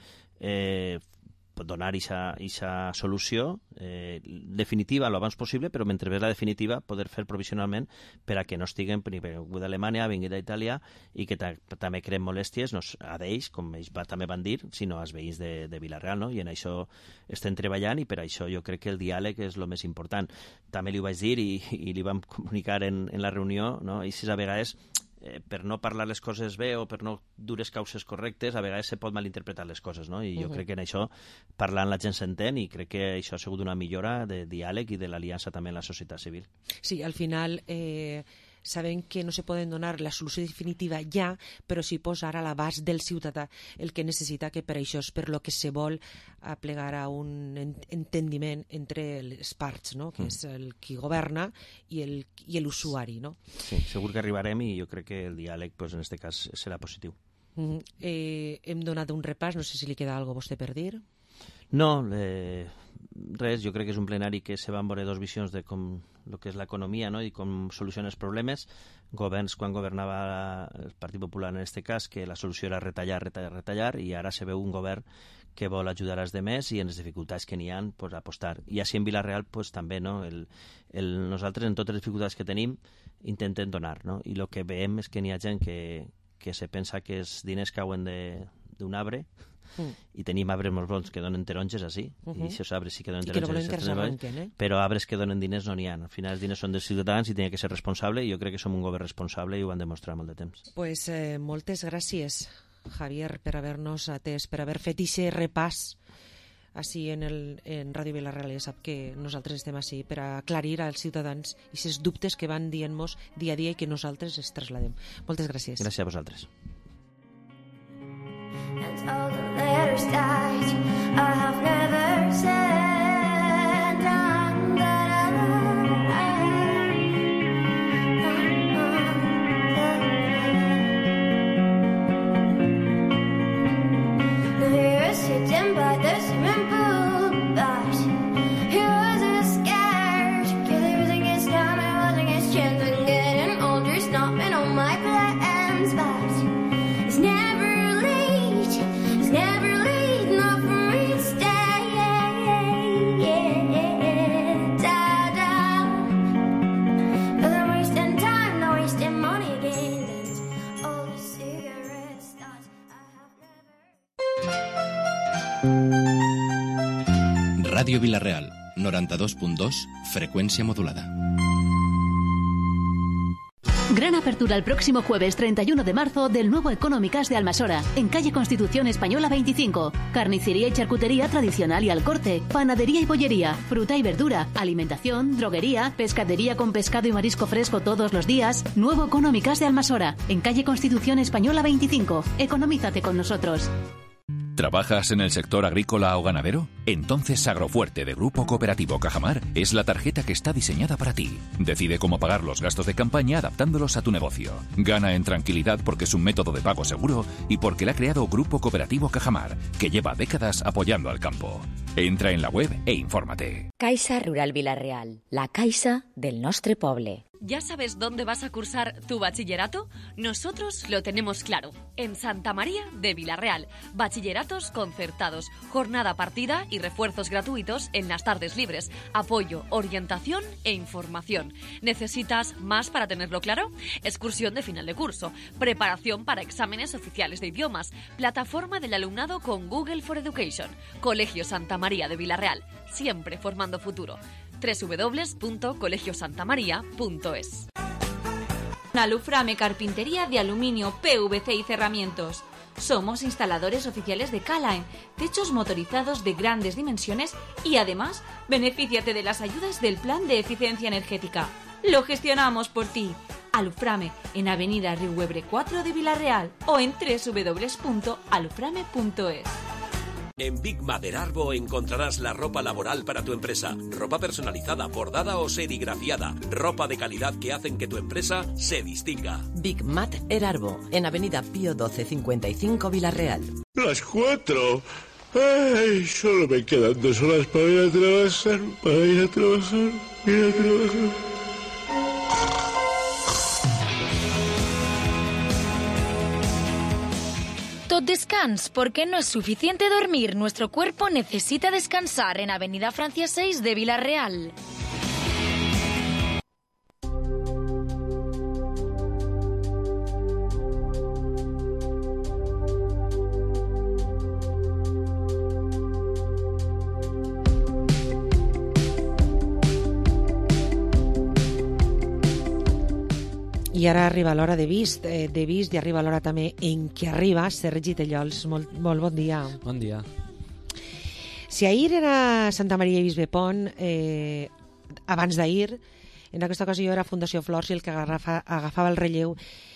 eh, donar aquesta solució eh, definitiva lo abans possible, però mentre ve la definitiva poder fer provisionalment per a que no estiguen ni vingut d'Alemanya, vingut d'Itàlia, i que ta també creen molèsties no a d'ells, com ells va, també van dir, sinó als veïns de, de Vila-real, no? I en això estem treballant, i per això jo crec que el diàleg és el més important. També li ho vaig dir i, i li vam comunicar en, en la reunió, no? I si a vegades Eh, per no parlar les coses bé o per no dur les causes correctes, a vegades se pot malinterpretar les coses, no? I jo Mhm. crec que en això, parlant la gent s'entén, i crec que això ha sigut una millora de diàleg i de l'aliança també en la societat civil. Sí, al final eh, sabem que no se poden donar la solució definitiva ja, però sí posar a l'abast del ciutadà el que necessita, que per això és per lo que se vol aplegar a un entendiment entre les parts, no? Que Mm. és el qui governa i el i l'usuari, no? Sí, segur que arribarem, i jo crec que el diàleg pues, en aquest cas serà positiu. Mm, eh, hem donat un repàs, no sé si li queda alguna cosa a vostè per dir. No, eh, res, jo crec que és un plenari que se van veure dos visions de com el que és l'economia, no? I com solucionar els problemes. Governs, quan governava el Partit Popular en aquest cas, que la solució era retallar, retallar, retallar, i ara se veu un govern que vol ajudar als demés i en les dificultats que n'hi ha pues, apostar. I així en Vila-real pues, també, no? El, el, nosaltres en totes les dificultats que tenim intentem donar, no? I el que veiem és que n'hi ha gent que, que se pensa que els diners cauen d'un arbre, Mm. i tenim arbres molt bons que donen taronges així, Uh -huh. i aquests arbres sí que donen I que no taronges, volen que s'arrenquen, eh? però arbres que donen diners no n'hi ha. Al final els diners són dels ciutadans i tenia que ser responsable, i jo crec que som un govern responsable i ho han demostrat molt de temps. Pues eh, moltes gràcies, Javier, per haver-nos atès, per haver fet aquest repàs així en, el, en Ràdio Vila-real. Ja sap que nosaltres estem així per aclarir als ciutadans aquests dubtes que van dient-nos dia a dia i que nosaltres es trasladem. Moltes gràcies. Gràcies a vosaltres. And all the letters died. I have never said I'm Here sitting by the swimming pool, but he wasn't scared, 'cause he was against time, it wasn't his chance. I'm getting older, it's not been on my plans, but it's never late, it's never late enough for me to stay. Da, da. 'Cause I'm wasting time, not wasting money again. And all the cigarettes that Radio Vila-real, noranta-dos punt dos, frecuencia modulada. Gran apertura el próximo jueves treinta y uno de marzo del nuevo Económicas de Almasora, en calle Constitución Española veinticinco. Carnicería y charcutería tradicional y al corte, panadería y bollería, fruta y verdura, alimentación, droguería, pescadería con pescado y marisco fresco todos los días. Nuevo Económicas de Almasora, en calle Constitución Española veinticinco. Economízate con nosotros. ¿Trabajas en el sector agrícola o ganadero? Entonces Agrofuerte de Grupo Cooperativo Cajamar es la tarjeta que está diseñada para ti. Decide cómo pagar los gastos de campaña adaptándolos a tu negocio. Gana en tranquilidad porque es un método de pago seguro y porque la ha creado Grupo Cooperativo Cajamar, que lleva décadas apoyando al campo. Entra en la web e infórmate. Caixa Rural Vila-real, la caixa del nostre poble. ¿Ya sabes dónde vas a cursar tu bachillerato? Nosotros lo tenemos claro. En Santa María de Vilarreal. Bachilleratos concertados, jornada partida y refuerzos gratuitos en las tardes libres. Apoyo, orientación e información. ¿Necesitas más para tenerlo claro? Excursión de final de curso. Preparación para exámenes oficiales de idiomas. Plataforma del alumnado con Google for Education. Colegio Santa María de Vilarreal. Siempre formando futuro. doble u doble u doble u punto colegio santa maría punto es. Aluframe Carpintería de Aluminio, P V C y Cerramientos. Somos instaladores oficiales de Calaen, techos motorizados de grandes dimensiones y además, benefíciate de las ayudas del Plan de Eficiencia Energética. Lo gestionamos por ti. Aluframe en Avenida Riuebre cuatro de Vilarreal o en doble u doble u doble u punto aluframe punto es. En Big Maderarbo encontrarás la ropa laboral para tu empresa. Ropa personalizada, bordada o serigrafiada. Ropa de calidad que hacen que tu empresa se distinga. Big Mat Erarbo, en Avenida Pío doce cincuenta y cinco Vilarreal. Las cuatro. Ay, solo me quedan dos horas para ir a trabajar, para ir a trabajar, ir a trabajar. Tot descans, porque no es suficiente dormir. Nuestro cuerpo necesita descansar en Avenida Francia seis de Vilarreal. I ara arriba l'hora de vist, eh, de vist i arriba l'hora també en què arriba Sergi Tellols. Molt, molt bon dia. Bon dia. Si ahir era Santa Maria i Bisbe Pont, eh, abans d'ahir, en aquesta ocasió era Fundació Flors i el que agafa, agafava el relleu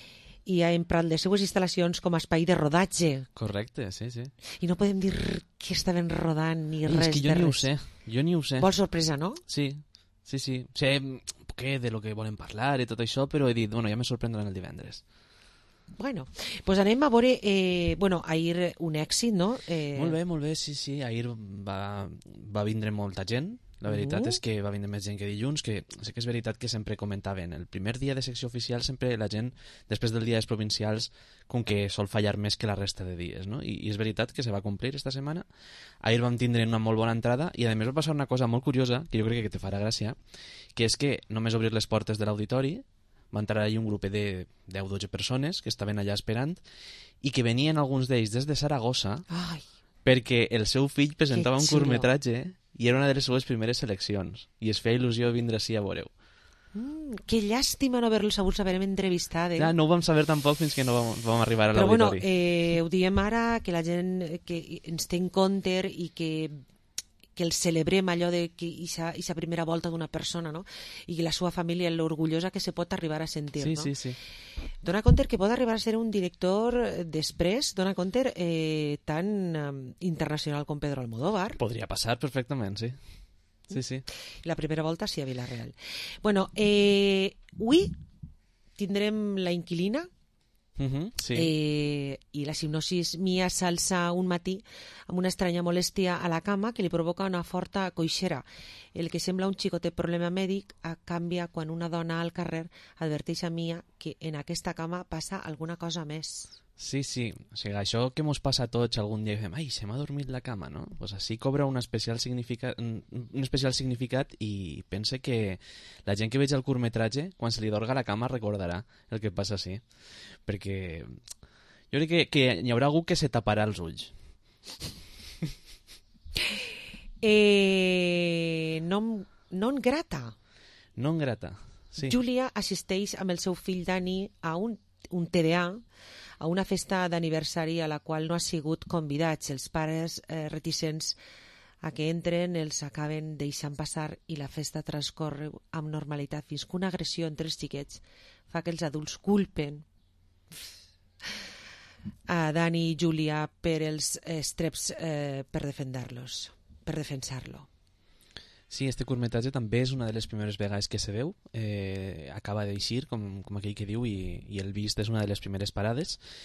i ha emprat les seues instal·lacions com a espai de rodatge. Correcte, sí, sí. I no podem dir que estaven rodant ni I res és que jo de ni ho res. sé, jo ni ho sé. Vols sorpresa, no? Sí, sí, sí. Sé què de lo que volen parlar i tot això, però he dit, bueno, ja me sorprendran el divendres. Bueno, pues anem a veure, eh, bueno, ahir un èxit, no? Eh... Molt bé, molt bé, sí, sí, ahir va, va vindre molta gent, la veritat Uh. és que va vindre més gent que dilluns, que sí que és veritat que sempre comentaven, el primer dia de secció oficial sempre la gent, després del dia dels provincials, com que sol fallar més que la resta de dies, no? I, i és veritat que se va complir esta setmana. Ahir vam tindre una molt bona entrada i a més va passar una cosa molt curiosa, que jo crec que te farà gràcia, que és que només obrir les portes de l'auditori va entrar allà un grup de deu o dotze persones que estaven allà esperant i que venien alguns d'ells des de Saragossa Ai. perquè el seu fill presentava Que un xulo. curtmetratge i era una de les seues primeres seleccions i es feia il·lusió vindre així a veure-ho. Mm, que llàstima no haver-los sabut saber-me entrevistat. Eh? Ja, no ho vam saber tampoc fins que no vam, vam arribar a Però bueno, l'auditori. eh, ho diem ara, que la gent que ens té en compte i que que el celebrem allò de que aquesta primera volta d'una persona, no? I la seva família, l'orgullosa que se pot arribar a sentir, Sí, no? sí, sí. Dona compte que pot arribar a ser un director eh, després, dona compte eh, tan eh, internacional com Pedro Almodóvar. Podria passar perfectament, sí. Sí, sí. La primera volta sí a Vilareal. Bueno, eh, avui tindrem La inquilina, Uh -huh, sí. eh, i la hipnosis mia s'alça un matí amb una estranya molèstia a la cama que li provoca una forta coixera. El que sembla un xicotet problema mèdic canvia quan una dona al carrer adverteix a Mia que en aquesta cama passa alguna cosa més. Sí, sí, o sigui, això que mos passa a tots algun dia, diem, ai, se m'ha dormit la cama, no? Pues així cobra un especial, significat, un especial significat i pense que la gent que veig el curtmetratge, quan se li dorga la cama, recordarà el que passa així. Perquè jo crec que, que hi haurà algú que se taparà els ulls. Eh, non, non grata. Non grata, sí. Júlia assisteix amb el seu fill Dani a un, un T D A, a una festa d'aniversari a la qual no ha sigut convidats. Els pares eh, reticents a que entren els acaben deixant passar i la festa transcorre amb normalitat fins que una agressió entre els xiquets fa que els adults culpen a Dani i Júlia per els estreps eh, per defensar-los, per defensar-lo. Sí, este curtmetratge també és una de les primeres vegades que se veu, eh, acaba d'eixir, com, com aquell que diu, i, i el vist és una de les primeres parades,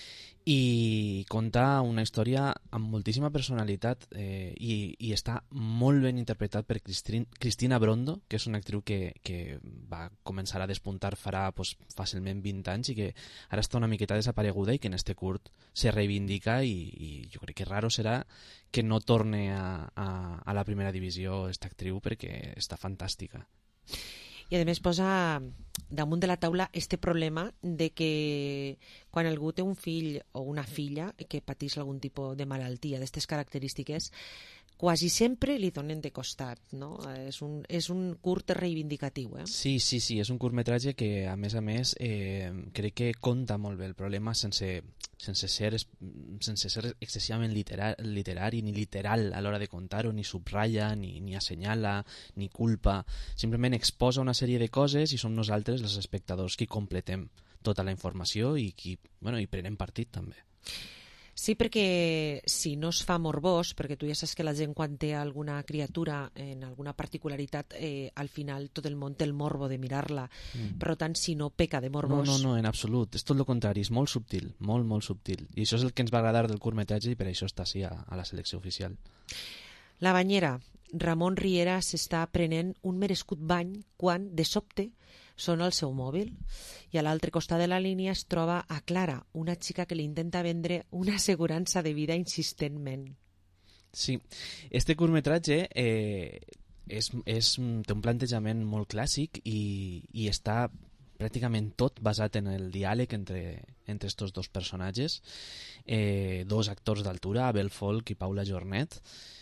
i conta una història amb moltíssima personalitat eh, i, i està molt ben interpretat per Cristin, Cristina Brondo, que és una actriu que, que va començar a despuntar farà pues, fàcilment vint anys i que ara està una miqueta desapareguda i que en este curt se reivindica i, i jo crec que raro serà que no torne a, a, a la primera divisió esta actriu perquè està fantàstica. I a més posa damunt de la taula este problema de que quan algú té un fill o una filla que patís algun tipus de malaltia d'aquestes característiques, quasi sempre li donen de costat, no? És un, és un curt reivindicatiu, eh? Sí, sí, sí, és un curtmetratge que, a més a més, eh, crec que conta molt bé el problema sense, sense, ser, sense ser excessivament literar, literari ni literal a l'hora de contar-ho, ni subratlla, ni, ni assenyala, ni culpa. Simplement exposa una sèrie de coses i som nosaltres, els espectadors, qui completem tota la informació i qui, bueno, i prenem partit, també. Sí, perquè si no es fa morbós, perquè tu ja saps que la gent quan té alguna criatura en alguna particularitat, eh, al final tot el món té el morbo de mirar-la. Mm. Per tant, si no peca de morbós... No, no, no, en absolut. És tot el contrari, és molt subtil, molt, molt subtil. I això és el que ens va agradar del curtmetratge i per això està així a, a la selecció oficial. La banyera. Ramon Riera s'està prenent un merescut bany quan, de sobte, sona el seu mòbil i a l'altre costat de la línia es troba a Clara, una xica que li intenta vendre una assegurança de vida insistentment. Sí, este curtmetratge eh, és, és, té un plantejament molt clàssic i, i està pràcticament tot basat en el diàleg entre, entre estos dos personatges, eh, dos actors d'altura, Abel Folk i Paula Jornet,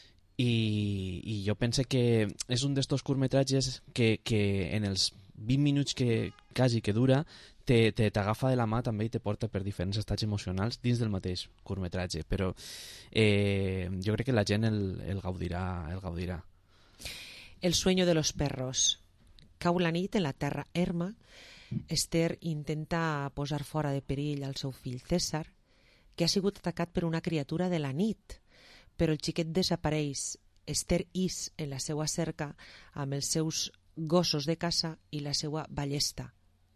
i, i jo penso que és un d'estos curtmetratges que, que en els vint minuts que quasi que dura t'agafa de la mà també i te porta per diferents estats emocionals dins del mateix curtmetratge, però eh, jo crec que la gent el, el, gaudirà, el gaudirà. El sueño de los perros. Cau la nit en la terra erma. Esther intenta posar fora de perill al seu fill César, que ha sigut atacat per una criatura de la nit, però el xiquet desapareix. Esther is en la seva cerca amb els seus gossos de caça i la seva ballesta.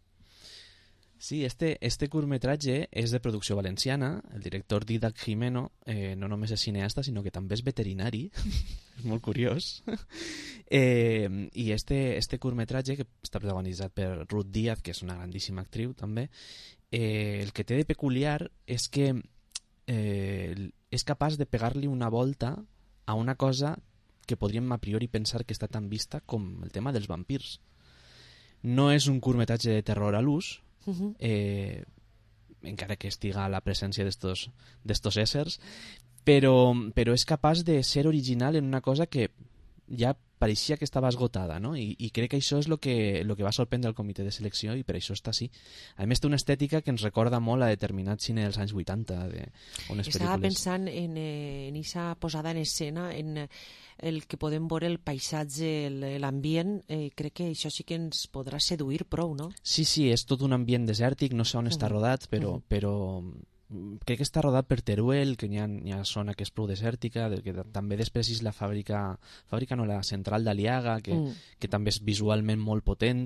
Sí, este, este curtmetratge és de producció valenciana. El director Dídac Jimeno eh, no només és cineasta, sinó que també és veterinari. És molt curiós. Eh, I este, este curtmetratge, que està protagonitzat per Ruth Díaz, que és una grandíssima actriu també, eh, el que té de peculiar és que eh, és capaç de pegar-li una volta a una cosa que podríem a priori pensar que està tan vista com el tema dels vampirs. No és un curtmetratge de terror a l'ús, uh-huh. eh, encara que estiga a la presència d'estos, d'estos éssers, però, però és capaç de ser original en una cosa que ja pareixia que estava esgotada, no? I, i crec que això és el que, lo que va sorprendre el comitè de selecció i per això està així. A més, té una estètica que ens recorda molt a determinat cine dels anys vuitanta. De, unes Estava pel·lícules... pensant en, eh, en aquesta posada en escena, en el que podem veure el paisatge, l'ambient, eh, crec que això sí que ens podrà seduir prou, no? Sí, sí, és tot un ambient desèrtic, no sé on està rodat, però... Uh-huh. però... crec que està rodat per Teruel, que hi ha, hi ha zona que és prou desèrtica, que també després és la fàbrica, fàbrica no, la central d'Aliaga, que, mm. que també és visualment molt potent,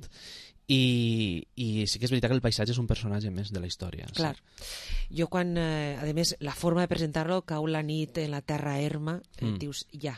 i, i sí que és veritat que el paisatge és un personatge més de la història. Clar. Sí. Jo quan, eh, a més, la forma de presentar-lo, cau la nit en la terra erma, eh, mm. dius, ja.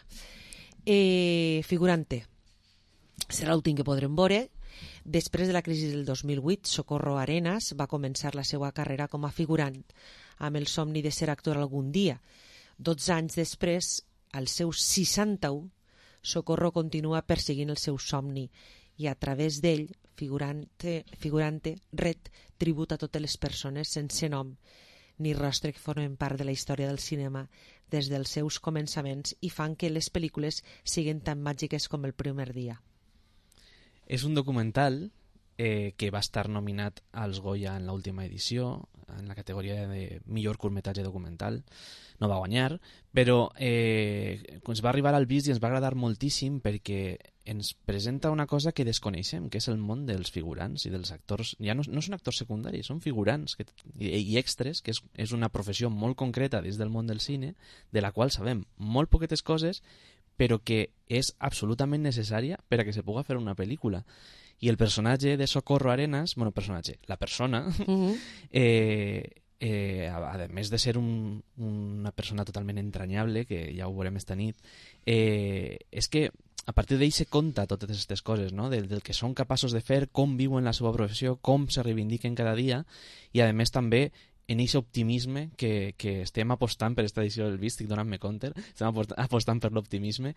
Eh, figurante. Serà l'últim que podrem veure. Després de la crisi del dos mil vuit, Socorro Arenas va començar la seva carrera com a figurant, amb el somni de ser actor algun dia. Dotze anys després, als seus seixanta-u, Socorro continua perseguint el seu somni i a través d'ell, figurante, figurante, ret tribut a totes les persones sense nom ni rostre que formen part de la història del cinema des dels seus començaments i fan que les pel·lícules siguin tan màgiques com el primer dia. És un documental eh, que va estar nominat als Goya en l'última edició, en la categoria de millor curtmetratge documental. No va guanyar, però eh, ens va arribar al vist i ens va agradar moltíssim perquè ens presenta una cosa que desconeixem, que és el món dels figurants i dels actors. Ja no, no són actors secundaris, són figurants que, i, i extres, que és, és una professió molt concreta dins del món del cine, de la qual sabem molt poquetes coses, però que és absolutament necessària per a que se pugui fer una pel·lícula. I el personatge de Socorro Arenas, bueno, personatge, la persona, uh-huh. eh, eh, a, a més de ser un, una persona totalment entranyable, que ja ho veurem esta nit, eh, és que a partir d'ell se conta totes aquestes coses, no? del, del que són capaços de fer, com viuen la seva professió, com se reivindiquen cada dia, i a més també en aquest optimisme que, que estem apostant per aquesta edició del Vist, estic donant-me compte, estem apostant per l'optimisme,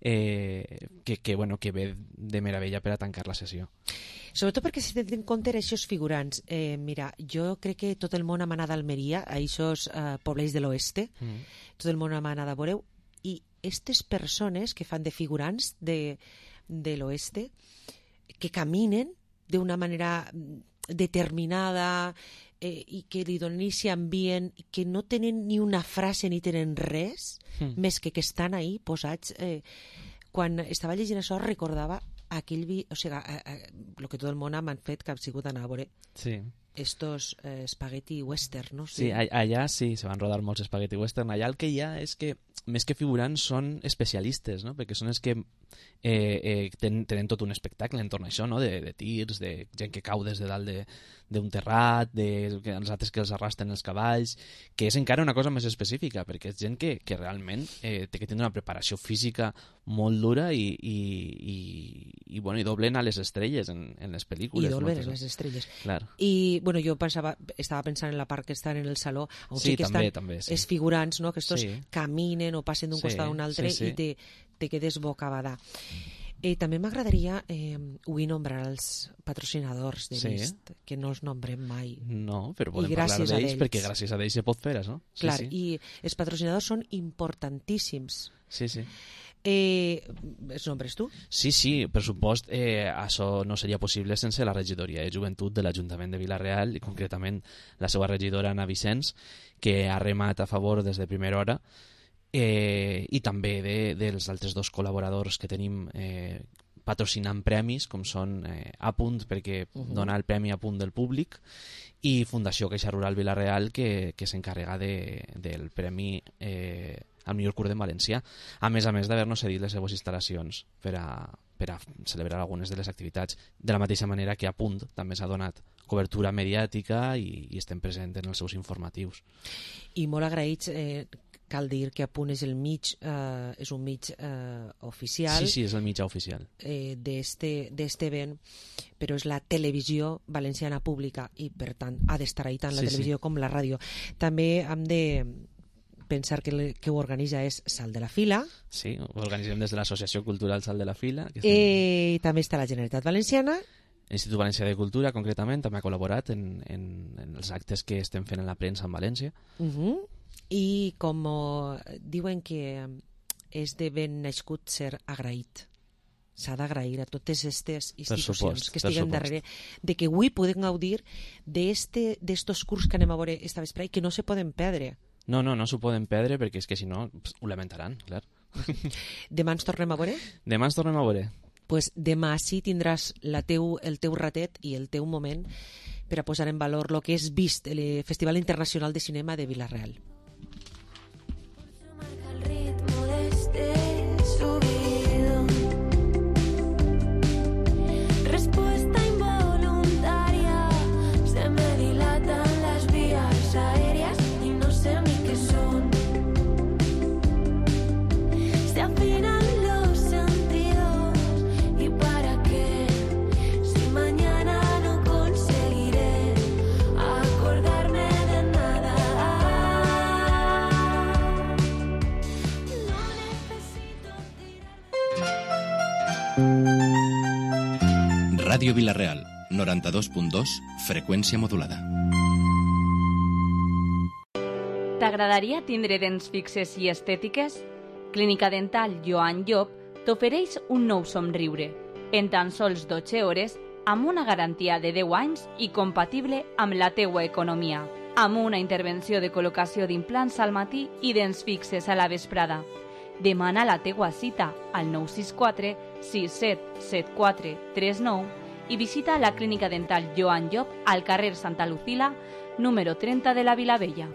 eh, que, que, bueno, que ve de meravella per a tancar la sessió. Sobretot perquè si tenen en compte aquests figurants, eh, mira, jo crec que tot el món ha anat d'Almeria, a aquests eh, pobles de l'oeste, mm. tot el món ha anat a veure, i aquestes persones que fan de figurants de, de l'oeste, que caminen d'una manera determinada, eh, i que li donen aquest ambient, que no tenen ni una frase ni tenen res, mm. més que que estan ahí posats. Eh, quan estava llegint això recordava aquell vi, o sigui, eh, eh, el que tot el món m'han fet, que ha sigut anar a veure sí. estos eh, espagueti western, no? Sí, sí, allà sí, se van rodar molts espagueti western. Allà el que hi ha és que, més que figurants, són especialistes, no? Perquè són els que eh, eh, ten, tenen tot un espectacle entorn a això, no? De, de tirs, de gent que cau des de dalt de, d'un terrat, de, que els altres que els arrastren els cavalls, que és encara una cosa més específica, perquè és gent que, que realment eh, té que tenir una preparació física molt dura i, i, i, i, bueno, i doblen a les estrelles en, en les pel·lícules. I doblen a les estrelles. Clar. I bueno, jo pensava, estava pensant en la part que estan en el saló, on sí, que també, estan també, sí. els figurants, no? Que estos sí. caminen o passen d'un sí, costat a un altre sí, sí. i te, te quedes bocabada. Eh, també m'agradaria eh, avui nombrar els patrocinadors de sí. Vist, que no els nombrem mai. No, però podem parlar d'ells, perquè gràcies a ells se pot fer, no? Sí, Clar, sí. i els patrocinadors són importantíssims. Sí, sí. Eh, els nombres tu? Sí, sí, per supost, eh, això no seria possible sense la regidoria de joventut de l'Ajuntament de Vila-real, i concretament la seva regidora Ana Vicenç, que ha remat a favor des de primera hora, eh, i també de, dels altres dos col·laboradors que tenim eh, patrocinant premis, com són eh, Apunt, perquè uh -huh. dona el premi Apunt del públic, i Fundació Caixa Rural Vila-real, que, que s'encarrega de, del premi eh, al millor curt en valencià, a més a més d'haver-nos cedit les seues instal·lacions per a, per a celebrar algunes de les activitats, de la mateixa manera que Apunt també s'ha donat cobertura mediàtica i, i estem presents en els seus informatius. I molt agraïts, eh, cal dir que Apunt és el mig, eh, és un mig eh, oficial. Sí, sí, és el mitjà oficial. Eh, d'este event, però és la televisió valenciana pública i, per tant, ha d'estar ahí tant la sí, televisió sí. com la ràdio. També hem de pensar que, le, que ho organitza és Sal de la Fila. Sí, ho organitzem des de l'Associació Cultural Sal de la Fila. Que eh, també està la Generalitat Valenciana. L'Institut Valencià de Cultura, concretament, també ha col·laborat en, en, en els actes que estem fent en la premsa en València. Uh -huh. I com diuen que és de ben nascut ser agraït. S'ha d'agrair a totes aquestes institucions supost, que estiguen darrere, de que avui podem gaudir d'estos curs que anem a veure esta vespre i que no se poden perdre. No, no, no s'ho poden perdre perquè és que si no ho lamentaran, clar. Demà ens tornem a veure? Demà ens tornem a veure. Pues demà sí tindràs la teu, el teu ratet i el teu moment per a posar en valor el que és Vist, el Festival Internacional de Cinema de Vila-real. Ràdio Vila-real, noranta-dos punt dos, freqüència modulada. T'agradaria tindre dents fixes i estètiques? Clínica Dental Joan Llop t'ofereix un nou somriure, en tan sols dotze hores, amb una garantia de deu anys i compatible amb la teua economia, amb una intervenció de col·locació d'implants al matí i dents fixes a la vesprada. Demana la teua cita al nou sis quatre sis set set quatre tres nou i visita la Clínica Dental Joan Llop al carrer Santa Lucila, número treinta de la Vilavella.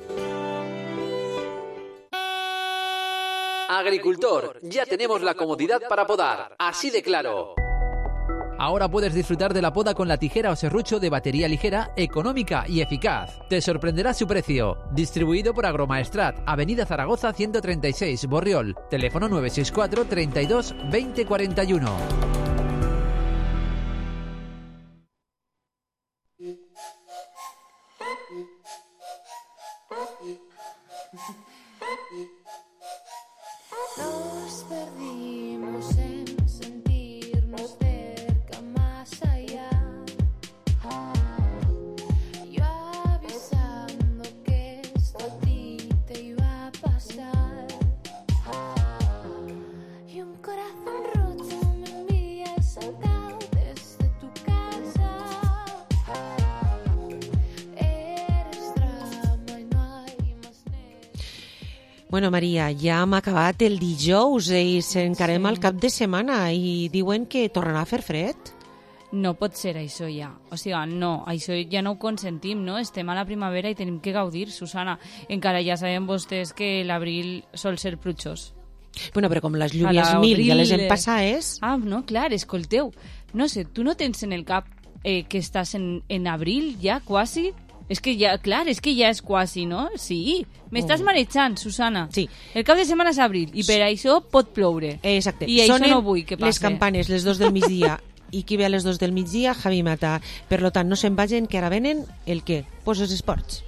Agricultor, ya tenemos la comodidad para podar, así de claro. Ahora puedes disfrutar de la poda con la tijera o serrucho de batería ligera, económica y eficaz. Te sorprenderá su precio. Distribuido por Agromaestrat, Avenida Zaragoza ciento treinta y seis, Borriol. Teléfono nueve seis cuatro, treinta y dos, veinte cuarenta y uno. Nos perdimos en sentirnos cerca más allá. Yo avisando que esto a ti te iba a pasar. Y un corazón roto me envía exaltado desde tu casa. Eres drama y no hay más negro. Bueno, Maria, ja hem acabat el dijous i s'encarem sí. al cap de setmana i diuen que tornarà a fer fred. No pot ser això ja. O sigui, no, això ja no ho consentim, no? Estem a la primavera i tenim que gaudir, Susana. Encara ja sabem vostès que l'abril sol ser plujós. Bueno, però com les lluvies mil ja les hem passades... Ah, no, clar, escolteu. No sé, tu no tens en el cap eh, que estàs en, en abril ja, quasi? És que ja, clar, és que ja és quasi, no? Sí, m'estàs marejant, Susana. Sí. El cap de setmana és abril i per això pot ploure. Exacte. I això Sonen no vull que passi. Les campanes, les dos del migdia. I qui ve a les dos del migdia? Javi Mata. Per lo tant, no se'n vagin, que ara venen el què? Pues els esports.